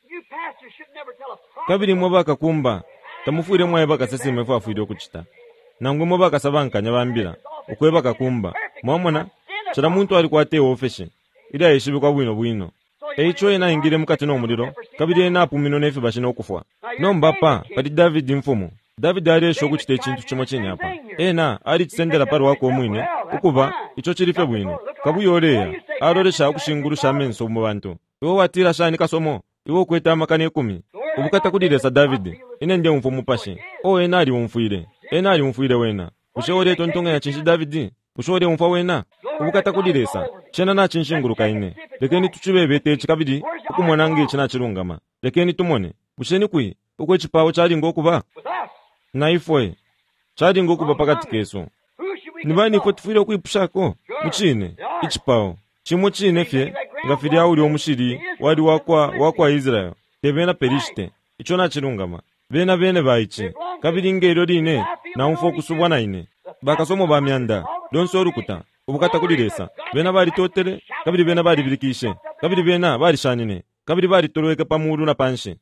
kabiri mwe bakakumba tamufuire mwaye bakasesime ife afuire okuchita nangwe mwe bakasabankanya bambira okweba kakumba mwamona chara muntu ali kwatewa ofeshi ila yeshibikwa bwino eicho ena ingire mukati n'omuliro kabiri ena apumino nefe bashina okufwa nombapa pati David mfumu David alesha okuchita ekintu kimwe kyenyapa ena ali kisendera pari wako omwine ukuba icho chirife bwino kabuyoleya alolesha akushinguru shamenso mu bantu iwo watira shani kasomo iwo kweta amakane 10 ubukata kudilesa David ine ndiye mfumu pashi ena ali umfuire wena ushore tontonga ya chinshi David ushore umfa wena ubukata kudilesa chena na chinshinguru kaine lekeni tuchibebete chikabidi ukumwanange china chirungama lekeni tumone busheni kui ukwe chipawo chali ngokuba naifwe chali ngokuba pakati keso nibani ko tufire kuipushako muchine ichipawo chimo chine fye ngafiri auli omushiri wali wakwa Israel tebena perishte icho na chirungama bene baichi kabiri ngero line na umfo kusubwa na ine bakasomo bamyanda donso orukuta ubukata kuliresa bena bali totere kabiri bena bali birikishe kabiri bena bali shanine kabiri bali toroweka pamuru na panshe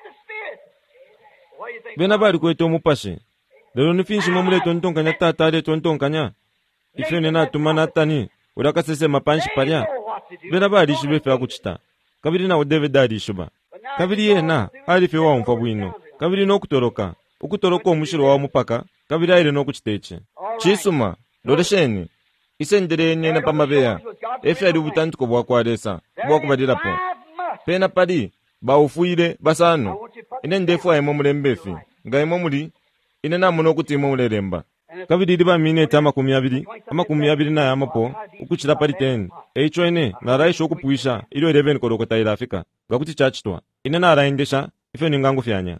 bena bali kwete omupashe lero nifinshi momule tontonkanya tata ale tontonkanya ifene na tumana tani urakasese mapanshi palya bena bali shibefe akuchita kabiri na David ali shuba kabiri yena ali fe wa umfa bwino kabiri no kutoroka ukutoroka omushiro wa mupaka kabiri aire no kuchiteche chisuma loresheni isendere nena pamabeya efe ali butantuko bwakwalesa bwakubadirapo pena pali baufuire basano ine ndefu ayemo mulembefi ngaimo muri ine namuno okuti imo muleremba kabiri liba minete amakumi abiri na yamapo ukuchira pali 10 eicho ene naraisha okupuisha ilo 11 korokota ila Afrika gakuti chachitwa ine naraendesha ife ningangu fyanya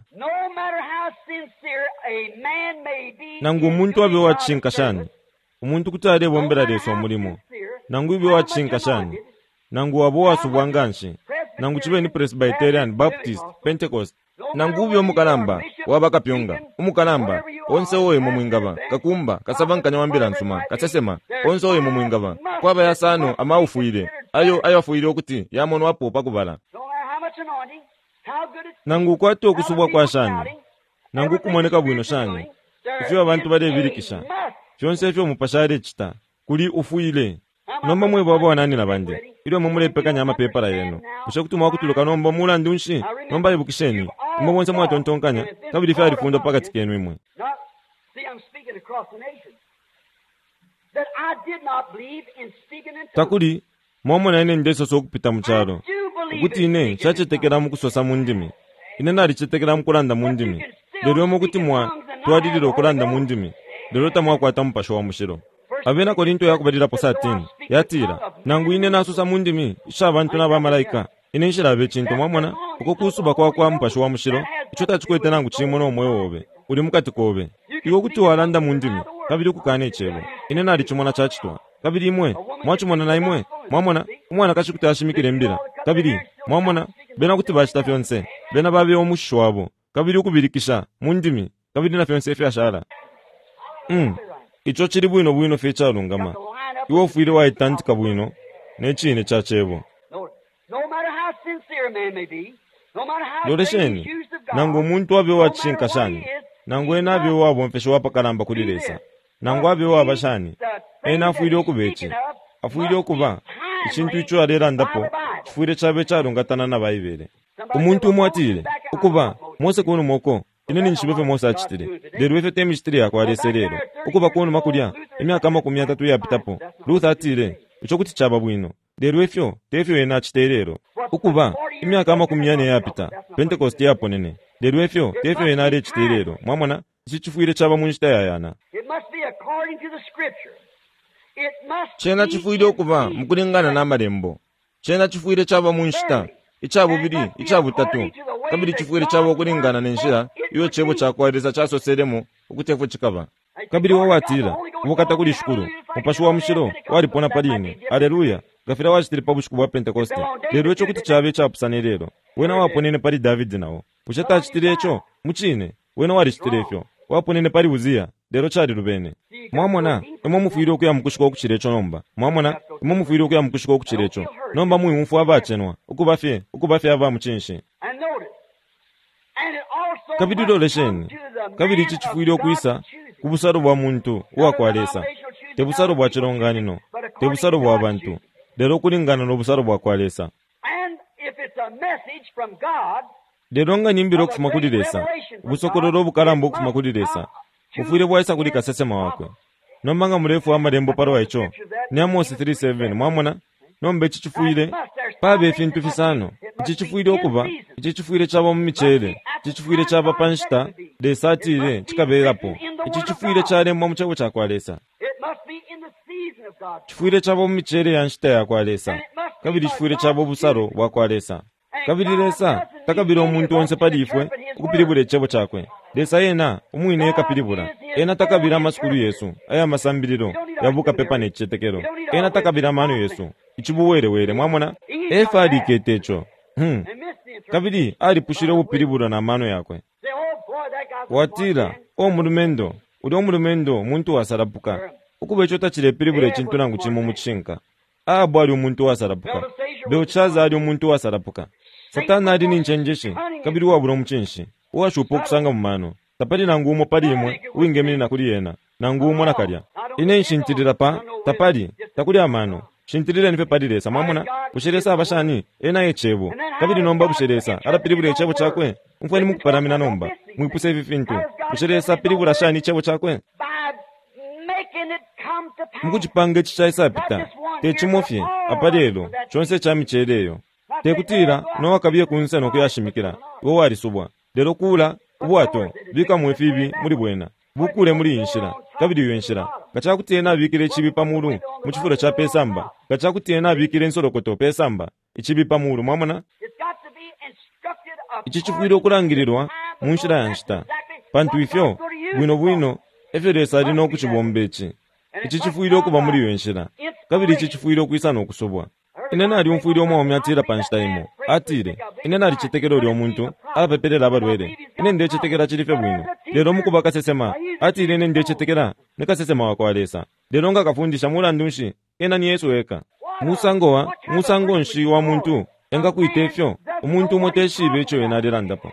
nangu muntu abe wachinkashani umuntu kutale bombera leso omulimo nangu ibe wachinkashani nangu wabo wasubwanganshi nangu chibe ni Presbyterian Baptist Pentecost nangu ubi omukalamba wabakapyonga umukalamba onse oye mumwingaba kakumba kasabankanya wambira nsuma kasesema onse oye mumwingaba kwaba yasano amaufuire ayo afuire okuti yamono wapo pakubala nangu kwato okusubwa kwa shani nangu kumoneka bwino shani ifyo abantu bale birikisha fyonse fyo mupashare chita kuli ufuile nomba mwe babo wanani na bande ilo mumule pekanya amapepala yeno ushakutuma wakutuluka nomba mula ndunshi nomba ibukisheni mbonse mwa tontonkanya kabiri fya alifunda pakati kenu imwe takuli momona ine ndeso sokupita muchalo ukuti ine chachetekera mukusosa mundimi ine nali chetekera mukulanda mundimi lero mokuti mwa twadiliro kulanda mundimi lero tamwa kwata mpasho wa mushiro abena Korinto yakubadira po 13 yatira nangu ine nasusa mundimi isha abantu n'abamalaika ine nshirabe chinto mwamona uko kusuba kwa mpasho wa mushiro icho tachikwete nangu chimo no moyo wobe uli mukati kobe iwo kuti walanda mundimi kabiri kukane chebo ine nali chimona chachitwa kabiri imwe mwachimona na imwe mwamona umwana kachikuti ashimikire mbira kabiri mwamona bena kuti bachita fyonse bena babe omusho wabo kabiri ukubirikisha mundimi kabiri na fyonse fya shara icho chiri bwino fecha lungama iwo fuire wa itantika bwino nechine chachebo loresheni nango muntu abe wachinka shani nango ena abe wabo mfesho wapakalamba kulilesa nango abe wabashani ena fuire okubechi afuire okuba ichintu icho alera ndapo fuire chabe charungatana na baibere umuntu umwatire ukuba mose kuno moko ineni nchipefe mosa chitire lero efe temi chitire yakwalese lero ukuba kuno makulya emyaka 30 yapitapo Luther atire echokuti chaba bwino lero efyo tefyo ena chiterero ukuba emyaka 40 yapita Pentecost yaponene lero efyo tefyo ena ale chiterero mwamona chichifuire chaba munchita yayana chena chifuire okuba mukulingana n'amalembo chena chifuire chaba munchita ichabo biri ichabo tatu kabiri chifuire chabo okulingana n'enjira iyo chebo chakwaleza chasoseremo okutefo chikaba kabiri wawatira ubukata kuli shukuru mupashu wa mshiro walipona palini haleluya gafira wachitiri pabushuku bwa Pentecost lero echo kuti chabe chapusane lero wena waponene pali David nawo uchata achitire echo muchine wena wali chitirefyo waponene pali Uzia lero chali Rubene mwamona emo mufuire okuya mukushuka okuchirecho nomba mwamona emo mufuire okuya mukushuka okuchirecho nomba muyi mfu abachenwa ukubafye ava muchinshi kabiri dolesheni kabiri chichifuire okuisa kubusaro bwa muntu wakwalesa tebusaro bwa chironganino tebusaro bwa abantu lero kulingana n'obusaro bwa kwalesa lero nga nyimbiro okufuma kuliresa obusokorero obukalambo okufuma kuliresa bufuire bwaisa kuli kasesema wakwe nombanga murefu wa malembo paro echo ni Amosi 3:7 mwamona nombe chichifuire pabe fintu fisano chichifuire okuba chichifuire chaba mumichere chichifuire chaba panshita de satire chikaberapo chichifuire chale mu chabo chakwalesa chifuire chaba mumichere yanshita yakwalesa kabiri chifuire chaba busaro bwakwalesa kabiri lesa takabira omuntu onse palifwe ukupiribule chebo chakwe lesa yena umwine kapiribula ena takabira masukuru Yesu aya masambiriro yavuka pepa nechetekero ena takabira mano Yesu ichibuwere mwamona efa aliketecho kabiri ali pushire upiribula na mano yakwe watira omulumendo uli omulumendo muntu wasarapuka ukuba echo tachire piribule chintu nangu chimu muchinka abo ali omuntu wasarapuka beochaza ali omuntu wasarapuka Satana ali ninchenjeshi kabiri wabula muchinshi washupa okusanga mu mano tapali nangumo palimwe uingemini nakuli yena nangumo nakalya ine nshintirira pa tapali takuli amano shintirira nife palilesa mwamona busheresa abashani ena yechebo kabiri nomba busheresa ala piribula echebo chakwe mfweni mukuparamina nomba mwipuse vifintu busheresa piribula shani echebo chakwe mukuchipange chichaisa pita techimofye apalelo chonse cha michereyo tekutira nowakabiye kunsa nokuyashimikira wo wali subwa lero kula ubwato bika mwefibi muri bwena bukule muri inshira kabiri yenshira gachakutena abikire chibi pamuru muchifuro cha pesamba gachakutena abikire nsorokoto pesamba ichibi pamuru mwamona ichichifuiro kurangirirwa munshira yanshita pantu ifyo bwino efyeresa lino kuchibombechi ichichifuiro kuba muri yenshira kabiri ichichifuiro kuisana okusobwa inena ali umfuire omwe omyatira panshita imo atire inena ali chitekero lyo muntu apeperera abalwere ine ndiye chitekera chilife bwino lero mukuba kasesema atire ine ndiye chitekera nikasesema wakwalesa lero nga kafundisha mulandu nshi ena ni Yesu eka musango nshi wa muntu enga kuitefyo umuntu moteshibe echo ena lirandapo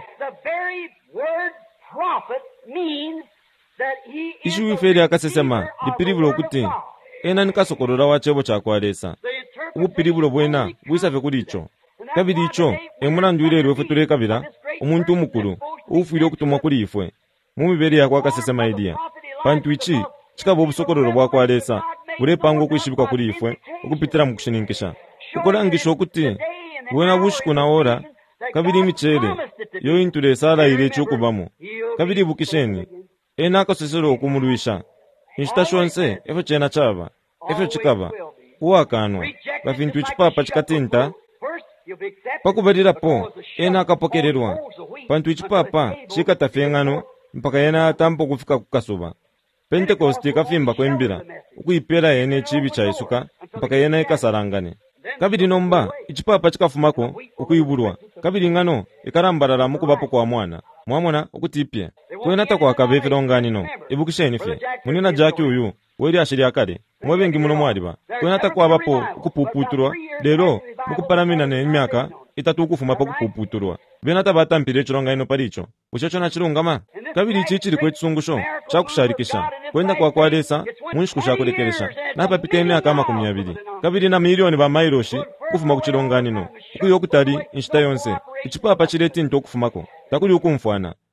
ishu iferi akasesema lipiribulo okuti ena nikasokorora wachebo chakwalesa ubupiribulo bwena bwisafe kuli icho kabiri icho emulandu ile lwefe tulekabira omuntu omukulu ufuire okutumwa kuli ifwe mumibere yakwe akasesema idia pantu ichi chikaba obusokororo bwakwalesa bulepanga okwishibika kuli ifwe okupitira mu kushininkisha ukulangisha okuti bwena bushiku na ora kabiri imichere yo intulesa alayire ekyokubamo kabiri bukisheni ena akasesero okumulwisha inshita shonse efo chena chaba efo chikaba uwakanwa bafintu ichipapa chikatinta pakubalirapo ena akapokererwa pantu ichipapa chikatafengano mpaka yena atampo kufika kukasuba Pentecost ikafimba kwembira ukuipera ene chibi cha isuka mpaka yena ikasarangane kabiri nomba ichipapa chikafumako ukuyibulwa kabiri ngano ikarambarara mukubapo kwa mwana mwamona ukutipye kwena takwa kabefero nganino ibukisheni fe munina jaki uyu weri ashiri akale mwebengi muno mwaliba kwena takwa bapo ukupuputurwa lero mukuparamina ne myaka itatu ukufuma pa kupuputurwa bena tabatampire chironga ino palicho uchocho na chirungama kabiri chichiri kwetsungushyo chakusharikisha kwenda kwa kwalesa munshkusha kulekeresha napa pite myaka 20 kabiri na milioni ba mairoshi kufuma kuchironga nino kuyo kutali inshita yonse ichipapa chireti nto kufumako takuli ukumfwana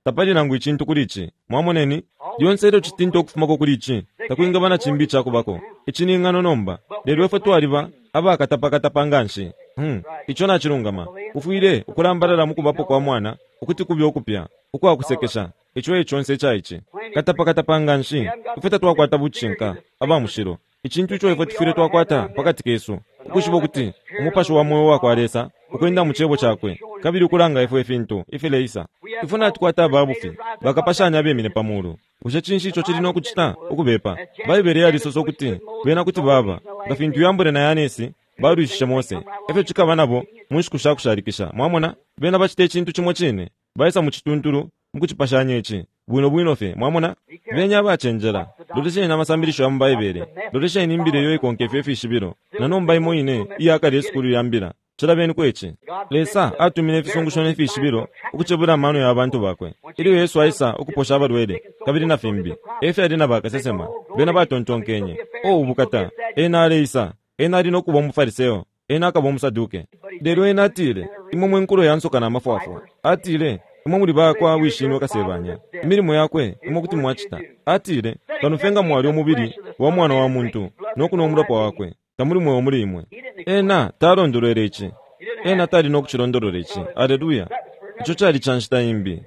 tapali nangu ichintu kulichi mwamoneni lyonsero chitinto okufumako kulichi takuinga bana chimbi chako bako ichini ngano nomba lero efe twaliba aba akatapakatapanganshi icho nachilungama ufuire ukulambalala mukubapo kwa mwana ukuti kubya okupya ukwakusekesha icho echonse chaichi katapakatapanganshi ife twakwata buchinka aba mushiro ichintu icho ife tifire twakwata pakati kesu ukushiba kuti umupasho wa moyo wako alesa ukwenda muchebo chakwe kabiri ukulanga ife fintu ife leisa ifuna tukwata babufi bakapashanya bemine pamulu ushe chinshi icho chilino kuchita ukubepa baibere yali soso kuti bena kuti baba ngafintu yambure na yanesi badu ishisha mose ife chikaba nabo munshikusha kusharikisha mwamona bena bachite chintu chimwe chine baisa muchitunturu mukuchipashanya ichi bwino fe mwamona benya bachenjera loteshe na masambirisho ya mbaibere loteshe nimbire yo ikonke fefe ishibiro nanomba imo ine iyaka leskuru yambira chirabeni kwechi lesa atumine fisungusho fi ishibiro ukuchebura mano ya abantu bakwe ili Yesu aisa ukuposha abarwede kabiri na fimbi efe adina bakasesema bena batontonkenye ubukata ena leisa ena ali nokuba umufariseo ena akaba umusaduke lero ena atile imomwe nkuro yansoka na mafuafu atile imomuri bakwa wishimwe kasebanya imirimo yakwe imokuti mwachita atile kanufenga mwali omubiri wa mwana wa muntu nokunomurapa wakwe tamuri mwe omuri imwe ena tarondorere ichi ena tali nokuchirondorere ichi aleluya icho chali chanshita imbi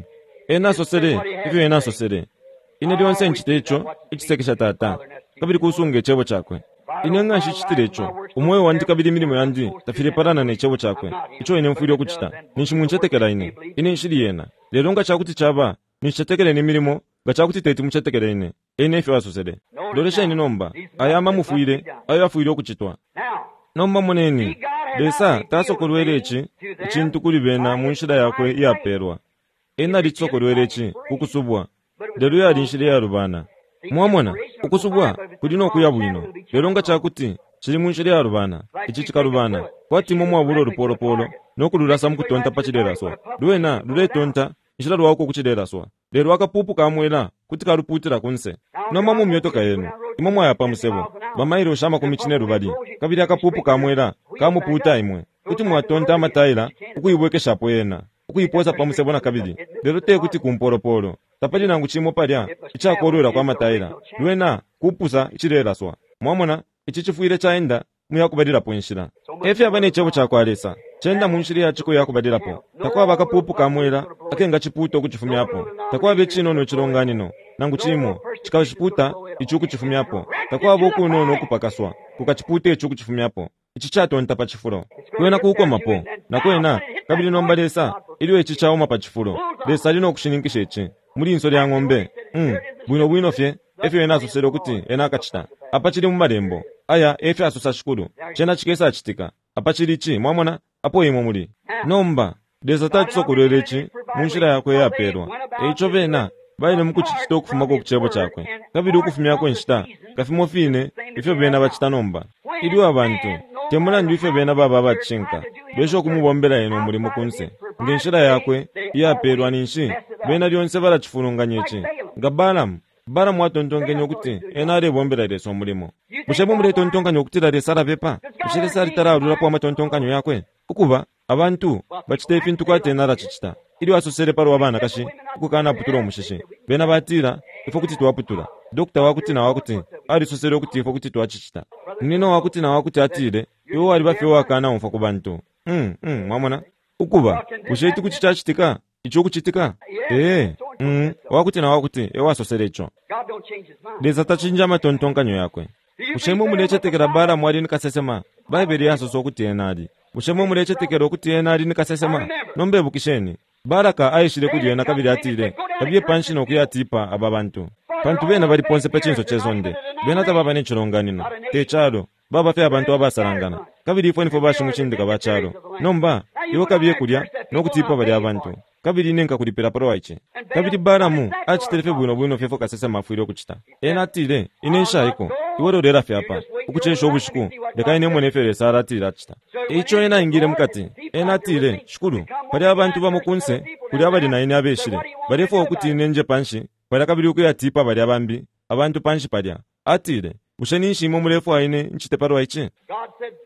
ena sosere ifyo ena sosere ine lyonse nchite icho ichisekesha tata kabiri kusunga echebo chakwe ine ng'anshi chitire icho umwoyo wandi kabiri mirimo yandi tafire parana nechebo chakwe icho ine mfuri okuchita nishimunchetekera ine nshiri yena lero ngachakuti chaba nishichetekere nemirimo ngachakuti teti muchetekere ine ifyo asosere lolesha ine nomba ayama mufuire ayo afuire okuchitwa nomba moneni lesa tasokolwere ichi ichintu kuli bena munshira yakwe yaperwa ena litsokolwere ichi kukusubwa lero yali nshire ya rubana mwamona ukusubwa kulino okuya bwino lero ngachakuti chili munshire ya rubana ichi chikarubana kwati momo wabulo rupolopolo nokululasa mukutonta pachileraso luena luletonta nshira lwako kuchileraso lero akapupu kamwela kuti kaluputira kunse noma mumyotoka yenu imomwe ayapa musebo bamairo shama kumichine rubali kabiri akapupu kamwela kamuputa imwe kuti mwatonta amataila ukuyibwekeshapo yena ukuyiposa pamusebo na kabiri lero te kuti kumpolopolo tapali nangu chimo palya ichakolwera kwa mataila luena kupusa ichilelaswa mwamona ichi chifuire chaenda muyakubadirapo nshira efe abane chebo chakwalesa chenda munshiri yachiko yakubadirapo takwa bakapupu kamwela akenga chiputo kuchifumyapo takwa bechino no chilonganino nangu chimo chikachiputa ichuku chifumyapo takwa boku no nokupakaswa kukachipute ichuku chifumyapo ichi chatonta pachifulo kwena kukomapo nakwena kabiri nombalesa iliwe ichi chaoma pachifulo lesa lino kushinikisha ichi muri insoli ya ng'ombe bwino fye efe wena asosere kuti ena akachita apa chili mumalembo aya efe asosa shikulu chena chikesa achitika apa chili chi mwamona apo imwe muli nomba lesa tachisokolwere ichi munshira yakwe yaperwa icho pena baile mukuchichita okufumako kuchebo chakwe kabiri ukufumyako nshita kafimo fine ife bena bachita nomba iliwo abantu temulandu ife bena baba bachinka besho kumubombera eno mulimo kunse ngenshira yakwe yaperwa ninshi bena lyonse balachifulunganya ichi nga balamu atontongenye okuti ena alebombera leso mulimo bushebo muletontonkanyo okutira lesala pepa bushilesa litalaalulapo amatontonkanyo yakwe ukuba abantu bachita ifintu kwate ena lachichita ili wasosere palo wabana kashi ukukana aputula omushishi bena batira ifo kuti tuwaputula dokta wakuti na wakuti alisosere okuti ifo kuti tuwachichita nino wakuti na wakuti atire iwo wali bafe wakana omfa ku bantu mwamona ukuba bushaitu kuchichachitika icho kuchitika wakuti na wakuti ewasosere icho leza tachinja amatontonkanyo yakwe ushemu mulechetekera bala mwali nikasesema baibeli yasoso okuti enali ushemu mulechetekera okuti enali nikasesema nombe bukisheni baraka aishile kudi ena kabili atile kabye panshino kuyatipa aba bantu pantu bena bali ponse pechinso chezonde bena tababa ne chilonganino te chalo baba fe abantu abasalangana kabili ifo nifo bashi muchindika bachalo nomba iwo kabye kulya nokutipa bali abantu kabili nenka kulipira paro waiche kabili baramu achitelefe bwino fefo kasese mafuiro kuchita ena atile inensha iko iworo lera fe apa ukuchesha obushiku leka ine mwene fere sara atile achita icho ena ingire mukati ena atile shukuru bali abantu bamukunse kuli abali na ine abeshire bali fo okuti nenje panshi bali kabili ukuyatipa bali abambi abantu panshi palya atile usheni nshimo mulefu aine nchite paro waiche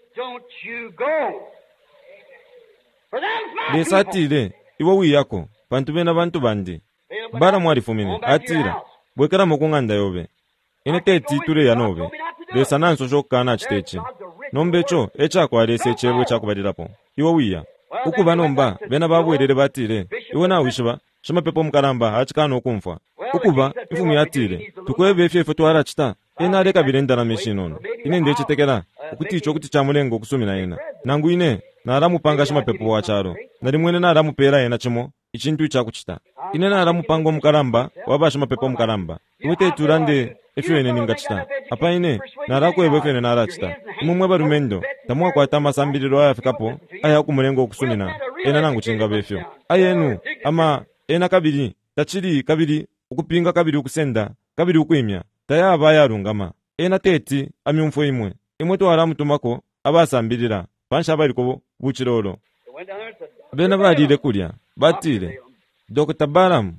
lesa atile iwo wiyako pantu bena bantu bandi bara mwari fumine atira bwekera mukunganda yobe ine teti ture yanobe lesa nanso shokana chitechi nombecho echa kwalese chebwe chakubalirapo iwo wiya ukuba nomba bena babwerere batire iwe na wishiba shima pepo mkaramba achikana okumfa ukuba ifumu yatire tukwebe efefe twara chita ena reka birendana meshinono ine ndechitekera ukuti icho kuti chamulengo kusumina ina nangu ine naramupanga shima pepo wacharo narimwene naramupera ena chimo ichintu chakuchita ine naramupanga mkaramba waba shima pepo mkaramba iwete turande efyene ningachita apa ine narakwebe efyene narachita imumwe barumendo tamwa kwa tamasambiriro ayafikapo aya kumulengo kusumina ena nangu chinga befyo ayenu ama ena kabiri tachiri kabiri ukupinga kabiri ukusenda kabiri ukuimya tayaba yarungama ena teti amyumfo imwe to aramutumako abasambirira pansha bariko buchiroro bena barire kulya batire Dr. Baram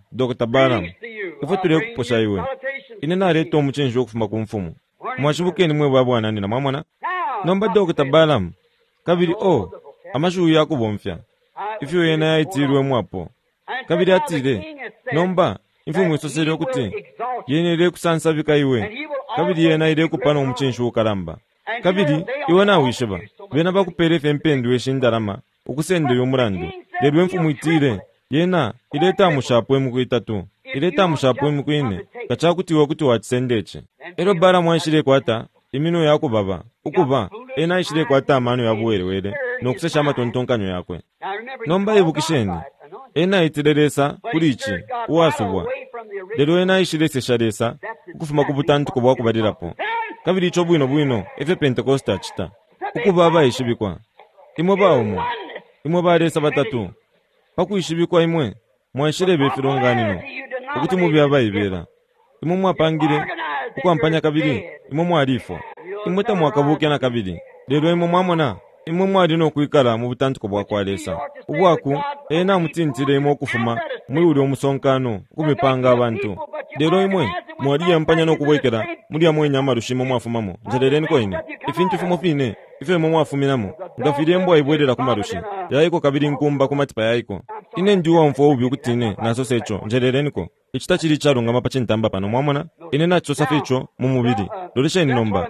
ifuture kuposha iwe ine nareto omuchenji okufuma ku mfumu mwashibukeni mwe babwana na mwamwana nomba Dr. Baram kabiri amashu yako bomfya ifyo yena yaitirwe mwapo kabiri atire nomba imfumu isosere okuti yenere kusansabika iwe kabiri yena ire kupana omuchenji okaramba kabiri iwe na wisheba bena bakupere fempendu eshindarama ukusende yomurandu lerwe mfumu itire yena ileta mushapo emukuitatu ileta mushapo emukuine kachakuti wokuti wachisendeche ero bara mwashire kwata imino yako baba ukuba ena ishire kwata amano yabuwerewere nokusesha amatontonkanyo yakwe nomba ibukisheni ena itireresa kurichi uwasubwa lero ena ishire sesharesa ukufuma kubutantu kubwa kubalirapo kabiri icho bwino efe Pentecosta chita ukuba bayishibikwa imwe bawo imwe baresa batatu pakuishibikwa imwe mwashire befironganino ukuti mubya bayibera imwe mwapangire ukwampanya kabiri imwe mwalifo imwe tamwakabuke na kabiri lero imwe mwamona imwe mwali no kuikala mu butantuko bwa kwalesa ubwaku ena mutintire imwe okufuma muri uri omusonkano kubipanga abantu lero imwe mwali yampanya no kubwekera muri amwe nyama rushimo mwafumamo njerereni ko ine ifintu fumo fine ife mwe mwafuminamo ngafire mbwa ibwerera kumarushi yayiko kabiri nkumba kumatipa yayiko ine ndiwa mfo ubi ukutine naso secho njerereni ko ichita chiri charunga mapa chintamba pano mwamona ine nacho saficho mu mubiri loresheni nomba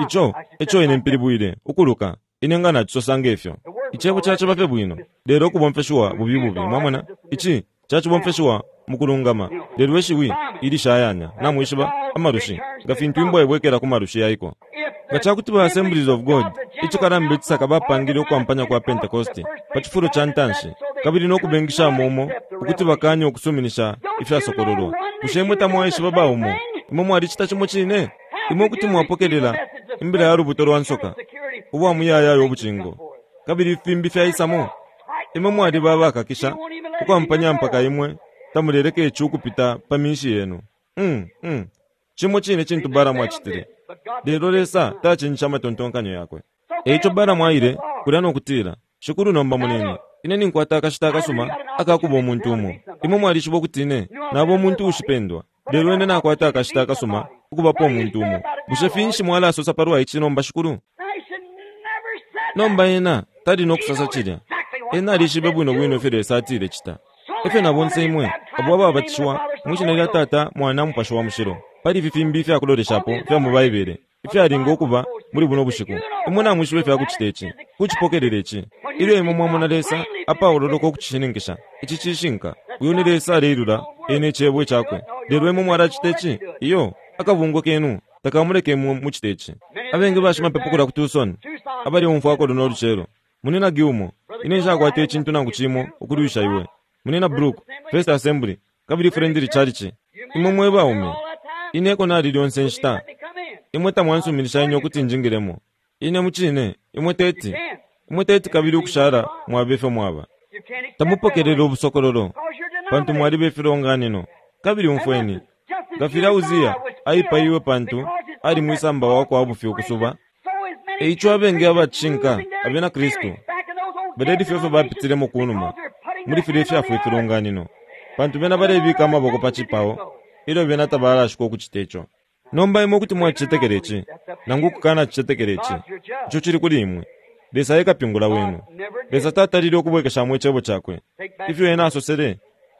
echo ine mpiribuire ukuluka ine ngana chosangefyo ichebo chacho bafe bwino lero kubomfeshwa bubi mwamona ichi chacho bomfeshwa mukulungama lero weshiwi ili shayanya namwishiba amarushi ngafintu imbo ebwekera kumarushi yayiko gachakuti ba Assemblies of God icho karambe tsaka bapangire okwampanya kwa Pentecost pachifuro chantanshi kabiri no kubengisha momo ukuti bakanye okusuminisha ifya sokororo kushemwe tamwaisha baba umo imomo alichita chimo chine imo kuti mwapokelela imbira ya rubutoro wansoka ubwa muyaya yobuchingo kabiri fimbi fya isamo imomo ali baba kakisha okwampanya mpaka imwe tamurereke chukupita pamishi yenu chimo chine chintu bara mwachitire lero lesa tachincha matontonkanyo yakwe echo bara mwaire kurano kutira shukuru nomba munene ine ninkwata akashita akasuma akakuba omuntu umo imwe mwali chibo kutine nabo omuntu ushipendwa lero ene nakwata akashita akasuma ukubapo omuntu umo bushefinshi mwala asosa parwa ichi nomba shukuru nomba ena tali nokusasa chirya ena alishibe bwino fere satire chita efe nabonse imwe abwaba batishwa muchinalira tata mwana mupasho wa mushiro pali vifimbi fya kuloreshapo fya mubayibere ifya alinga okuba muri buno bushiku imuna mwishiwe fya kuchitechi kuchipokererechi ile imwe mwamonalesa apa ololoko kuchishiningisha ichi chishinka uyonelesa leirura ene chebwe chakwe lero imwe mwara chitechi iyo akavungo kenu takamuleke muchitechi abenge bashima pepukura kutusoni abali umfu akolo noruchero munena giumo ine chakwate echintu nangu chimo ukurisha iwe munena Brook First Assembly kabiri friendly church imwe mweba ume ineko na lilionse nshita imwe tamwansumirisha inyo kuti njingiremo ine muchine imwe teti kabiri ukushara mwabefe mwaba tamupokerera obusokororo pantu mwali befironganino kabiri umfweni gafira uzia aipa iwe pantu ali mwisamba wako wabufi okusuba eicho abenge abachinka abena Kristo bededi fefe bapitiremo kunuma muri filefya fwefironganino pantu bena barebika amaboko pachipawo ilo bena tabara shiko kuchitecho nomba imwe kuti mwachichetekerechi nangu kukana chichetekerechi icho chiri kuli imwe lesa yeka pingula wenu lesa tata lili okubwekesha mwe chebo chakwe ifyo ena asosere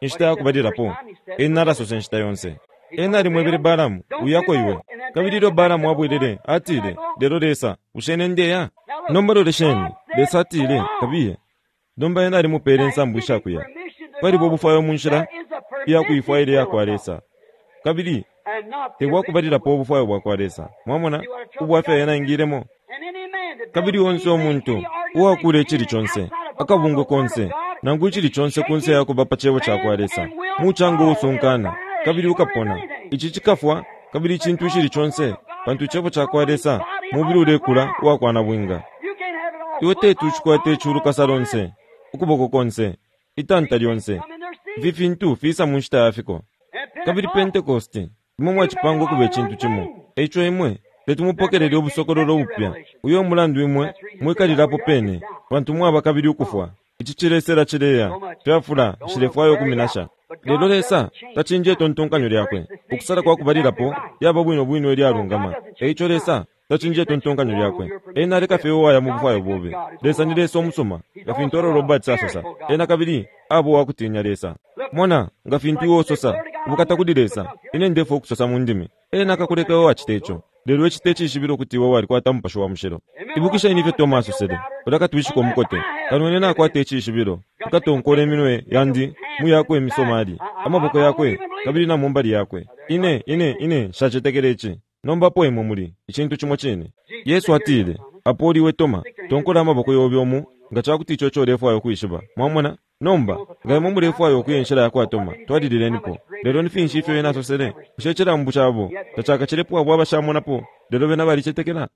nshita yakubalirapo enara sose nshita yonse enari mwebere balamu uyako iwe kabiriro balamu wabwelele atile lero lesa ushene ndeya nombalo lesheni lesa atile kabiye domba enari mupere nsambu ishakuya pali bobufayo munshira yakuifaile yakwalesa kabiri tewakubalirapo obufayo bwakwalesa mwamona ubwafe yana ingiremo kabiri wonse omuntu uwakule ekiri chonse akabungo konse nangu ekiri chonse kunse yako bapa chewo chakwalesa muchango usunkana kabiri ukapona ichi chikafwa kabiri chintu ekiri chonse pantu chewo chakwalesa mubiri ulekula uwakwana bwinga iwe tetu chikwate churu kasalonse ukuboko konse itanta lyonse vifintu fisa munshita yafiko kabiri pentekosti imwe chipango kube chintu chimu echo imwe letumupokelele obusokololo upya uyo mulandu imwe mwekalirapo pene bantu mwaba kabiri ukufwa ichi chilesera chileya pyafula chilefwayo kuminasha lelo lesa tachinje tontonkanyo lyakwe okusala kwakubalirapo yaba bwino elyalungama eicho lesa tachinje tontonkanyo lyakwe ena lekafewo waya mubufayo bobe lesa nilesa omusoma ngafintoro robert sasosa ena kabiri abo wakutinya lesa mwana ngafintu ososa ubukata kudilesa ine ndefo okusosa mundimi ena kakulekawo wachitecho lero ekitechi ishibiro kuti iwe wali kwata mpasho wa mushero ibukisha inife tomaso sede ulakatwishiko mukote kanone na kwata echi ishibiro ukatonkole minwe yandi muyakwe emisomali amaboko yakwe kabiri na mumbali yakwe ine shachetekerechi nomba po imo muli ichintu chimo chine yesu atile apoli we toma tonkola amaboko yobyomu ngachakuti icho cholefayo kuishiba mwamona nomba ngaimo mulefayo kuyenshira yako atoma twadililenipo lero nifinshi ife yenaso sele ushechera mbuchabo tachaka chilepo abo abashamonapo lero bena bali chetekera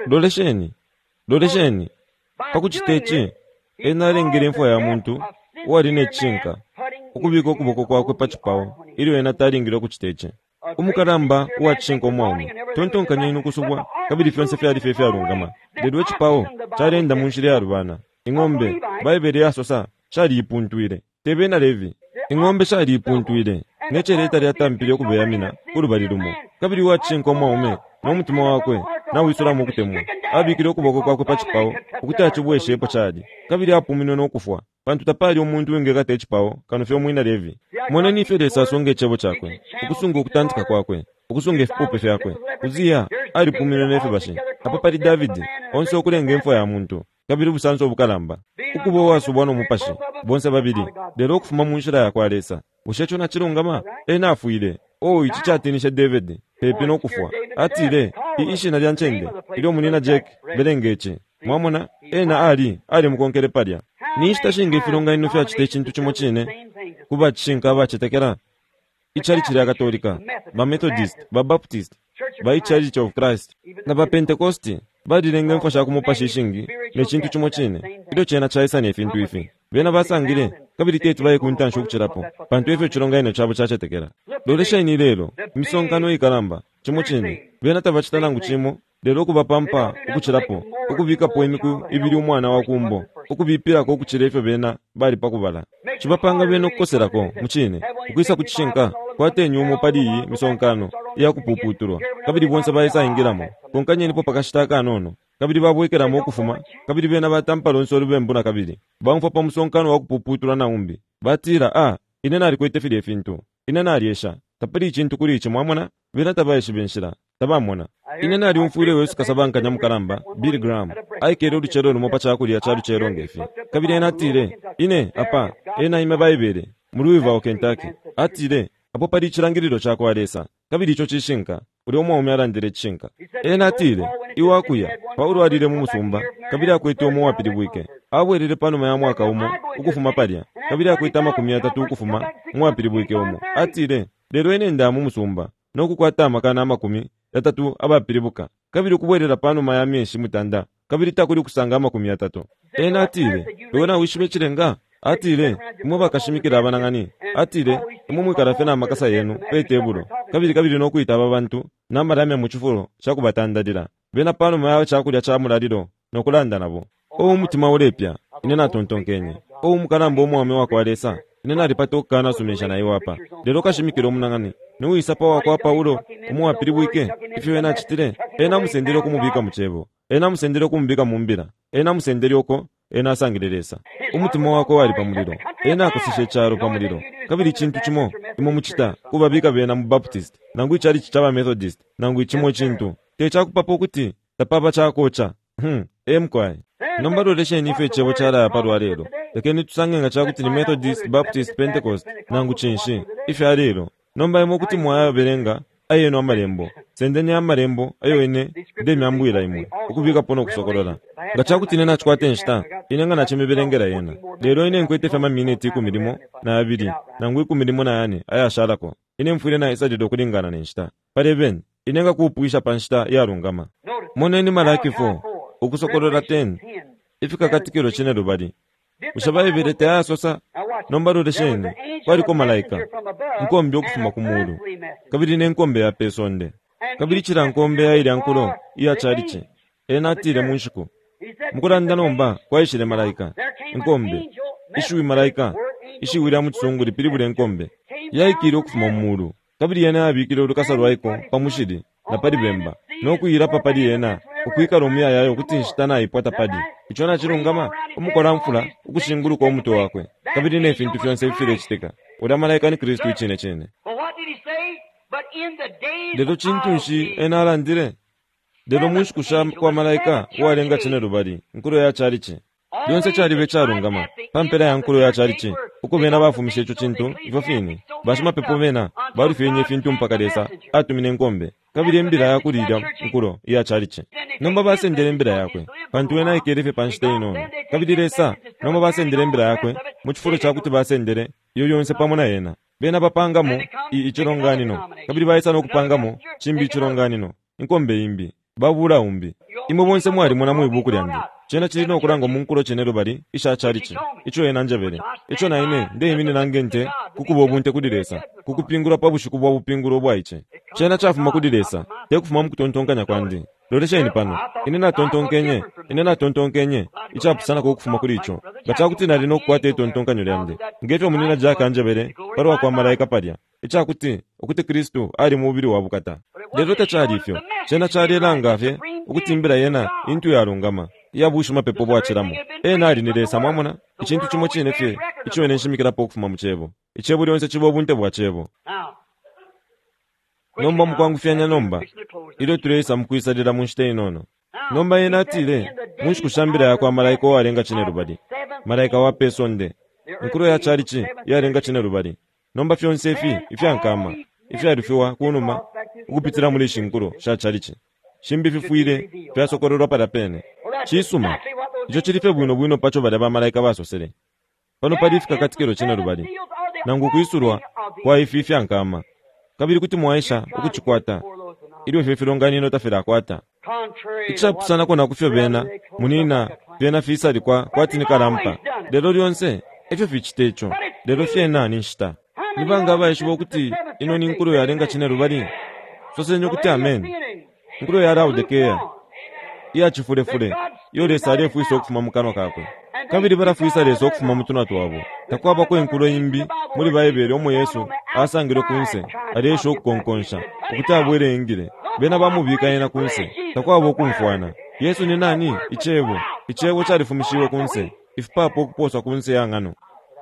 lolesheni pakuchitechi enalengere mfwa ya muntu waline chinka ukubika okuboko kwakwe pachipawo ili wena talingire kuchitechi umukaramba uwa chinka omwaume tontonkanya inu kusubwa kabiri fyonse fyali fefe alungama lero echipawo chalenda munshire ya rubana ing'ombe baibere yasosa shali ipuntuire tebena levi ing'ombe shali ipuntuire necheleta lyatampile okubeyamina kulubali lumo kabiri wa chinka omwaume n'omutima wakwe nawisula mukutemwa abikire okuboko kwakwe pachipawo okuti achibweshepo chali kabiri apumine n'okufwa pantu tapali omuntu wengekate echipawo kano fye omwina levi mwana nife lesa asonga echebo chakwe okusunga okutandika kwakwe okusunga efipupe fyakwe kuziya alipumine nefe bashi apa pali davidi onse okulenga enfwa ya muntu kabiri busanso obukalamba ukuba wasubwa n'omupashi bonse babiri lero okufuma munshira yakwalesa ushecho nachilungama ena afuile ichi chatinishe david pepe n'okufwa atile ishina lya nchende ili omunina jack belengeche mwamona ena ali mukonkele palya niishita shinga ifilonga inu fyachita echintu chimo chine kuba chishinka abachetekera ichali chili akatolika bamethodist babaptist baichurch of christ na bapentekosti badilenge mfwa shakumupasha ishingi nechintu chimo chine ilo chena chaisani efintu ifi bena basangile kabiri tetu baye kuntansho kuchirapo pantu efe chilonga ino chabo chachetekera lolesha ini lelo misonkano ikalamba chimo chine bena tabachitanangu chimo lelo kubapampa ukuchirapo ukubika poemiku ibili umwana wakumbo ukubipirako ukuchira efe bena bali pakubala chibapanga bena okukoserako muchine ukuisa kuchishinka kwatenyu umo paliyi misonkano yakupuputulwa kabiri bonse baisa ingilamo konkanye nipo pakashitaka anono kabiri babwekeramo okufuma kabiri bena batampa lonsolu bembuna kabiri bamfa pa musonkano wakupuputulwa na umbi batira ine nali kwetefile efintu ine nali esha tapali chintu kuli ichi mwamona bena tabayeshi benshira tabamona ine nali umfuile wesu kasabanka nyamukalamba Bill Graham aikere uluchero lumopa chakulia chalu chero ngefi kabiri ena atile ine apa ena ime baibere muluiva wa Kentucky atile apo pali chilangiriro chako alesa kabiri icho chishinka uli omwa umyalandire chishinka ena atile iwa akuya paulo alile mumusumba kabiri akwete omu wapili bwike abwerere pano ya mwaka umo ukufuma palya kabiri akwete 30 ukufuma mwapili bwike umo atile lero ene ndamu musumba nokukwata amakana 30 abapilibuka kabiri kubwerera pano mayami enshi mutanda kabiri takuli kusanga 30 ena atile lona wishime chilenga atile imwe bakashimikira abanangani atile imwe mwikarafe na makasa yenu petebulo kabiri nokuita abantu namarame muchifulo chakubatandadira bena pano mayawe chakulya chamulaliro nokulanda nabo omutima ulepya ine natontonkenye omukalamba omwami wako alesa ine nalipata okukana asomesha naye wapa lero kashimikira omunangani niwisa pa wako Paulo omuwapili bwike ife wena achitile ena musendere okumubika muchebo ena musendere okumubika mumbira ena musendere oko ena asangireresa umutima wako wali pamuliro ena akusishe charo pamuliro kabiri chintu chimo imo muchita kuba bika bena mu Baptist nangu ichari chichaba Methodist nangu ichimo chintu techakupapo kuti tapapa chakocha emkwai nombaro reshe nife chebo chara parwa lero lakini tusangenga chakuti ni Methodist Baptist Pentecost nangu chinshi ife alero nomba imo kuti mwaya berenga ayeno amarembo sendeni amarembo ayo ene demi ambwira imwe ukubika pono kusokorora ngachakuti nena chkwate nshita inenga nachemeberengera yena lero ine nkwete fema minute kumirimo na abiri nangu kumirimo na yani aya sharako ine mfure na isa dido kulingana nshita pareben inenga kupuisha panshita yarungama mona ni malaki 4 ukusokorora 10 ifika katikiro chene rubari ushabaye verete asosa nombaro resheni wariko malaika nkombe okufuma kumulu kabiri nenkombe ya pesonde kabiri chira nkombe ya ili ankulo iya chariche enatire munshiko mukuranda nomba kwaishire malaika nkombe ishuwi malaika ishiwira mutsunguri piribure nkombe yaikire okufuma mumulu kabiri yena abikire urukasa rwaiko pamushiri na paribemba nokuyira papadi yena ukuika romia yayo kuti nshitana ipwata padi ichona chirungama umukora mfula ukushinguru kwa muto wakwe kabiri nefi ntu fyonse ifire chiteka ura malaika ni Kristu ichine chene lero chintu nshi ena alandire lero mushkusha kwa malaika warenga chene rubari nkuro ya chariche yonse charibe charungama pampera ya nkuro ya chariche uko bena bafumishe icho chintu ifofini bashima pepo bena bari fenye fintu mpakalesa atumine nkombe kabiri mbira ya kurira nkuro ya chariche nomba basendere mbira yakwe pantu wena ikerefe panshite inono kabiri resa nomba basendere mbira yakwe muchifuro chakuti basendere yo yonse pamona yena bena bapangamo ichironganino kabiri baisa nokupangamo chimbi ichironganino inkombe imbi babura umbi imo bonse mwari mona muibuku lyandi chena chilino okulanga munkuro chenero bali isha charichi icho yena njabere icho na ine nde imine nangente kukubobunte kudiresa kukupingura pabushiku bwa bupinguro bwaiche chena chafuma kudiresa tekufuma mukutontonkanya kwandi loresha ini pano ine na tontonkenye ichapusana kukufuma kuri icho gachakuti nalino kukwate tontonkanyo lyande ngeto munina jaka njabere parwa kwa malaika parya ichakuti okuti Kristu ali mubiri wabukata lero tacharifyo chena charelangafye ukutimbira yena intu yarungama yabushuma pepo bwachiramo ena ali niresa mwamona ichintu chimo chine fye icho ene nshimikira pokufuma muchebo ichebo lyonse chibobunte bwachebo nomba mukwangu fyanya nomba ilo turesa mukwisalira munshite inono nomba yena atile munshikushambira yakwa malaika warenga chine rubari malaika wa pesonde nkuro ya charichi yarenga chine rubari nomba fyonse ifyankama ifyarifiwa kunuma ukupitira muri shinkuro sha charichi shimbi fifuire fyasokororwa parapene chisuma icho chilife bwino pacho bada ba malaika basosere pano palifika katikiro chine rubari nangu kuisurwa kwa ifyankama kabiri kuti mwaisha ukuchikwata iliwe fefilonganino tafera akwata ichapusana kona kufyo bena munina bena fisali kwati nikalampa lero lyonse efyo fichitecho lero fyena ninshita nibanga baishibo kuti ino ni nkuru yarenga chine rubari sosenyo kuti amen nkuru yaraudekeya iya chifurefure yoresa arefuisa okufuma mukano kakwe kabiri barafuisa reso okufuma mutuna twabo takwaba ko enkuru imbi muri bayebere omo Yesu asangire kunse aresho okukonkonsha okuti abwere engire bena bamubika yena kunse takwaba okumfwana Yesu ni nani ichebo charifumishiwe kunse ifupapo okuposa kunse yangano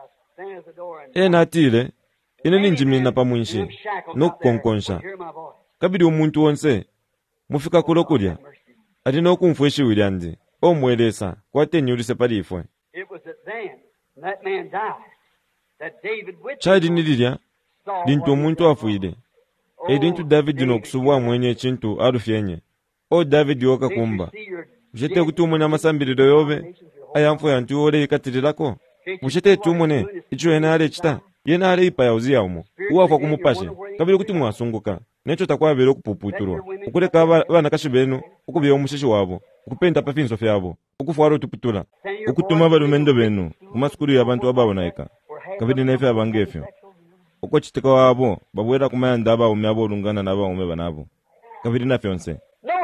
atile ine ninjimina pamwinshi nokukonkonsha kabiri omuntu wonse mufika kulokulya ati nokumfweshi wilyandi omwelesa kwatenyulise palifwe chadi nililya lintu omuntu afuile elintu Davidi nokusubwa mwenye chintu alufyenye o Davidi yoka kumba mshete kutumune amasambiriro yobe ayamfu yantu yole ikatililako mshete tumune icho yena ale chita yena ale ipa ya uzia umo uwafa kumupashe kabili kuti mwasunguka necho takwabere okupuputurwa ukuleka bana kashibenu ukubiya omushishi wabo ukupenda pafinso fyabo ukufwara utuputula ukutuma balumendo benu kumaskulu y'abantu ababonaika kabili nefe abangefyo uko chitika wabo babwera kumayanda abawume abolungana n'abawume banabo kabili nafyonse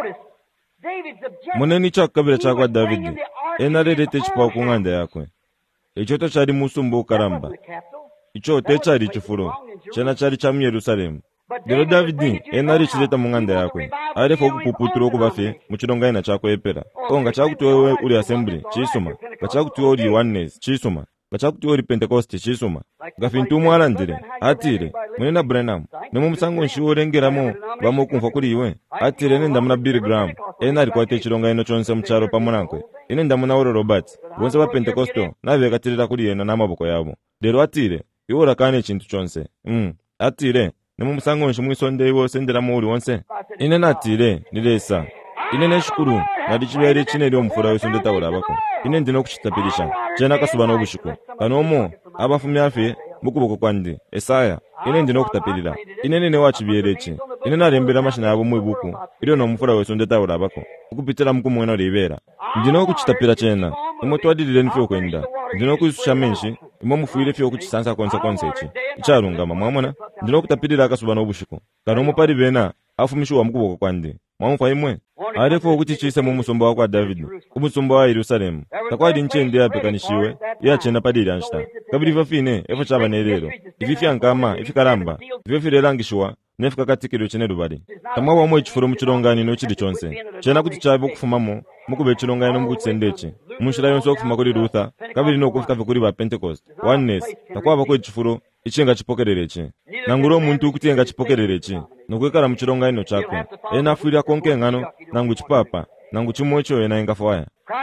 muneni chakabila chakwa Davidi enalelete chipawa kung'anda yakwe ichoto chali musumbu ukaramba icho techali chifulo chena chali cha mu Yerusalemu Lero Davidi enali chileta munganda yakwe alefo okupuputura okubafe muchilonga ina chako epera onga chakutuwe uli assembly chisoma gachakutuwe uli oneness chisoma gachakutuwe uli pentecost chisoma gafintumu alandire atire munena Branham nemumusango nshiwolengeramo bamukumva kuli iwe atire nenda muna Billy Graham enali kwate chilonga ino chonse mchalo pamunankwe inenda muna Oral Roberts bonse ba pentecosto navekatirira kuli yena namaboko yabo lero atire iwo lakane chintu chonse atire nemumusango nshimwisonde iwo sendera muri wonse ine natire nilesa ine neshukuru nadichibere chine lyo mfura wesonde tawula bako ine ndino kuchitapirisha chena kasubana obushiku kanomo abafumi afi mukuboko kwandi Esaya ine ndino kutapirira ine nene wachibiyerechi ine nalembera mashina yabo mwibuku ilo no mfura wesonde tawula bako ukupitira mukumwena libera ndino kuchitapira chena imotwadilile nfyo kwenda ndino kususha menshi imo mufuire fyo kuchisansa konse echi icharungama mwamona ndino kutapirira akasubana obushiku kanomo pali bena afumishuwa mukuboko kwandi mwamufa imwe alefo kuti chise mu musumba wa kwa David umusumba wa Yerusalemu takwadi nchende yapekanishiwe yachena padiri anshta kabiri vafine efo chaba nerero ififya nkama ifikaramba ififirelangishwa nefika katikiro chene rubali tamwa wamwe chifuro muchilongani no chidi chonse chena kuti chabo kufumamo mukube chilongani no mukutsendechi munshira yonso kufuma kuri Luther kabiri no kufika kuri ba Pentecost oneness takwaba ko chifuro ichenga chipokererechi nanguro muntu kuti enga chipokererechi nokwekala muchilongani no chako ena afira konke ngano nangu chipapa nangu chimocho ena engafaya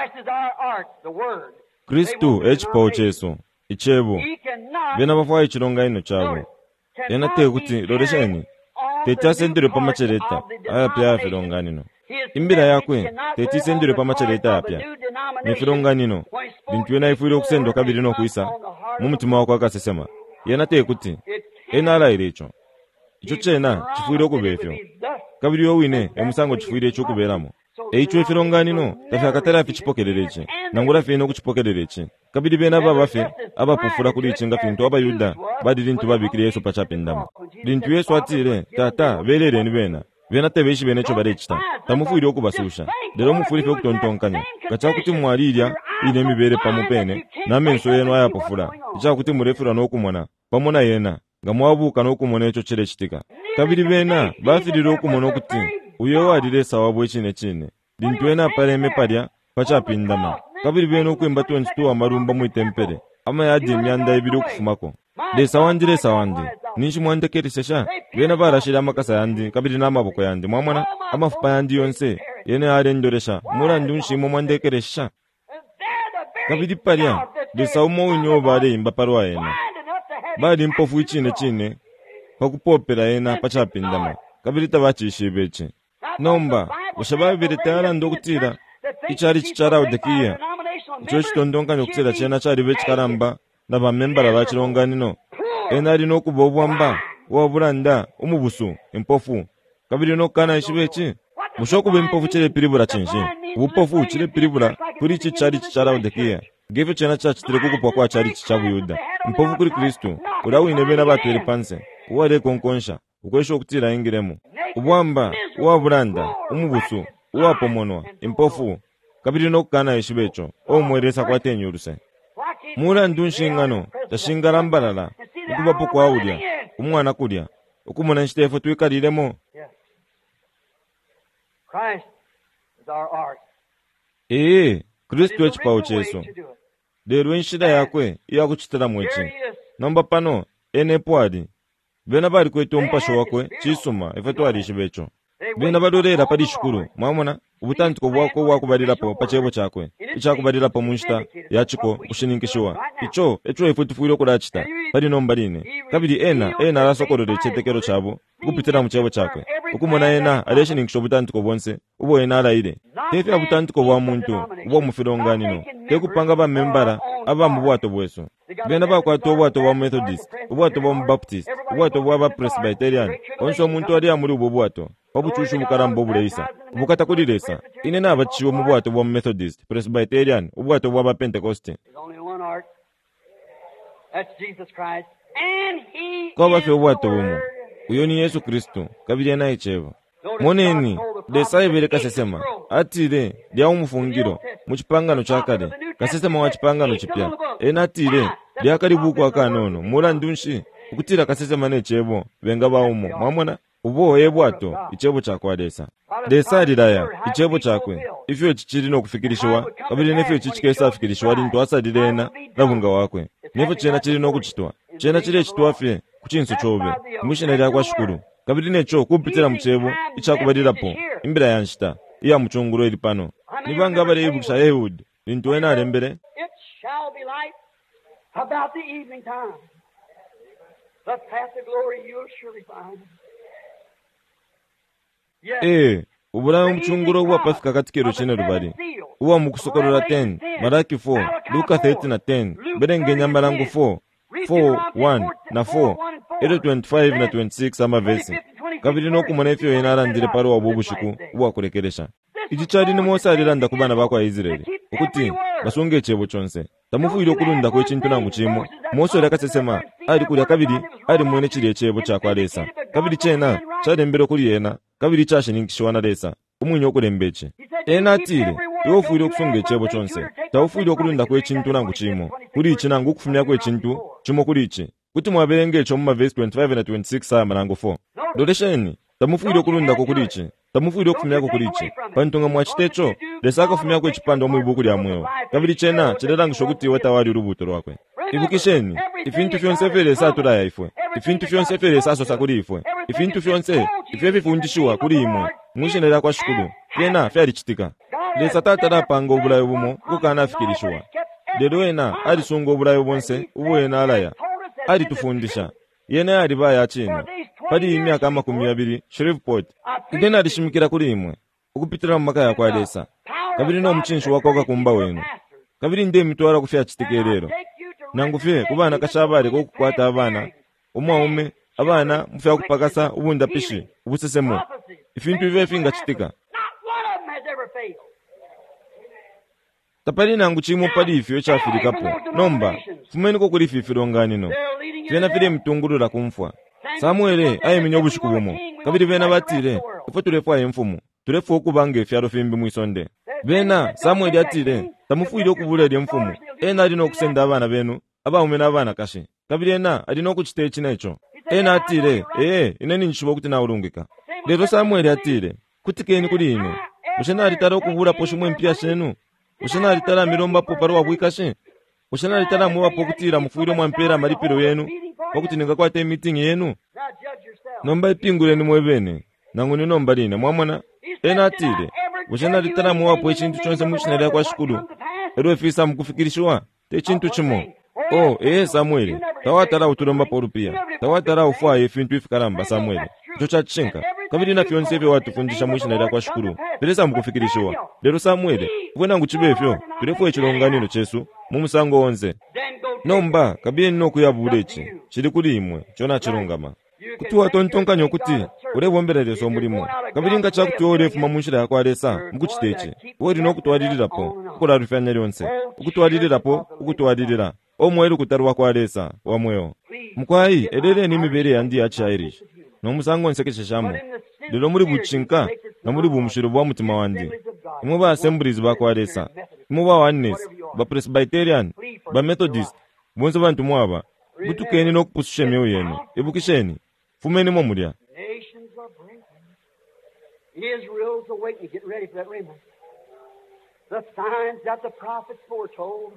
Kristu echipawo cheso ichebo bena bafaya chilongani no chabo ena te kuti loresheni tetasendere pamachereta ayapya afilongani no imbira yakwe tetisendere pamachereta apya nifilongani no bintu ena ifiro kusendo kabiri no kuisa mumutima wako akasesema yena te kuti ena ala irecho icho chena chifiro kubefyo kabiri yo wine emusango chifiro echo kuberamo eicho ifilongani no tafi akatara afichipokererechi nangura fino kuchipokererechi kabiri bena babafe abapufura kuli ichinga fintu abayuda badiri ntu babikiri Yesu pachapendamo lintu Yesu atire tata belere ni bena tebeshi bene cho barechita tamufuire okubasusha lero mufurife okutontonkanya gacha kuti mwalirya ine mibere pamupene namenso yeno ayapufura icha kuti murefura nokumona pamona yena ngamwabuka nokumona echo chirechitika kabiri bena bafirira okumona okuti uyo walire sawabu chine lintu ena pareme parya pachapindama kabiri bena okwemba 22 amarumba muitempere ama yadi myanda ibiri okufumako lesawandi ninshi mwandekeresesha bena barashira amakasa yandi kabiri namaboko yandi mwamwana amafupa yandi yonse yene arendoresha murandi unshimo mwandekeresha kabiri parya lesawumo unyo bare imba parwa yena bali mpofu chine pakupopera yena pachapindama kabiri tabachishibeche nomba ushababe tayara ndokutira ichari chichara udekiya icho chitondonga nokutira chena chari bechikaramba na bamembara bachilongani no enali no kubobwamba wabulanda umubusu empofu kabiri no kana ishibechi mushoku bempofu chile piribura chinshi upofu chile piribura kuri chichari chichara udekiya gefe chena chachitire kukupwa kwa chari chichabu yuda mpofu kuri Kristu urawine bena batwele panse uwale konkonsha ukwesho kutira ingiremu ubwamba wabulanda umubusu uwapomonwa impofu kabiri no kana ishibecho omweresa kwa tenyuruse mura ndunshingano tashingarambalala ukubapo kwa ulya umwana kulya ukumona nshitefo tuikariremo Kristu echipawo cheso lero nshida yakwe iyakuchitira mwechi nomba pano ene pwadi bena bali kwetu mpasho wakwe chisuma efetu ali shibecho bena badorera padi shukuru mwamona ubutandiko bwako wakubalirapo pachebo chakwe ichakubalirapo munshita yachiko kushininkishiwa icho echo tufuire kudachita padi nombaline kabiri ena arasokorere chetekero chabo kupitira muchebo chakwe ukumona ena aleshinikisho butandiko bonse ubo ena alaire tefi abutandiko bwa muntu ubo mufilongani no tekupanga ba membara aba mubwato bweso bena bakwata obwato bwa Methodist obwato bwa Baptist obwato bwa Presbyterian onso muntu ali amuli ubwo bwato obuchushu bukarambo buleisa bukata kulilesa ine nabachiwo mu bwato bwa Methodist Presbyterian ubwato bwa Pentecost kwa bafe obwato bumu uyo ni Yesu Kristo kabiri na ichebo moneni desayibere kasesema atire lya umufungiro mu kipangano kyakale kasesema wa kipangano kipya enatire lya kalibu kwa kanono mula ndunshi ukutira kasesemana echebo venga baumo mwamona ubo yebwato ichebo chakwadesa desalilaya ichebo chakwe ifyo chichiri nokufikirishwa kabili nefyo chichikesa afikirishwa lintu asadilena lavunga wakwe nefyo chena chiri nokuchitwa chena chiri echitwafye kuchinso chobe mwisheneli akwashukuru kabili necho kupitira muchebo ichakubadirapo imbira yanshita iya muchunguro ili pano nibanga bali ibukisha Yehudi lintu wena alembere It shall be light about the evening time. The path of glory you'll surely find. Yes. ubulamu muchunguro uwa pafika katikero chene rubari uwa mukusokorora 10 Malaki 4 Luka 13 na 10 berenge nyambalangu 4 1 na 4 edo 25 na 26 amavesi kabili nokumona ifyo yena alandire paro wabubushiku uwa kurekeresha ichichali ni Mose alilanda ku bana bakwa Israeli ukuti basunge echebo chonse tamufuire okulunda ko ekintu nangu chimo Mose yakasesema ali kulya kabili ali mwene chili echebo chakwalesa kabili chena chadembero kuli yena kabili chashinikishwana lesa umwinyo okulembeche ena atire yofuire okusunga echebo chonse taufuire okulunda ko ekintu nangu chimo kuli ichi nangu okufumya ko ekintu chimo kuli ichi kuti mwabenge echo mu mavesi 25 na 26 amalango 4 dolesheni tamufuire okulunda ko kuli ichi tamufuire okufumyako kulichi pantonga mwachitecho lesaka fumyako echipando mu ibuku lya mwewo kabili chena chilelangisho kuti iwe tawali urubuto lwakwe ibukisheni ifintu fyonse fere satulaya ifwe ifintu fyonse fere sasosa kuli ifwe ifintu fyonse ifye fifundishiwa kuli imwe mwishenera kwa shukulu pyena fyalichitika lesa tatala panga obulayo bumo kukana afikirishiwa lero ena alisunga obulayo bonse ubuwena alaya alitufundisha yena alibaya achino pali imyaka 20 Shreveport ndena alishimikira kuli imwe ukupitira mu makaya kwa lesa kabili no muchinsho wakoka kumba wenu kabili nde mitwara kufya chitekelero nangufye kubana kashabale ko kukwata abana umwaume abana mufya kupakasa ubunda pishi ubusesemo ifintu ive finga chitika tapali nangu chimo pali ifyo chafirikapo nomba fumeni ko kuli fifiro nganino fyena file mtungulula kumfwa Samuele ayeminya obushiku bomo kabili bena batire ifo tulefwa emfumu tulefwa okubanga efyalo fimbi mwisonde bena Samueli atire tamufuire okubulera emfumu ena alina okusenda abana benu abaume n'abana kashe kabili ena alina okuchita ekina ekyo ena atire ineni nshuba okuti naulungika lero Samueli atire kutikeni kuli ine ushena alitara okubula posho mwempya shenu ushena alitara milomba poparo wabwikashe ushena alitara mwa pokutira mufuire mwampera malipiro yenu okuti ningakwate meeting yenu nomba ipingule ni mwebene nangu ni nomba lina mwamona ena atire ushena alitara mwa po ekintu chonse mushinalya kwa shukulu ero efisa mukufikirishwa te kintu chimo Samueli tawatara utulomba porupia tawatara ufa efintu ifikaramba Samueli chocha chinka kabili na fyonse vyo watufundisha mushinalya kwa shukulu pelesa mukufikirishwa lero Samueli ubona nguchibefyo tulefwe chilonganiro chesu mumusango onze nomba kabili no kuyabulechi chili kuli imwe chona chilongama kuti watontonkanyo kuti ulebombelele so mulimo kabili ngacha kuti olefuma munshira yakwa lesa mukuchitechi wori no kutwalirirapo kula rufanya lyonse ukutwalirirapo ukutwalirira omwelu kutarwa kwa lesa wamweyo mkwai elele ni mibere yandi ya Irish no musango nsekeshe shamo lelo muri buchinka na muri bumushiro bwa mutima wandi imwe ba assemblies ba kwa lesa imwe ba oneness ba presbyterian ba methodist bonse bantu mwaba butukeni no kupushisha myo yenu ebukisheni fumeni mo mulya Israel's awakening. Get ready for that remnant. The signs that the prophets foretold.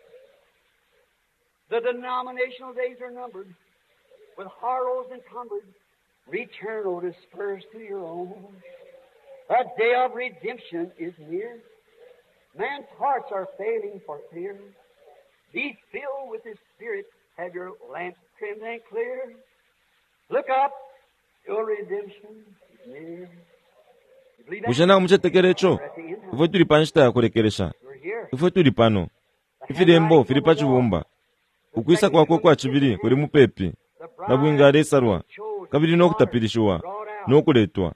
The denominational days are numbered. With harrows encumbered, return, O dispersed to your own. A day of redemption is near. Man's hearts are failing for fear. Be filled with His Spirit. Have your lamps trimmed and clear. Look up, your redemption is near. ushena muchetekerecho ifo tuli panshita yakulekeresha ifo tuli pano ifilembo fili pachibumba ukwisa kwako kwa chibili kuli mupepi na bwinga alesarwa kabili nokutapilishiwa nokuletwa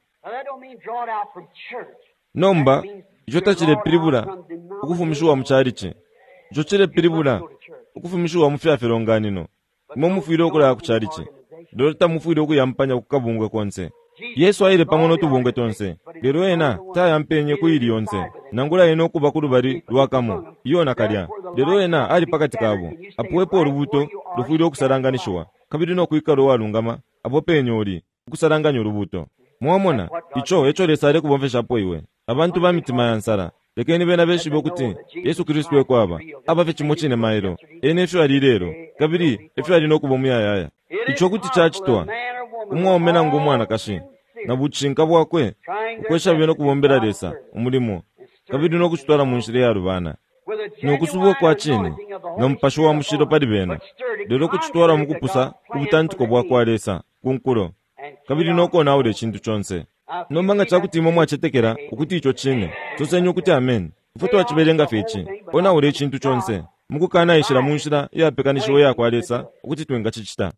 nomba icho tachile pilibula ukufumishiwa muchaliche icho chile pilibula ukufumishiwa mufyafelo nganino imo mufuile okulala kuchaliche doleta mufuile okuyampanya kukabungwe konse Yesu aile pang'ono tubungwe tonse lero ena tayampenye kuili yonse nangula eno kuba kulubali lwakamo iyo nakalya lero ena ali pakati kabo apuwepo olubuto lufuile okusalanganishwa kabiri n'okwikalo walungama apo penyoli kusalanganya olubuto muwamona icho echo lesale kubomveshapo iwe abantu ba mitima ya nsala lekeni bena beshi bokuti Yesu Kristo ekwaba abafe chimo chine mairo ene efyo ali lero kabiri efyo ali n'okubomuyayaya icho kuti chachitwa umwomena ng'omwana kashi na buchinka bwakwe ukwesha bino kubombera lesa umulimo kabiri n'okuchitwala mu nshire ya rubana n'okusubuka kwa chini na mpasho wa mushiro pali bena lero kuchitwala mukupusa kubutantiko bwakwa lesa kunkulo kabiri n'okona ule chintu chonse nombanga chakuti imo mwachetekera ukuti icho chine chosenye ukuti amen ifuto wachiberenga fechi ona ule chintu chonse mukukana ishira munshira yapekanishiwo yako alesa ukuti twenga chichita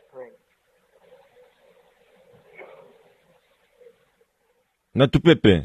na tupepe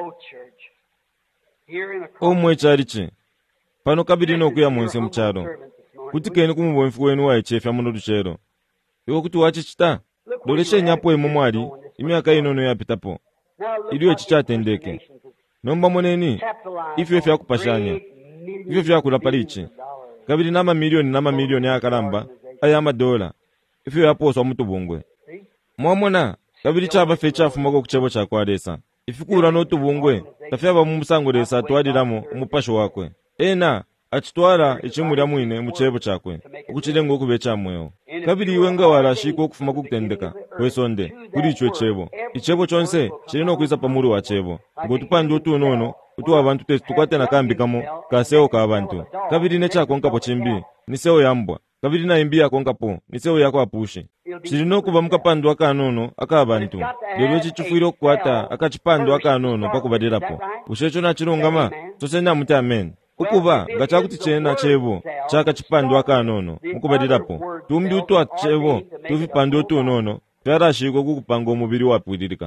omwe chalichi pano kabiri n'okuya munsi muchalo kuti keni kumubomfu wenu waichefya muno luchero iwo kuti wachichita loleshe nyapo imo mwali imyaka inono yapitapo iliyo chichatendeke nomba moneni ifyo fyakupashanya ifyo fyakulapalichi kabiri na mamiliyoni akalamba aya madola ifyo yaposwa mutubungwe mwamona kabiri chaba fe chafumako kuchebo chakwalesa ifikura n'otubungwe tafyaba mumusango lesa atwalilamo umupasho wakwe ena achitwala ichimulya mwine muchebo chakwe ukuchilenga okube chamwewo kabiri iwe nga walashika okufuma kukutendeka kwesonde kuli ichwe chebo ichebo chonse chili n'okwisa pamulu wa chebo ngotupandi otunono utu abantu tetu tukwatena kambikamo kasewo ka abantu kabiri nechakonkapo chimbi nisewo yambwa kabiri na imbi yakonkapo nisewo yako apushi chili n'okuba mukapando akanono aka abantu lero chichufwire okukwata akachipando akanono pakubadirapo ushecho nachilungama tosenya muti amen ukuba ngachakuti chena chebo chaka chipando akanono mukubadirapo tumbi utwa chebo tuvipando otunono pyarashiko kukupanga omubiri wapwililika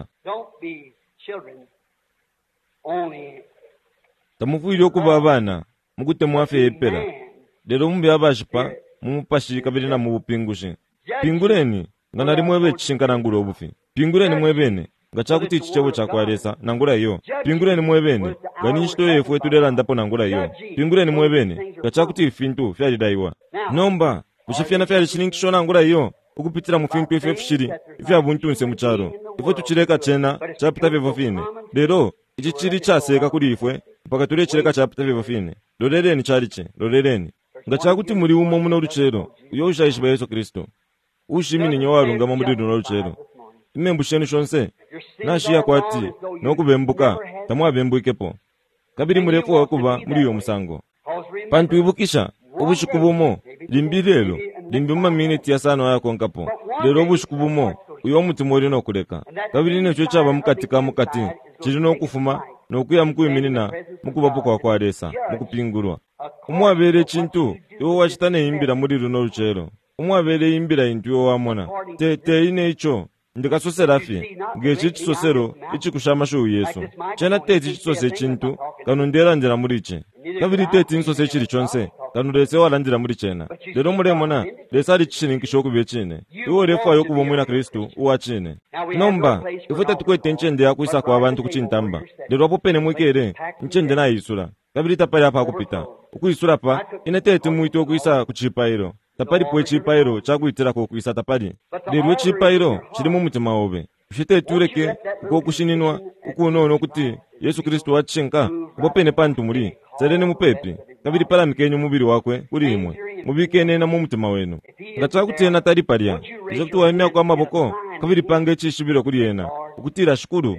tamufwile okuba abana mukute mwafe yepera lero mumbi abashipa mumupashi kabiri na mubupingushi pinguleni nga nali mwebe chishinkanangula obufi pinguleni mwebene ngachakuti ichichebo chakwalesa nangula iyo pinguleni mwebene nga ninchito yefu etulelandapo nangula iyo pinguleni mwebene ngachakuti ifintu fyalidaiwa nomba kuchifyana fyali chilinkisho nangula iyo ukupitira mufintu ife fushiri ifya buntunse muchalo ifo tuchileka chena chapita vevo fine lero ichi chili chaseka kuli ifwe mpaka tule chileka chapita vevo fine loleleni chalichi loleleni ngachakuti muli umo muno luchero uyo ushayishiba Yesu Kristo ushimini nyowalungama muli luno luchero imembu shenu shonse nashiya kwati n'okubembuka tamwabembuikepo kabiri mulefu wakuba muli yo musango pantu ibukisha ubushikubumo limbi lelo limbi mumaminiti yasano yakonkapo lero obushikubumo uyo mutima oli n'okuleka kabiri nekyo chaba mukatika mukati chili n'okufuma n'okuya mukuyiminina mukubapo kwakwalesa mukupingulwa umwabere chintu iwo wachitane imbira muli luno luchero umwabere imbira intu iwo wamona te ine icho ndikasoserafi ngechi chisosero ichikushamasho Yesu chena teti chisose chintu kanundelandira muliche kabiri teti nsose chili chonse kanulese walandira muli chena lero mulemona lesali chishininkisho okubye chine iwo lefu ayo kubomwina Kristu uwachine nomba ifuta tukwete nchende yakuisa kwa abantu kuchintamba lero apo pene mwikere nchende na isura kabiri tapali apa akupita ukuisura pa ine teti mwito okuisa kuchipairo tapali pwe chipairo chakuitira kokuisa tapali lero chipairo chili mu mutima obe ushite tureke uko kushininwa ukunono kuti Yesu Kristo wachinka bopene pantu muri zerene mupepi kabiri pala mikenyo mubiri wakwe kuli imwe mubikene na mu mutima wenu ngachakutena tali palya izokuti waimya kwa maboko kabiri pange chishibiro kuli yena ukutira shukuru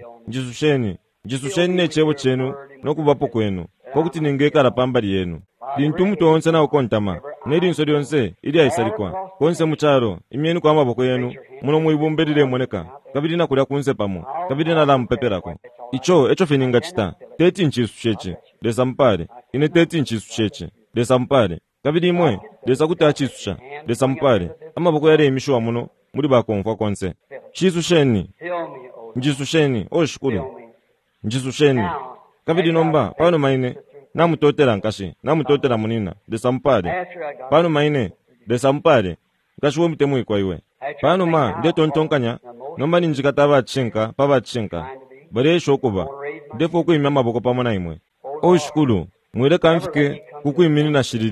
njisusheni nechebo chenu nokubapo kwenu pokuti ningekala pambali yenu lintu mutu onse na ukontama nelinso lyonse ili aisalikwa konse mucharo imyenu kwa maboko yenu muno muibumbelile moneka kabiri na kulya kunse pamo kabiri na lamu peperako icho echo feninga chita teti nchisu chechi lesa mpale ine teti nchisu chechi lesa mpale kabiri imwe lesa kuti achisusha lesa mpale amaboko yale imishuwa muno muli bakonfwa konse chisusheni njisusheni oshukuru njisusheni kabiri nomba pano maine namutotela nkashi namutotela munina lesa mpale pano maine lesa mpale nkashi wo mutemu ikwa iwe pano ma ndetontonkanya nomba ninjikata pabachinka bare shokuba defo kuimya maboko pamona imwe oshukuru mwele kamfike kukuimini na shiriri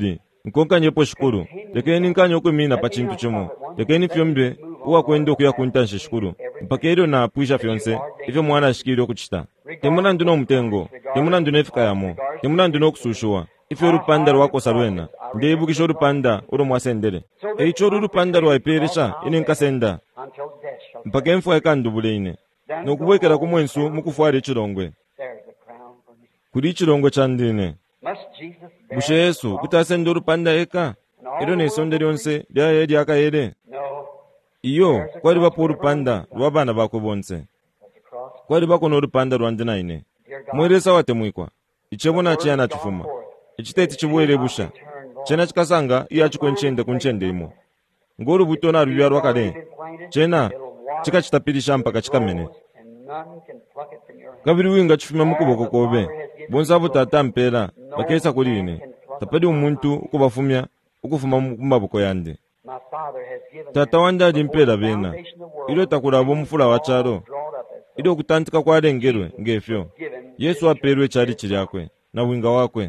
nkonka nyepo shukuru lekeni nkanyo kumina pa chintu chimo lekeni fyombe uwa kwenda okuya kuntanshe shukuru mpaka ero na puisha fyonse ifyo mwana ashikiri okuchita temuna nduno omutengo temuna nduno efika yamo temuna nduno okusushuwa ifyo olupanda lwakosa lwena ndeyibukisha olupanda ulo mwasendele eicho olupanda lwaiperesha ine nkasenda mpaka emfu aikandubule ine nokubwekera kumwensu mukufwala echilongwe kuli echilongwe chandine bushe yesu kuti asende olupanda eka ero nesonde lyonse lyaye lyakayere iyo kwali bapo olupanda lwa bana bako bonse kwali bako n'olupanda lwandina ine mweresa wate mwikwa ichebona chiyana chifuma ichiteti chibwere busha chena chikasanga iya chikonchende kunchende imo ng'olubuto na lubya lwakale chena chikachitapirisha mpaka chikamene kabiri winga chifuma mukuboko kobe bonsa abo tata mpera bakesa kuli ine tapadi umuntu ukubafumya ukufuma mumaboko yande tata wanda ali mpera bena ilo takulabo mufula wa chalo ilo kutantika kwalengerwe ngefyo yesu aperwe chali chilyakwe na winga wakwe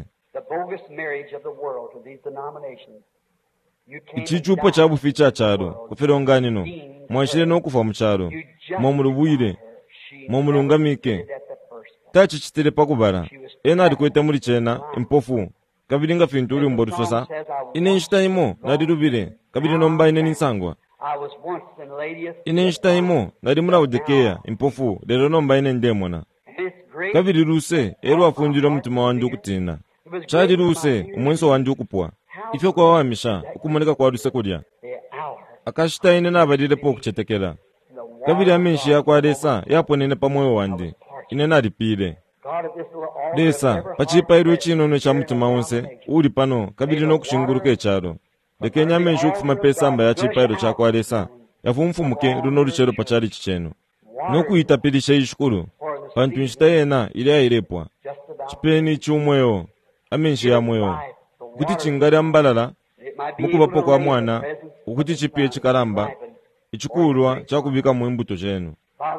ichichupo chabuficha chalo kufelonganino mwashire nokufa muchalo momulubwire momulungamike tachichitire pakubala ena ali kweta muli chena impofu kabili nga fintu uli mbolusosa ine nshitaimo nalilubile kabili nomba ine ninsangwa ine nshitaimo nali mulaudekeya impofu lelo nomba ine ndemona kabili luse elu afunjile mutima wandi ukutina chali luse umwenso wandi ukupwa ifyo kwa wamisha ukumoneka kwa luse kulya akashita ine nabalilepo okuchetekela kabili amenshi yakwa lesa yaponene pa moyo wandi ine nalipile lesa pachipairwe chinono cha mutima wonse uli pano kabili nokushinguluka echalo lekenya amenshi okufuma pesamba ya chipairo chakwa lesa yafumfumuke luno luchelo pachali chicheno nokuyitapilisha ishukulu pantu nshita yena ili ayilepwa chipeni chumweyo amenshi ya mweyo kuti chingali ambalala mukubapo kwa mwana ukuti chipie chikalamba ichikulwa chakubika muimbuto chenu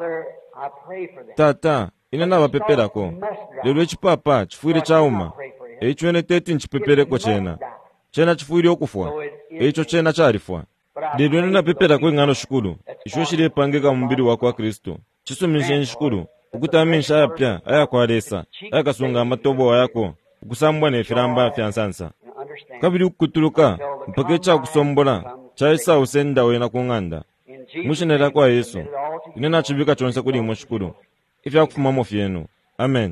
tata ine nabapepelako lelo echipapa chifuire chauma eichwene teti nchipepereko chena chifuire okufwa eicho chena charifwa lelo ine napepelako ing'ano shukulu isho shilipangika mumbili wako wa kristu chisumishe nshukulu ukuti amenshi ayapya ayakwalesa ayakasunga amatobo ayako ukusambwa nefilamba fyansansa kabili ukutuluka mpaka echakusombola chaisa usenda wena kung'anda mushenera kwa yesu ine nachibika chonse kuli imwe shukulu ifya kufumamo fyenu amen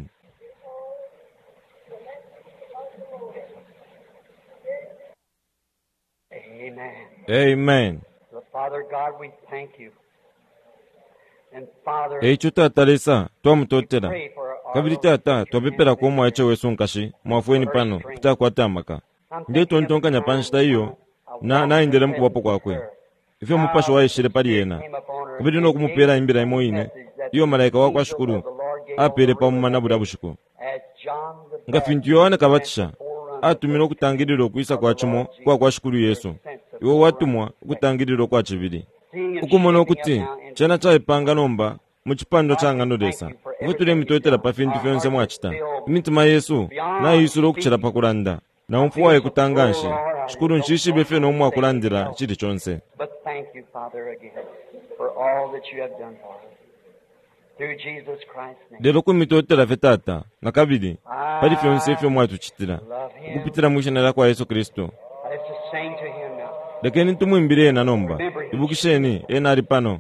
amen eicho tata lesa twamutotela kabili tata twapepela kuomwa echo wesu nkashi mwafueni pano kutakwatambaka ndiye tontonkanya panshita iyo naindele mukubapo kwakwe ifyo mupasho waishile pali yena kabili nokumupela imbila imo ine iyo malaika wakwa shukulu apele pamumana bula bushiku nga fintu yohane kabatisha atumile okutangilila okuisa kwa chimo kwa shukulu yesu iwo watumwa okutangilila kwa chibili ukumona okuti chena chaipanga nomba muchipando chang'ano lesa ukutule mitotela pa fintu fyonse mwachita imitima yesu nayisula okuchela pakulanda na umfu waye kutanganshi shukulu nshishibe fye nomwe akulandila chili chonse lelo kumitotela fe tata na kabili pali fyonse fyo mwatuchitila ukupitila mwishenela kwa yesu kristu lekeni tumwimbile ena nomba ibukisheni ena ali pano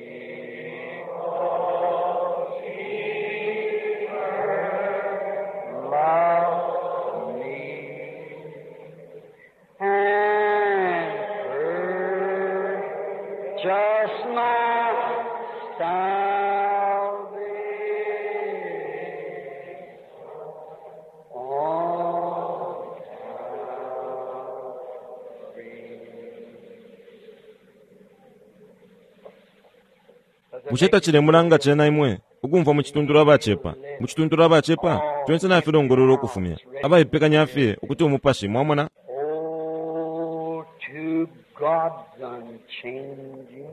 kucheta chilemulanga chena imwe ukumva muchitundu lwabachepa twonse nafe longololo okufumya abayipekanya afe ukuti umupashi mwamona to God's unchanging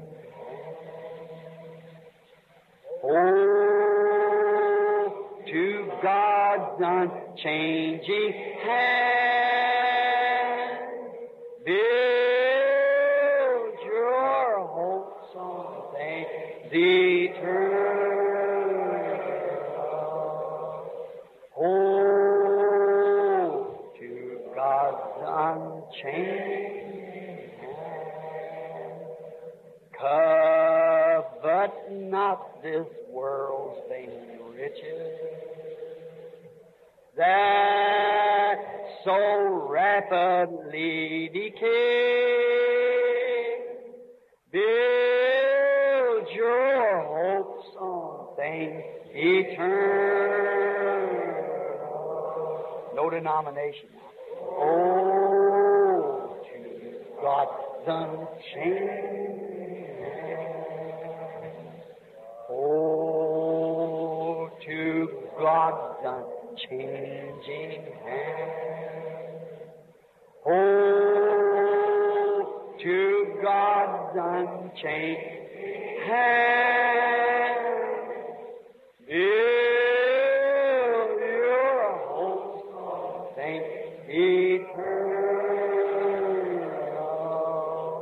to God's unchanging hand eternal. Oh, to God's unchanging hand. Covet not this world's vain riches, that so rapidly decay. Build your hopes on things eternal. No denomination. Oh, to God's unchanging hand. Oh, to God's unchanging hand. Oh, to God's unchanging hand. Build your hopes on things eternal.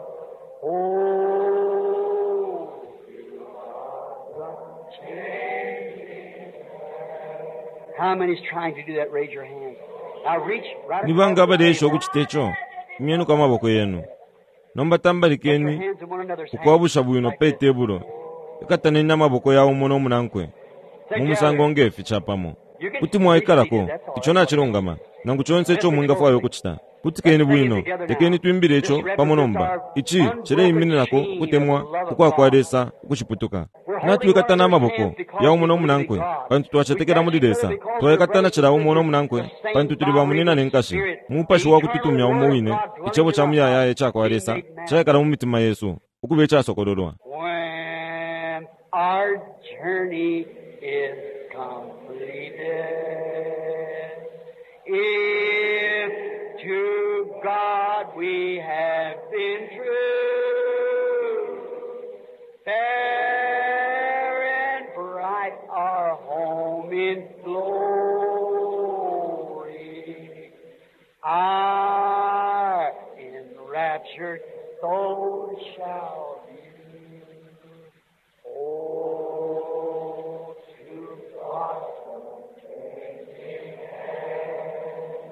Oh, to God's unchanging hand. How many's trying to do that? Raise your hand. Now reach right Ni banga badesha okuchita ekyo myenuka amaboko yenu nomba tambalikeni kukwabusha bwino petebulo ekatane n'amaboko yawo muno munankwe mumusango ng'efi kyapamo kuti mwayikalako icho nakirongama nangu kyonse ekyo mwingafayo okuchita kuti keni bwino tekeni twimbire ekyo pamonomba ichi kireyiminirako kutemwa kukwakwalesa kuchiputuka natwikatana amaboko yawo muno munankwe bantu twachetekera mulilesa twayekatana chirawo muno munankwe bantu tuli bamunina nenkashi mupashi wakututumya umuwine ichebo cha muyayaye chakwalesa chayekala mumitima yesu ukube chasokololwa. When our journey is completed, if to God we have been true, fair and bright our home in glory, our enraptured soul shall be. Oh, to God's unchanging hand.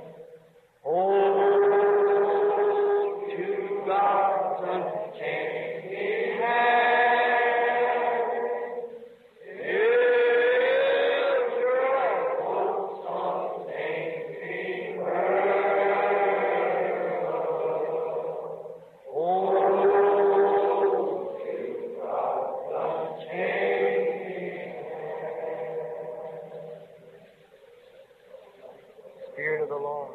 Oh, to God's unchanging hand. Build your hopes on things eternal. Oh, to God's unchanging hand. Spirit of the Lord.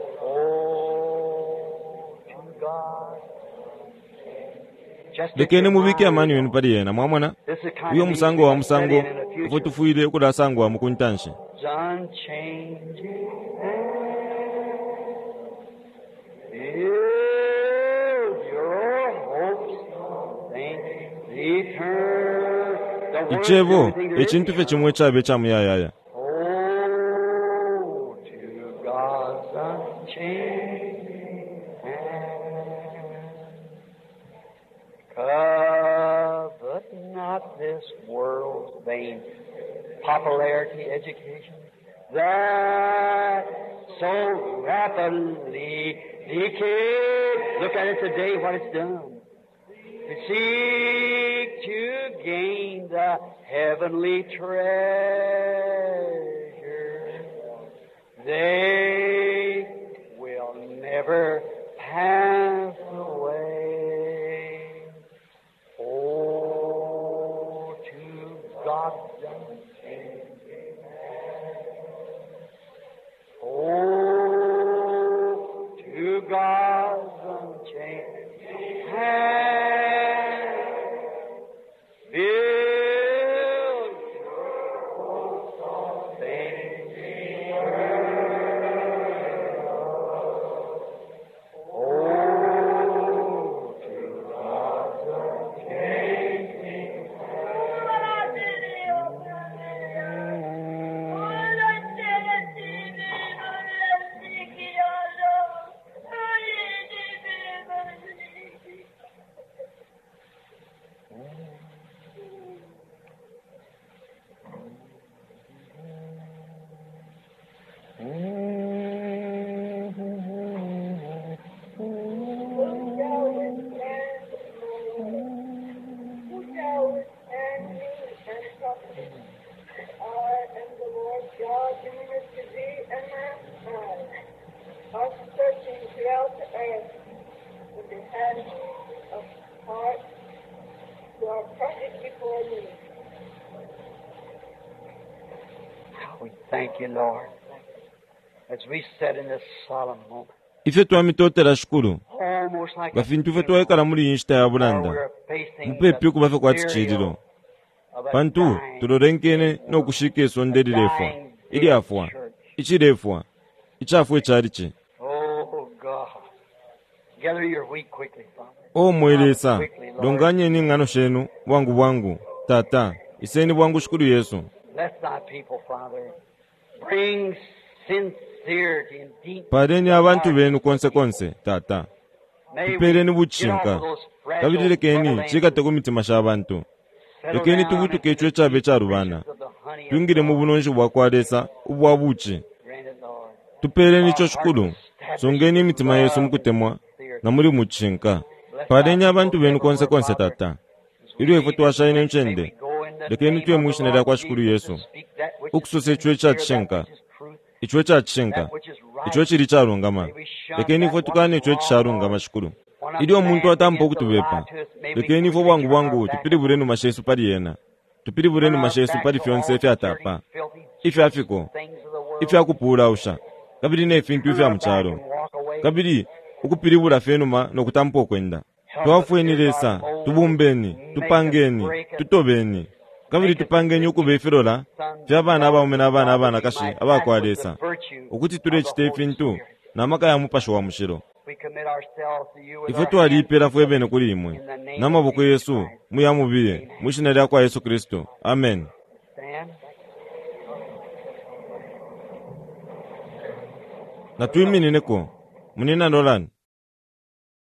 Oh, to God. lekeni mubike amani wenu pali yena mwamwana uyo musango wa musango uko tufuile kudasango wa mukuntanshi Unchanging hand. Build your hopes on things eternal. The word ichebo is everything there is. echintu fe chimwe chabe chamuyayaya Oh, to God's unchanging hand. Covet not this world's vain popularity, education, that so rapidly decays. Look at it today, what it's done. To seek to gain the heavenly treasure, they will never pass away. Oh, to God's unchanging hand. Oh, to God's unchanging hand. Build your hopes on things eternal. Oh, to God's unchanging hand. Thank you, Lord. As we said in this solemn moment, ife twamitotera shukuru almost like bafintu fe twawekala muri yinshita ya bulanda we're facing mupepi kubafe kwa tichililo of a pantu dying, tulorenkene n'okushika esonde lilefwa ilyafwa ichilefwa ichafwa echalichi oh God. Gather your wheat quickly, Father. omwelesa longanyeni ng'ano shenu bwangu tata iseni bwangu shukuru yesu Bless thy people, Father. Bring sincerity and deep. pareni abantu benu konse tata May we tupereni get off buchinka of those fragile kabirilekeni little chikate kumitima sha-bantu settle lekeni down tubutuke into echwe the chabe deep cha rubana riches of the honey of twingire mu God. bunonji bwakwalesa ubwa buchi Grant it, Lord. tupereni cho shukuru songeni imitima yesu mukutemwa na muri muchinka pareni abantu benu konse tata ili ife twashaine nchende lekeni tuye mwishinera kwa shukuru yesu ukususa ichwe cha chishenka ichwe cha chishenka ichwe chili charungama lekeni ife tukane ichwe chisharungama shukuru ili omuntu atampa okutubepa lekeni ife bwangu tupili burenu mashesu pali yena tupili burenu mashesu pali fyonse ife atapa ife afiko ife akupula usha kabili ne fintu ife amuchalo kabili ukupilibula fenuma nokutampa okwenda twafuenilesa tubumbeni tupangeni tutobeni kabili tupangeni ukubefilola fyabana abaume n'abana abana kashi abakwalesa okuti tule chite fintu namaka ya mupasho wa mushiro We commit ourselves to you with ife our twalipela fwebene kuli imwe namaboko yesu muyamubiye mwishinalya kwa yesu kristo amen stand. na tuimineneko munina nolani